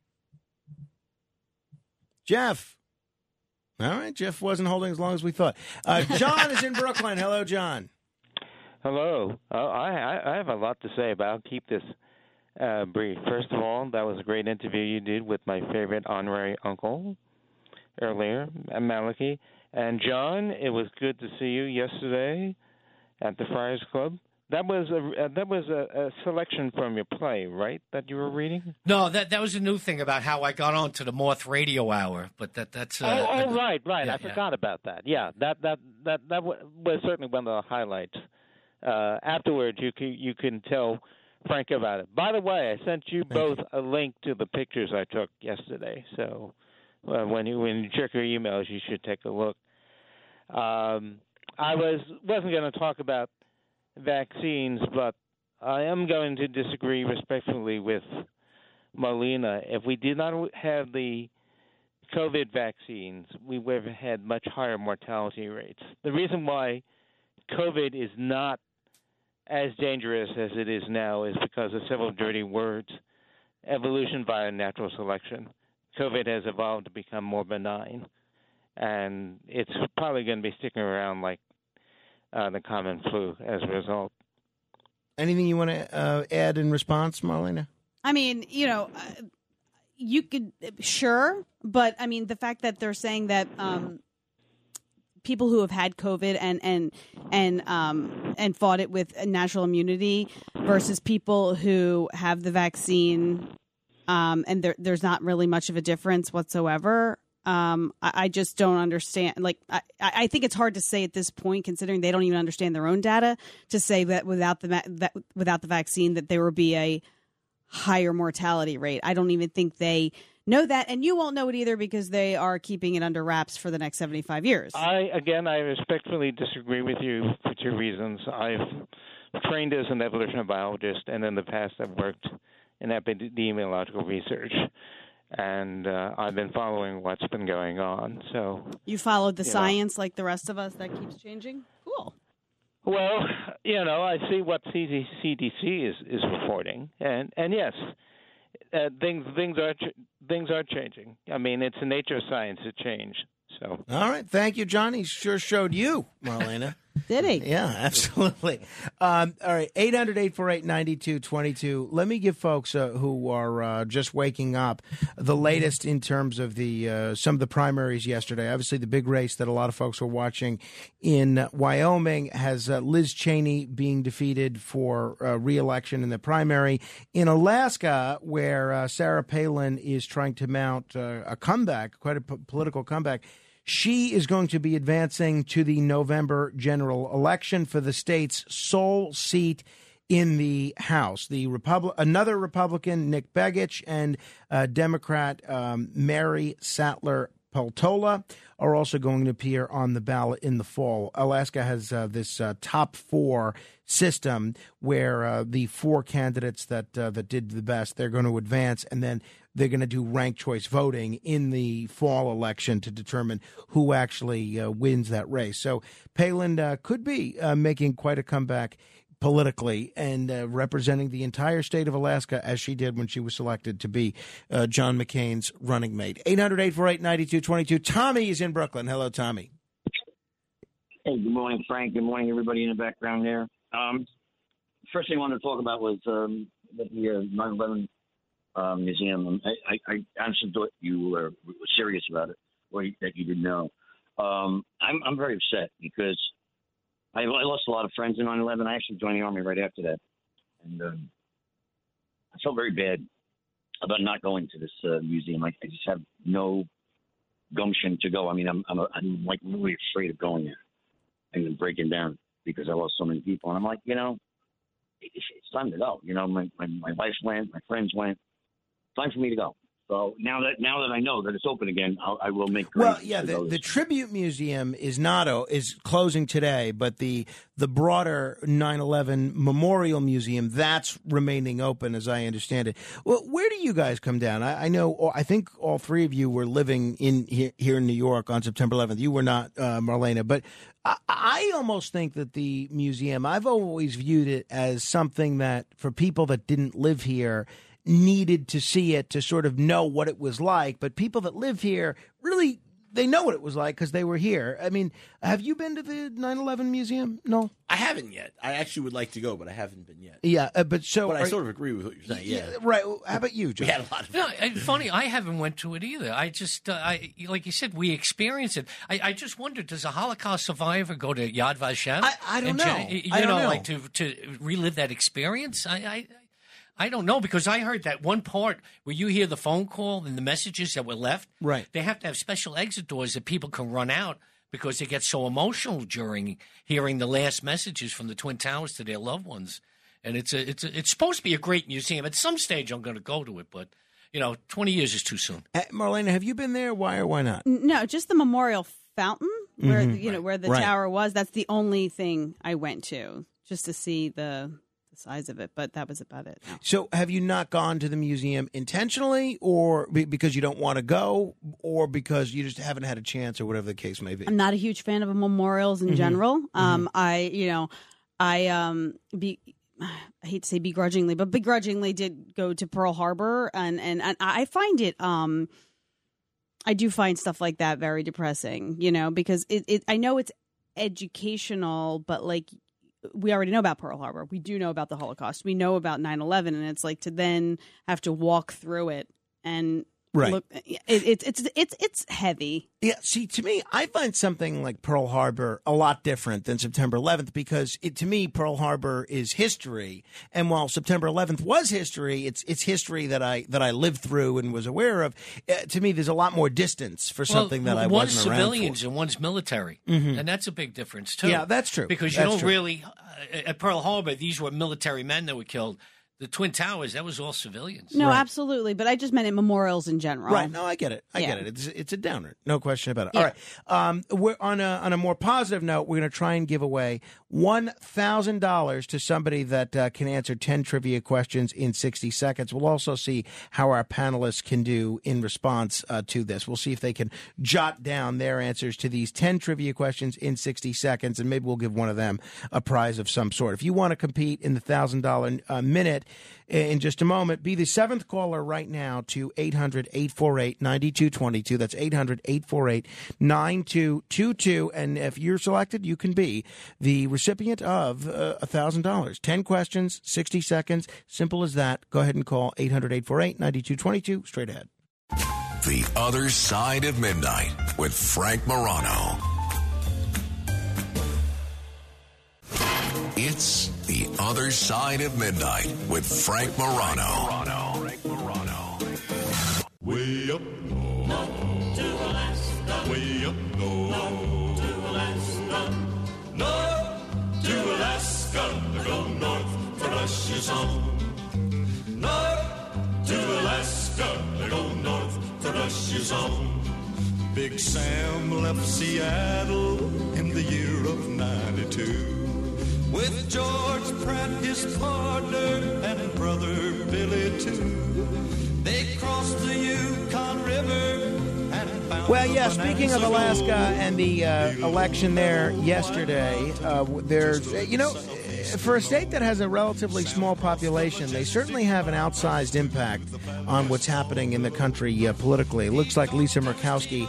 Jeff. All right, Jeff wasn't holding as long as we thought. John is in Brooklyn. Hello, John. Hello. I have a lot to say, but I'll keep this brief. First of all, that was a great interview you did with my favorite honorary uncle earlier, Malachi. And John, it was good to see you yesterday at the Friars Club. That was a selection from your play, right? That you were reading? No, that was a new thing about how I got on to the Moth Radio Hour. But that's right. Yeah, I forgot about that. Yeah, that was certainly one of the highlights. Afterwards, you can tell Frank about it. By the way, I sent you both a link to the pictures I took yesterday. So when you check your emails, you should take a look. I wasn't going to talk about vaccines, but I am going to disagree respectfully with Marlena. If we did not have the COVID vaccines, we would have had much higher mortality rates. The reason why COVID is not as dangerous as it is now is because of several dirty words. Evolution via natural selection. COVID has evolved to become more benign, and it's probably going to be sticking around like the common flu as a result. Anything you want to add in response, Marlena? I mean, you could, sure, but I mean, the fact that they're saying that people who have had COVID and fought it with natural immunity versus people who have the vaccine, and there's not really much of a difference whatsoever. I just don't understand. Like, I think it's hard to say at this point, considering they don't even understand their own data, to say that without the vaccine that there would be a higher mortality rate. I don't even think they know that, and you won't know it either because they are keeping it under wraps for the next 75 years. I respectfully disagree with you for 2 reasons. I've trained as an evolutionary biologist, and in the past I've worked in epidemiological research. and I've been following what's been going on. So you followed the science like the rest of us that keeps changing? Cool. Well, I see what CDC is reporting, and yes, things are changing. I mean, it's the nature of science to change. So, all right, thank you, John. He sure showed you, Marlena. Did he? Yeah, absolutely. All right, 800-848-9222. Let me give folks who are just waking up the latest in terms of the some of the primaries yesterday. Obviously, the big race that a lot of folks were watching in Wyoming has Liz Cheney being defeated for re-election in the primary. In Alaska, where Sarah Palin is trying to mount a comeback, quite a political comeback, she is going to be advancing to the November general election for the state's sole seat in the House. Another Republican, Nick Begich, and Democrat Mary Sattler Peltola are also going to appear on the ballot in the fall. Alaska has this top four system where the four candidates that did the best, they're going to advance, and then they're going to do ranked choice voting in the fall election to determine who actually wins that race. So Palin could be making quite a comeback politically and representing the entire state of Alaska as she did when she was selected to be John McCain's running mate. 800-848-9222. Tommy is in Brooklyn. Hello, Tommy. Hey, good morning, Frank. Good morning, everybody in the background there. First thing I wanted to talk about was the 9/11 museum. I honestly thought you were serious about it, or that you didn't know. I'm very upset because I lost a lot of friends in 9/11. I actually joined the Army right after that. And I felt very bad about not going to this museum. I just have no gumption to go. I mean, I'm like really afraid of going there and then breaking down because I lost so many people. And I'm like, it's time to go. My wife went, my friends went. Time for me to go. So now that I know that it's open again, I will make. Well, yeah, the Tribute Museum is closing today, but the broader 9/11 Memorial Museum, that's remaining open, as I understand it. Well, where do you guys come down? I think all three of you were living here in New York on September 11th. You were not, Marlena, but I almost think that the museum, I've always viewed it as something that for people that didn't live here needed to see it to sort of know what it was like. But people that live here, really, they know what it was like because they were here. I mean, have you been to the 9/11 museum? No? I haven't yet. I actually would like to go, but I haven't been yet. Yeah, but I sort of agree with what you're saying, yeah. Right. How about you, John? We had a lot of fun. Funny, I haven't went to it either. I just, like you said, we experienced it. I just wondered, does a Holocaust survivor go to Yad Vashem? I don't know. I don't know. Like to relive that experience? I don't know, because I heard that one part where you hear the phone call and the messages that were left. Right. They have to have special exit doors that people can run out because they get so emotional during hearing the last messages from the Twin Towers to their loved ones. And it's supposed to be a great museum. At some stage, I'm going to go to it, but 20 years is too soon. Marlena, have you been there? Why or why not? No, just the Memorial Fountain where where the Right. tower was. That's the only thing I went to just to see the size of it, but that was about it. No. So have you not gone to the museum intentionally, or because you don't want to go, or because you just haven't had a chance, or whatever the case may be? I'm not a huge fan of memorials in general. I hate to say begrudgingly, but begrudgingly did go to Pearl Harbor, and I find it I do find stuff like that very depressing, because I know it's educational, but like, we already know about Pearl Harbor. We do know about the Holocaust. We know about 9/11, and it's like to then have to walk through it and Right. look. It's heavy. Yeah, see, to me, I find something like Pearl Harbor a lot different than September 11th because, to me, Pearl Harbor is history. And while September 11th was history, it's history that I lived through and was aware of. To me, there's a lot more distance for something that I wasn't around for. One's civilians and one's military. Mhm. And that's a big difference, too. Yeah, that's true. Because you That's don't true. really – at Pearl Harbor, these were military men that were killed. The Twin Towers, that was all civilians. No, absolutely. But I just meant in memorials in general. Right. No, I get it. I get it. It's a downer. No question about it. All right. We're on a more positive note, we're going to try and give away $1,000 to somebody that can answer 10 trivia questions in 60 seconds. We'll also see how our panelists can do in response to this. We'll see if they can jot down their answers to these 10 trivia questions in 60 seconds, and maybe we'll give one of them a prize of some sort. If you want to compete in the $1,000 minute, in just a moment, be the seventh caller right now to 800-848-9222. That's 800-848-9222. And if you're selected, you can be the recipient of $1,000. 10 questions, 60 seconds. Simple as that. Go ahead and call 800-848-9222. Straight ahead. The Other Side of Midnight with Frank Morano. It's The Other Side of Midnight with Frank Morano. Way up north to Alaska. Way up north to Alaska. North to Alaska. Go north to Russia's home. North to Alaska. Go north to Russia's home. Big Sam left Seattle in the year of 92. With George Pratt, his partner, and brother Billy, too. They crossed the Yukon River and found... Well, yeah, speaking of Alaska and the election there yesterday, there's, for a state that has a relatively small population, they certainly have an outsized impact on what's happening in the country politically. It looks like Lisa Murkowski,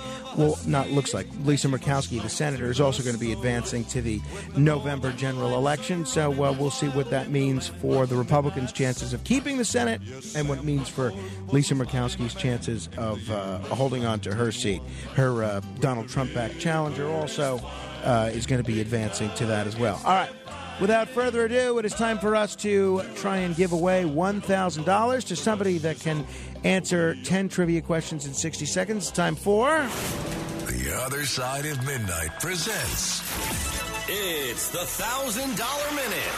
the senator, is also going to be advancing to the November general election. So we'll see what that means for the Republicans' chances of keeping the Senate and what it means for Lisa Murkowski's chances of holding on to her seat. Her Donald Trump-backed challenger also is going to be advancing to that as well. All right. Without further ado, it is time for us to try and give away $1,000 to somebody that can answer 10 trivia questions in 60 seconds. It's time for... The Other Side of Midnight presents... It's the $1,000 Minute.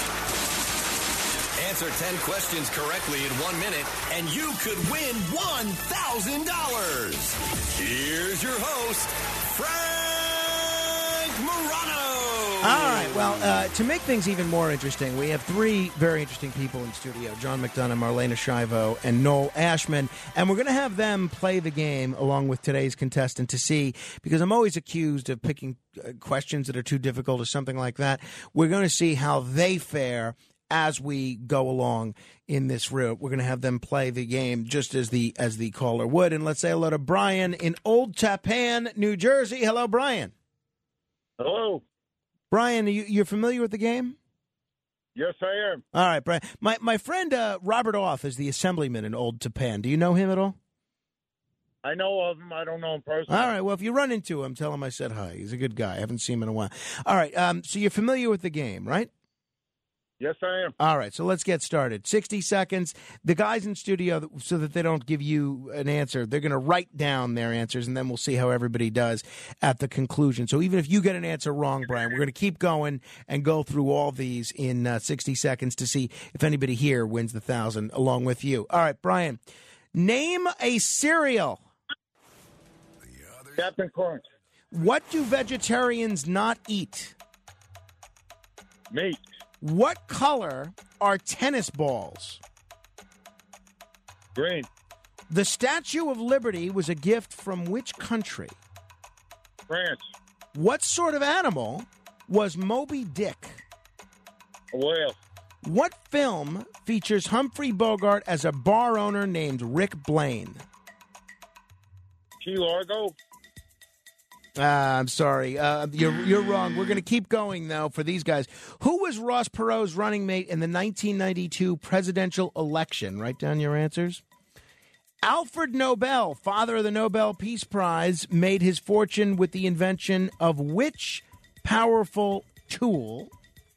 Answer 10 questions correctly in 1 minute, and you could win $1,000. Here's your host, Frank Morano. All right. Well, to make things even more interesting, we have three very interesting people in studio, John McDonough, Marlena Shivo, and Noel Ashman. And we're going to have them play the game along with today's contestant to see, because I'm always accused of picking questions that are too difficult or something like that. We're going to see how they fare as we go along in this route. We're going to have them play the game just as the caller would. And let's say hello to Brian in Old Tappan, New Jersey. Hello, Brian. Hello. Brian, you're familiar with the game? Yes, I am. All right, Brian. My friend Robert Off is the assemblyman in Old Tappan. Do you know him at all? I know of him. I don't know him personally. All right. Well, if you run into him, tell him I said hi. He's a good guy. I haven't seen him in a while. All right. So you're familiar with the game, right? Yes, I am. All right, so let's get started. 60 seconds. The guys in studio, so that they don't give you an answer, they're going to write down their answers, and then we'll see how everybody does at the conclusion. So even if you get an answer wrong, Brian, we're going to keep going and go through all these in 60 seconds to see if anybody here wins the 1,000 along with you. All right, Brian, name a cereal. Captain Crunch. What do vegetarians not eat? Meat. What color are tennis balls? Green. The Statue of Liberty was a gift from which country? France. What sort of animal was Moby Dick? A whale. What film features Humphrey Bogart as a bar owner named Rick Blaine? Key Largo. I'm sorry. You're wrong. We're going to keep going, though, for these guys. Who was Ross Perot's running mate in the 1992 presidential election? Write down your answers. Alfred Nobel, father of the Nobel Peace Prize, made his fortune with the invention of which powerful tool?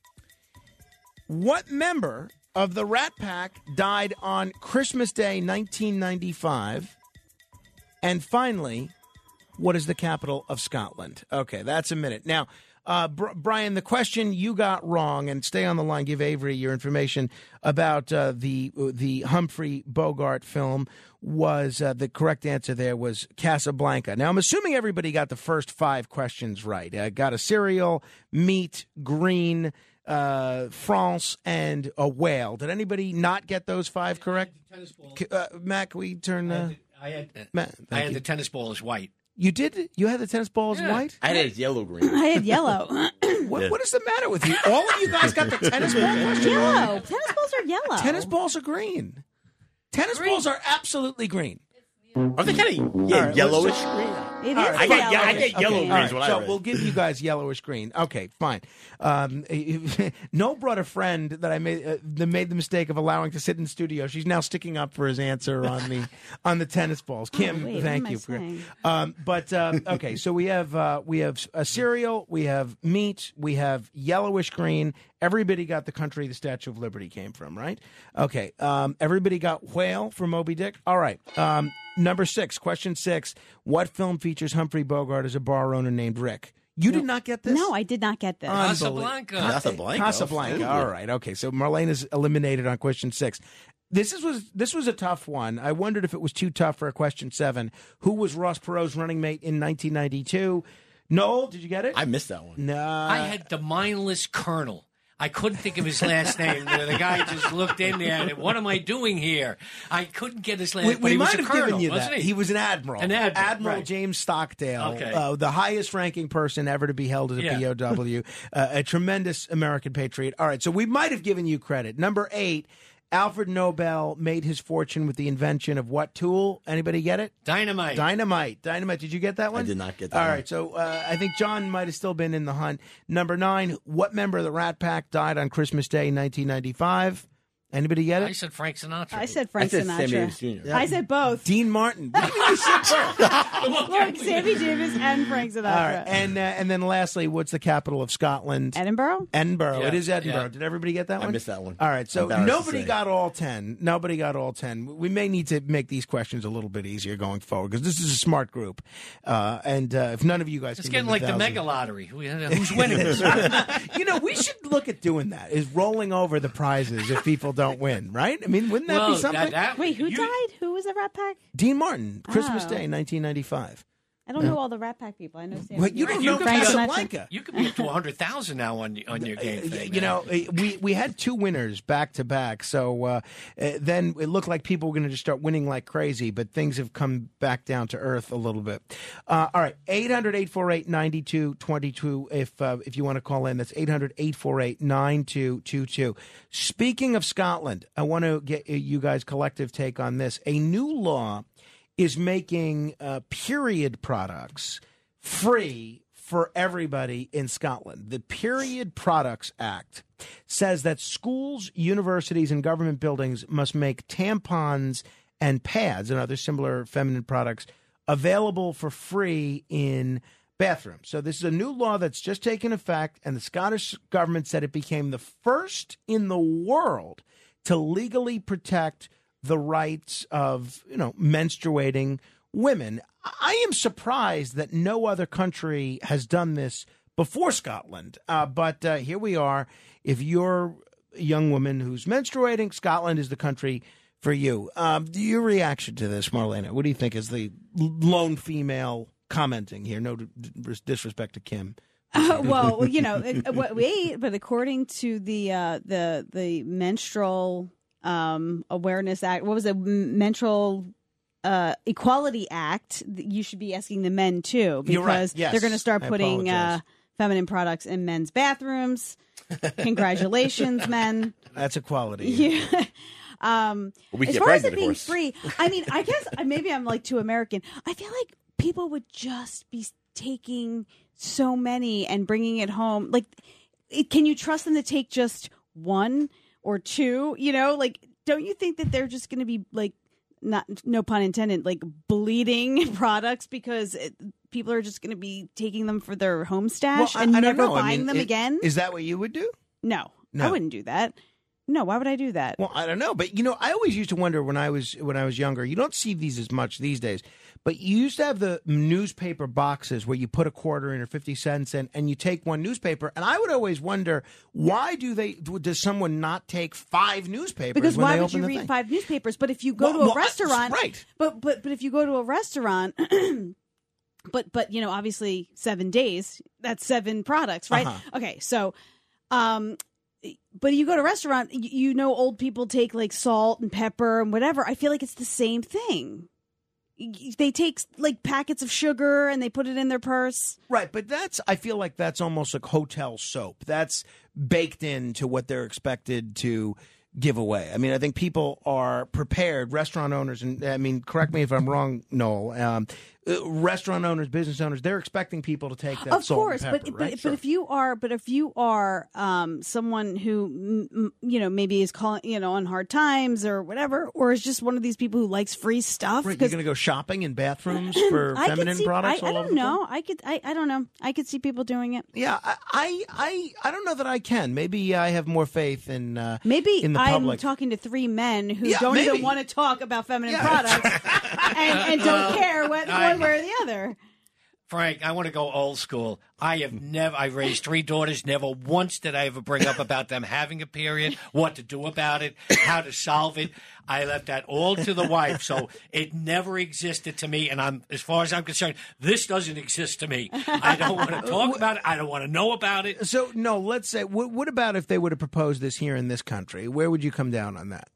What member of the Rat Pack died on Christmas Day, 1995? And finally, what is the capital of Scotland? Okay, that's a minute. Now, Brian, the question you got wrong, and stay on the line, give Avery your information about the Humphrey Bogart film, was the correct answer there was Casablanca. Now, I'm assuming everybody got the first 5 questions right. Got a cereal, meat, green, France, and a whale. Did anybody not get those 5 correct? Matt, can we turn... I had you. the tennis ball as white. You did? You had the tennis ball as white? I had it as yellow-green. I had yellow. What is the matter with you? All of you guys got the tennis ball question Yellow. wrong? Tennis balls are yellow. Tennis balls are green. Tennis balls are absolutely green. Are they kind of right, yellowish let's- green? It All is right, I get, yellow. I get yellow green. All Is what so I read. we'll give you guys yellowish green. Okay, fine. No brought a friend that I made that made the mistake of allowing to sit in the studio. She's now sticking up for his answer on the tennis balls. Kim, wait, thank what you. am I Okay, so we have a cereal, we have meat, we have yellowish green. Everybody got the country the Statue of Liberty came from, right? Okay. Everybody got whale from Moby Dick. All right. Number 6, question 6. What film features Humphrey Bogart as a bar owner named Rick? You did not get this? No, I did not get this. Casablanca. Casablanca. All right. Okay. So Marlene is eliminated on question 6. This was a tough one. I wondered if it was too tough for a question 7. Who was Ross Perot's running mate in 1992? Noel, did you get it? I missed that one. No. I had the mindless Colonel. I couldn't think of his last name. The guy just looked in there and, what am I doing here? I couldn't get his last name. We he might was a have colonel, given you wasn't that. he? He was an admiral. Admiral, right. James Stockdale, Okay. the highest ranking person ever to be held as a POW, a tremendous American patriot. All right, so we might have given you credit. Number 8, Alfred Nobel made his fortune with the invention of what tool? Anybody get it? Dynamite. Dynamite. Did you get that one? I did not get that All one. right, so I think John might have still been in the hunt. Number 9, what member of the Rat Pack died on Christmas Day, 1995? Anybody get it? I said Frank Sinatra. I said Frank Sammy Sinatra. Davis Jr. I said both. Dean Martin. What do you mean you said both? Look, Sammy Davis and Frank Sinatra. All right, and then lastly, what's the capital of Scotland? Edinburgh? Edinburgh. Yeah, It is Edinburgh. yeah. Did everybody get that I one? missed that one. All right, so Embarrassed to nobody say. got all 10. Nobody got all 10. We may need to make these questions a little bit easier going forward because this is a smart group. And if none of you guys It's can getting win like the 1,000 mega lottery. Who's winning this? we should look at doing that, is rolling over the prizes if people don't win, right? I mean, wouldn't that be something? Wait, who died? Who was the Rat Pack? Dean Martin, Christmas Oh. Day, 1995. I don't know all the Rat Pack people. I know Sammy Well, you Davis. don't know Frank Sinatra. Casablanca. You could be up to 100,000 now on your game thing. You know, we had 2 winners back to back, so then it looked like people were going to just start winning like crazy, but things have come back down to earth a little bit. All right, 800-848-9222 if you want to call in. That's 800-848-9222. Speaking of Scotland, I want to get you guys' collective take on this. A new law is making period products free for everybody in Scotland. The Period Products Act says that schools, universities, and government buildings must make tampons and pads and other similar feminine products available for free in bathrooms. So this is a new law that's just taken effect, and the Scottish government said it became the first in the world to legally protect the rights of, menstruating women. I am surprised that no other country has done this before Scotland. But here we are. If you're a young woman who's menstruating, Scotland is the country for you. Your reaction to this, Marlena, what do you think is the lone female commenting here? No disrespect to Kim. Well, but according to the menstrual awareness act, what was it? Menstrual Equality Act. You should be asking the men too, You're right. because Yes. they're going to start I putting apologize. feminine products in men's bathrooms. Congratulations, men. That's equality. Yeah. We As get far as it pregnant, of being course. free, I mean, I guess maybe I'm like too American. I feel like people would just be taking so many and bringing it home. Like, can you trust them to take just 1 or 2? Don't you think that they're just going to be like, no pun intended, like bleeding products because people are just going to be taking them for their home stash and I don't never know. buying them again? Is that what you would do? No, No. I wouldn't do that. No, why would I do that? Well, I don't know, but I always used to wonder when I was younger. You don't see these as much these days, but you used to have the newspaper boxes where you put a quarter in or 50 cents in, and you take one newspaper. And I would always wonder, why does someone not take 5 newspapers? Because when why they would you open the read thing? 5 newspapers? But if you go to a restaurant, right? But if you go to a restaurant. But obviously 7 days, that's 7 products, right? Okay, so but you go to a restaurant, old people take like salt and pepper and whatever. I feel like it's the same thing. They take like packets of sugar and they put it in their purse. Right, but I feel like that's almost like hotel soap. That's baked into what they're expected to give away. I mean, I think people are prepared, restaurant owners, and I mean, correct me if I'm wrong, Noel, restaurant owners, business owners, they're expecting people to take that salt and pepper, right? But if you are someone who maybe is calling on hard times or whatever, or is just one of these people who likes free stuff, right, you're going to go shopping in bathrooms for feminine products. I don't know. I don't know. I could see people doing it. Yeah, I don't know that I can. Maybe I have more faith in maybe in the I'm public. talking to 3 men who don't even want to talk about feminine products and don't care one way or the other. Frank, I want to go old school. I raised 3 daughters. Never once did I ever bring up about them having a period, what to do about it, how to solve it. I left that all to the wife, so it never existed to me. And as far as I'm concerned, this doesn't exist to me. I don't want to talk about it. I don't want to know about it. So, no, let's say, what about if they would have proposed this here in this country? Where would you come down on that?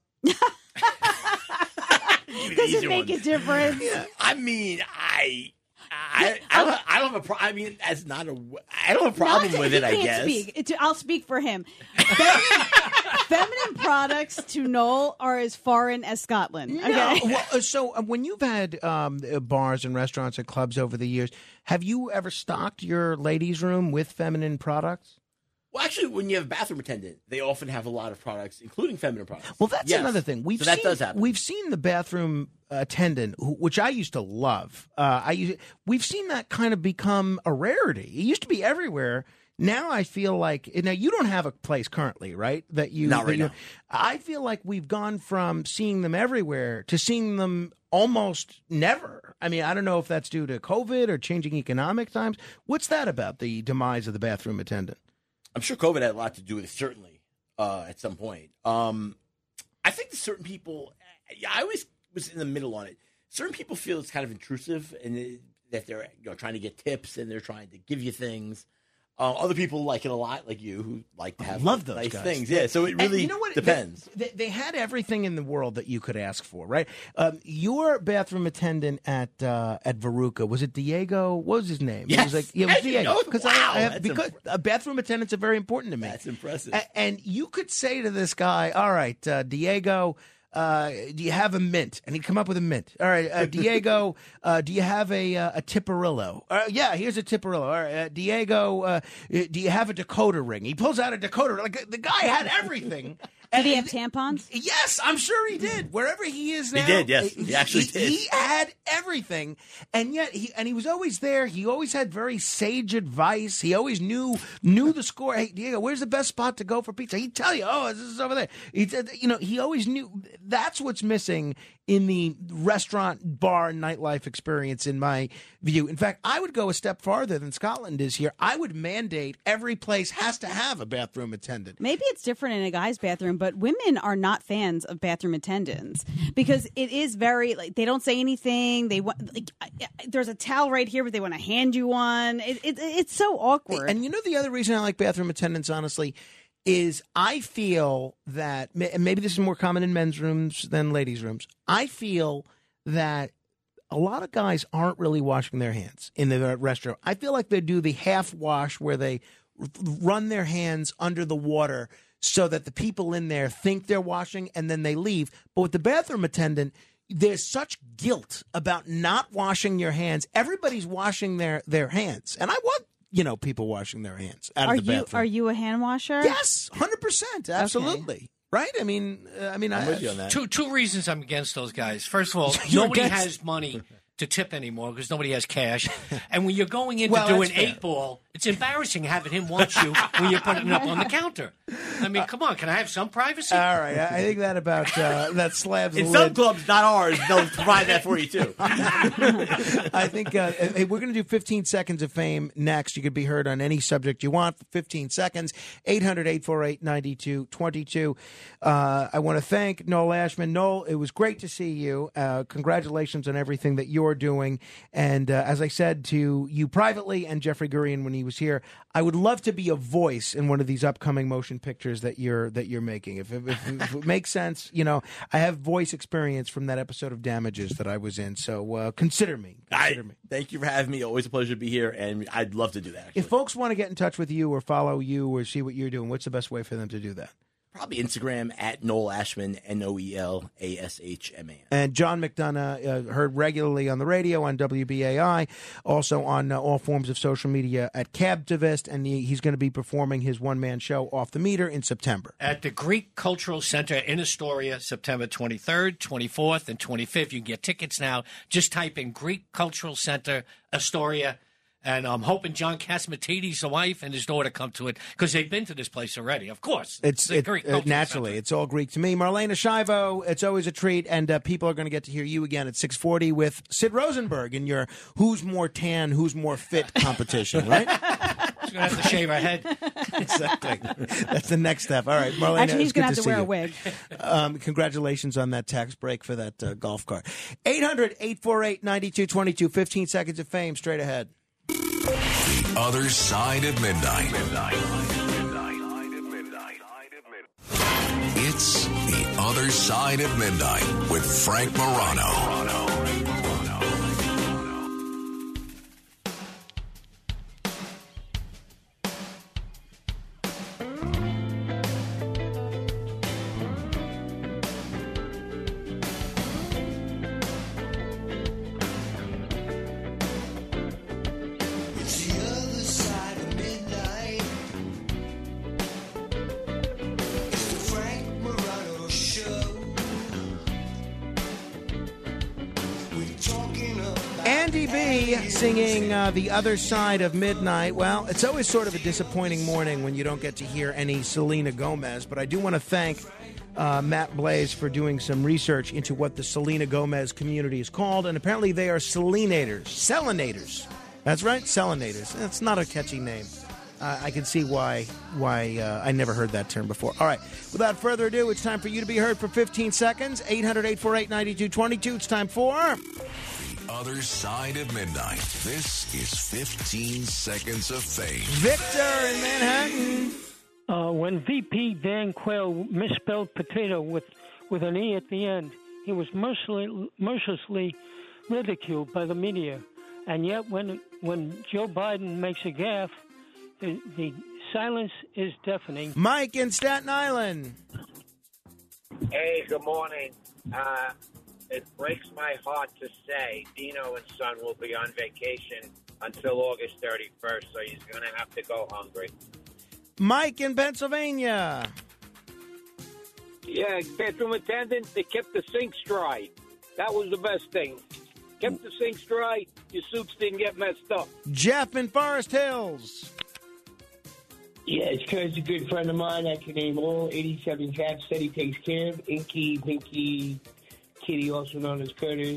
Does it make a difference? Yeah. I mean, I don't have a problem. I mean, I don't have a problem with it, I guess. I'll speak for him. Feminine products to Noel are as foreign as Scotland. Okay? No. Well, so when you've had bars and restaurants and clubs over the years, have you ever stocked your ladies' room with feminine products? Well, actually, when you have a bathroom attendant, they often have a lot of products, including feminine products. Well, that's another thing. That does happen. We've seen the bathroom attendant, which I used to love. We've seen that kind of become a rarity. It used to be everywhere. Now I feel like you don't have a place currently, right? Not right now. I feel like we've gone from seeing them everywhere to seeing them almost never. I mean, I don't know if that's due to COVID or changing economic times. What's that about, the demise of the bathroom attendant? I'm sure COVID had a lot to do with it, certainly, at some point. I think that certain people, I always was in the middle on it. Certain people feel it's kind of intrusive and that they're trying to get tips and they're trying to give you things. Other people like it a lot, like you, who like to have love those nice guys. things. Yeah, so it really depends. They had everything in the world that you could ask for, right? Your bathroom attendant at Veruca, was it Diego? What was his name? Yes. It was Diego. Because bathroom attendants are very important to me. That's impressive. And you could say to this guy, all right, Diego, do you have a mint? And he'd come up with a mint. All right, Diego, do you have a Tipperillo? Yeah, here's a Tipperillo. All right, Diego, do you have a decoder ring? He pulls out a decoder. Like the guy had everything. Did he have tampons? Yes, I'm sure he did. Wherever he is now, he did. Yes, he actually did. He had everything, and yet he was always there. He always had very sage advice. He always knew the score. Hey, Diego, where's the best spot to go for pizza? He'd tell you, oh, this is over there. He always knew. That's what's missing in the restaurant, bar, nightlife experience, in my view. In fact, I would go a step farther than Scotland is here. I would mandate every place has to have a bathroom attendant. Maybe it's different in a guy's bathroom, but women are not fans of bathroom attendants because it is very, like, they don't say anything. They want, like, there's a towel right here, but they want to hand you one. It's so awkward. And the other reason I like bathroom attendants, honestly, is I feel that, and maybe this is more common in men's rooms than ladies' rooms, I feel that a lot of guys aren't really washing their hands in the restaurant. I feel like they do the half wash where they run their hands under the water so that the people in there think they're washing and then they leave. But with the bathroom attendant, there's such guilt about not washing your hands. Everybody's washing their hands. And I want people washing their hands out of the bathroom. Are you a hand washer? Yes, 100%, absolutely. Okay. Right? I mean, I'm with you on that. Two reasons I'm against those guys. First of all, nobody has money to tip anymore because nobody has cash. And when you're going in to do an 8-ball, it's embarrassing having him watch you when you're putting it up on the counter. I mean, come on, can I have some privacy? All right, I think that about that slabs. In some clubs, not ours, they'll provide that for you too. I think hey, we're going to do 15 seconds of fame next. You could be heard on any subject you want for 15 seconds. 800-848-9222. I want to thank Noel Ashman. Noel, it was great to see you. Congratulations on everything that you're doing. And as I said to you privately and Jeffrey Gurian when he was here, I would love to be a voice in one of these upcoming motion pictures that you're making. If it makes sense, you know, I have voice experience from that episode of Damages that I was in. So consider me. Thank you for having me. Always a pleasure to be here, and I'd love to do that. Actually. If folks want to get in touch with you or follow you or see what you're doing, what's the best way for them to do that? Probably Instagram at Noel Ashman, NoelAshman. And John McDonough, heard regularly on the radio on WBAI, also on all forms of social media at Cabtivist, and he's going to be performing his one-man show, Off the Meter, in September. At the Greek Cultural Center in Astoria, September 23rd, 24th, and 25th. You can get tickets now. Just type in Greek Cultural Center, Astoria. And I'm hoping John Catsimatidis, the wife, and his daughter come to it because they've been to this place already. Of course, it's Greek naturally. Center. It's all Greek to me. Marlena Shivo, it's always a treat, and people are going to get to hear you again at 6:40 with Sid Rosenberg in your "Who's More Tan, Who's More Fit" competition, right? She's going to have to shave her head. Exactly. That's the next step. All right, Marlena. Actually, he's going to have to wear you. a wig. Congratulations on that tax break for that golf cart. 800-848-9222. 15 seconds of fame straight ahead. The Other Side of Midnight. It's The Other Side of Midnight with Frank Morano. Andy B singing The Other Side of Midnight. Well, it's always sort of a disappointing morning when you don't get to hear any Selena Gomez, but I do want to thank Matt Blaze for doing some research into what the Selena Gomez community is called, and apparently they are Selenators. Selenators. That's right, Selenators. That's not a catchy name. I can see why I never heard that term before. All right, without further ado, it's time for you to be heard for 15 seconds. 800-848-9222. It's time for... The Other Side of Midnight. This is 15 Seconds of Fame. Victor in Manhattan. When VP Dan Quayle misspelled potato with an E at the end, he was mercilessly ridiculed by the media. And yet when Joe Biden makes a gaffe, the silence is deafening. Mike in Staten Island. Hey, good morning. It breaks my heart to say Dino and Son will be on vacation until August 31st, so he's going to have to go hungry. Mike in Pennsylvania. Yeah, bathroom attendant, they kept the sinks dry. That was the best thing. Kept the sinks dry, your soups didn't get messed up. Jeff in Forest Hills. Yeah, it's Kurt's a good friend of mine. I can name all 87 cats that he takes care of. Inky, Pinky, Kitty, also known as Curtis,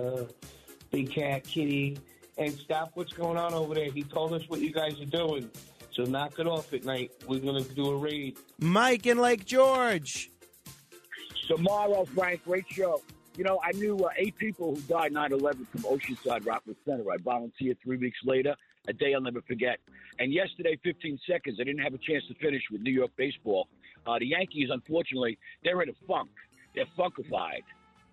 Big Cat, Kitty. And stop what's going on over there. He told us what you guys are doing. So knock it off at night. We're going to do a raid. Mike in Lake George. Tomorrow, Frank, great show. You know, I knew 8 people who died 9/11 from Oceanside Rockland Center. I volunteered 3 weeks later, a day I'll never forget. And yesterday, 15 seconds, I didn't have a chance to finish with New York baseball. The Yankees, unfortunately, they're in a funk. They're funkified.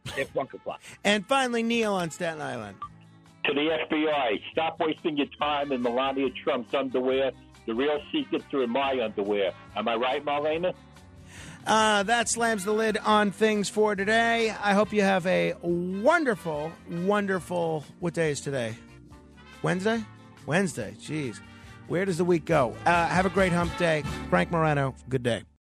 And finally, Neil on Staten Island. To the FBI, stop wasting your time in Melania Trump's underwear. The real secrets are in my underwear. Am I right, Marlena? That slams the lid on things for today. I hope you have a wonderful, wonderful... What day is today? Wednesday? Jeez. Where does the week go? Have a great hump day. Frank Morano, good day.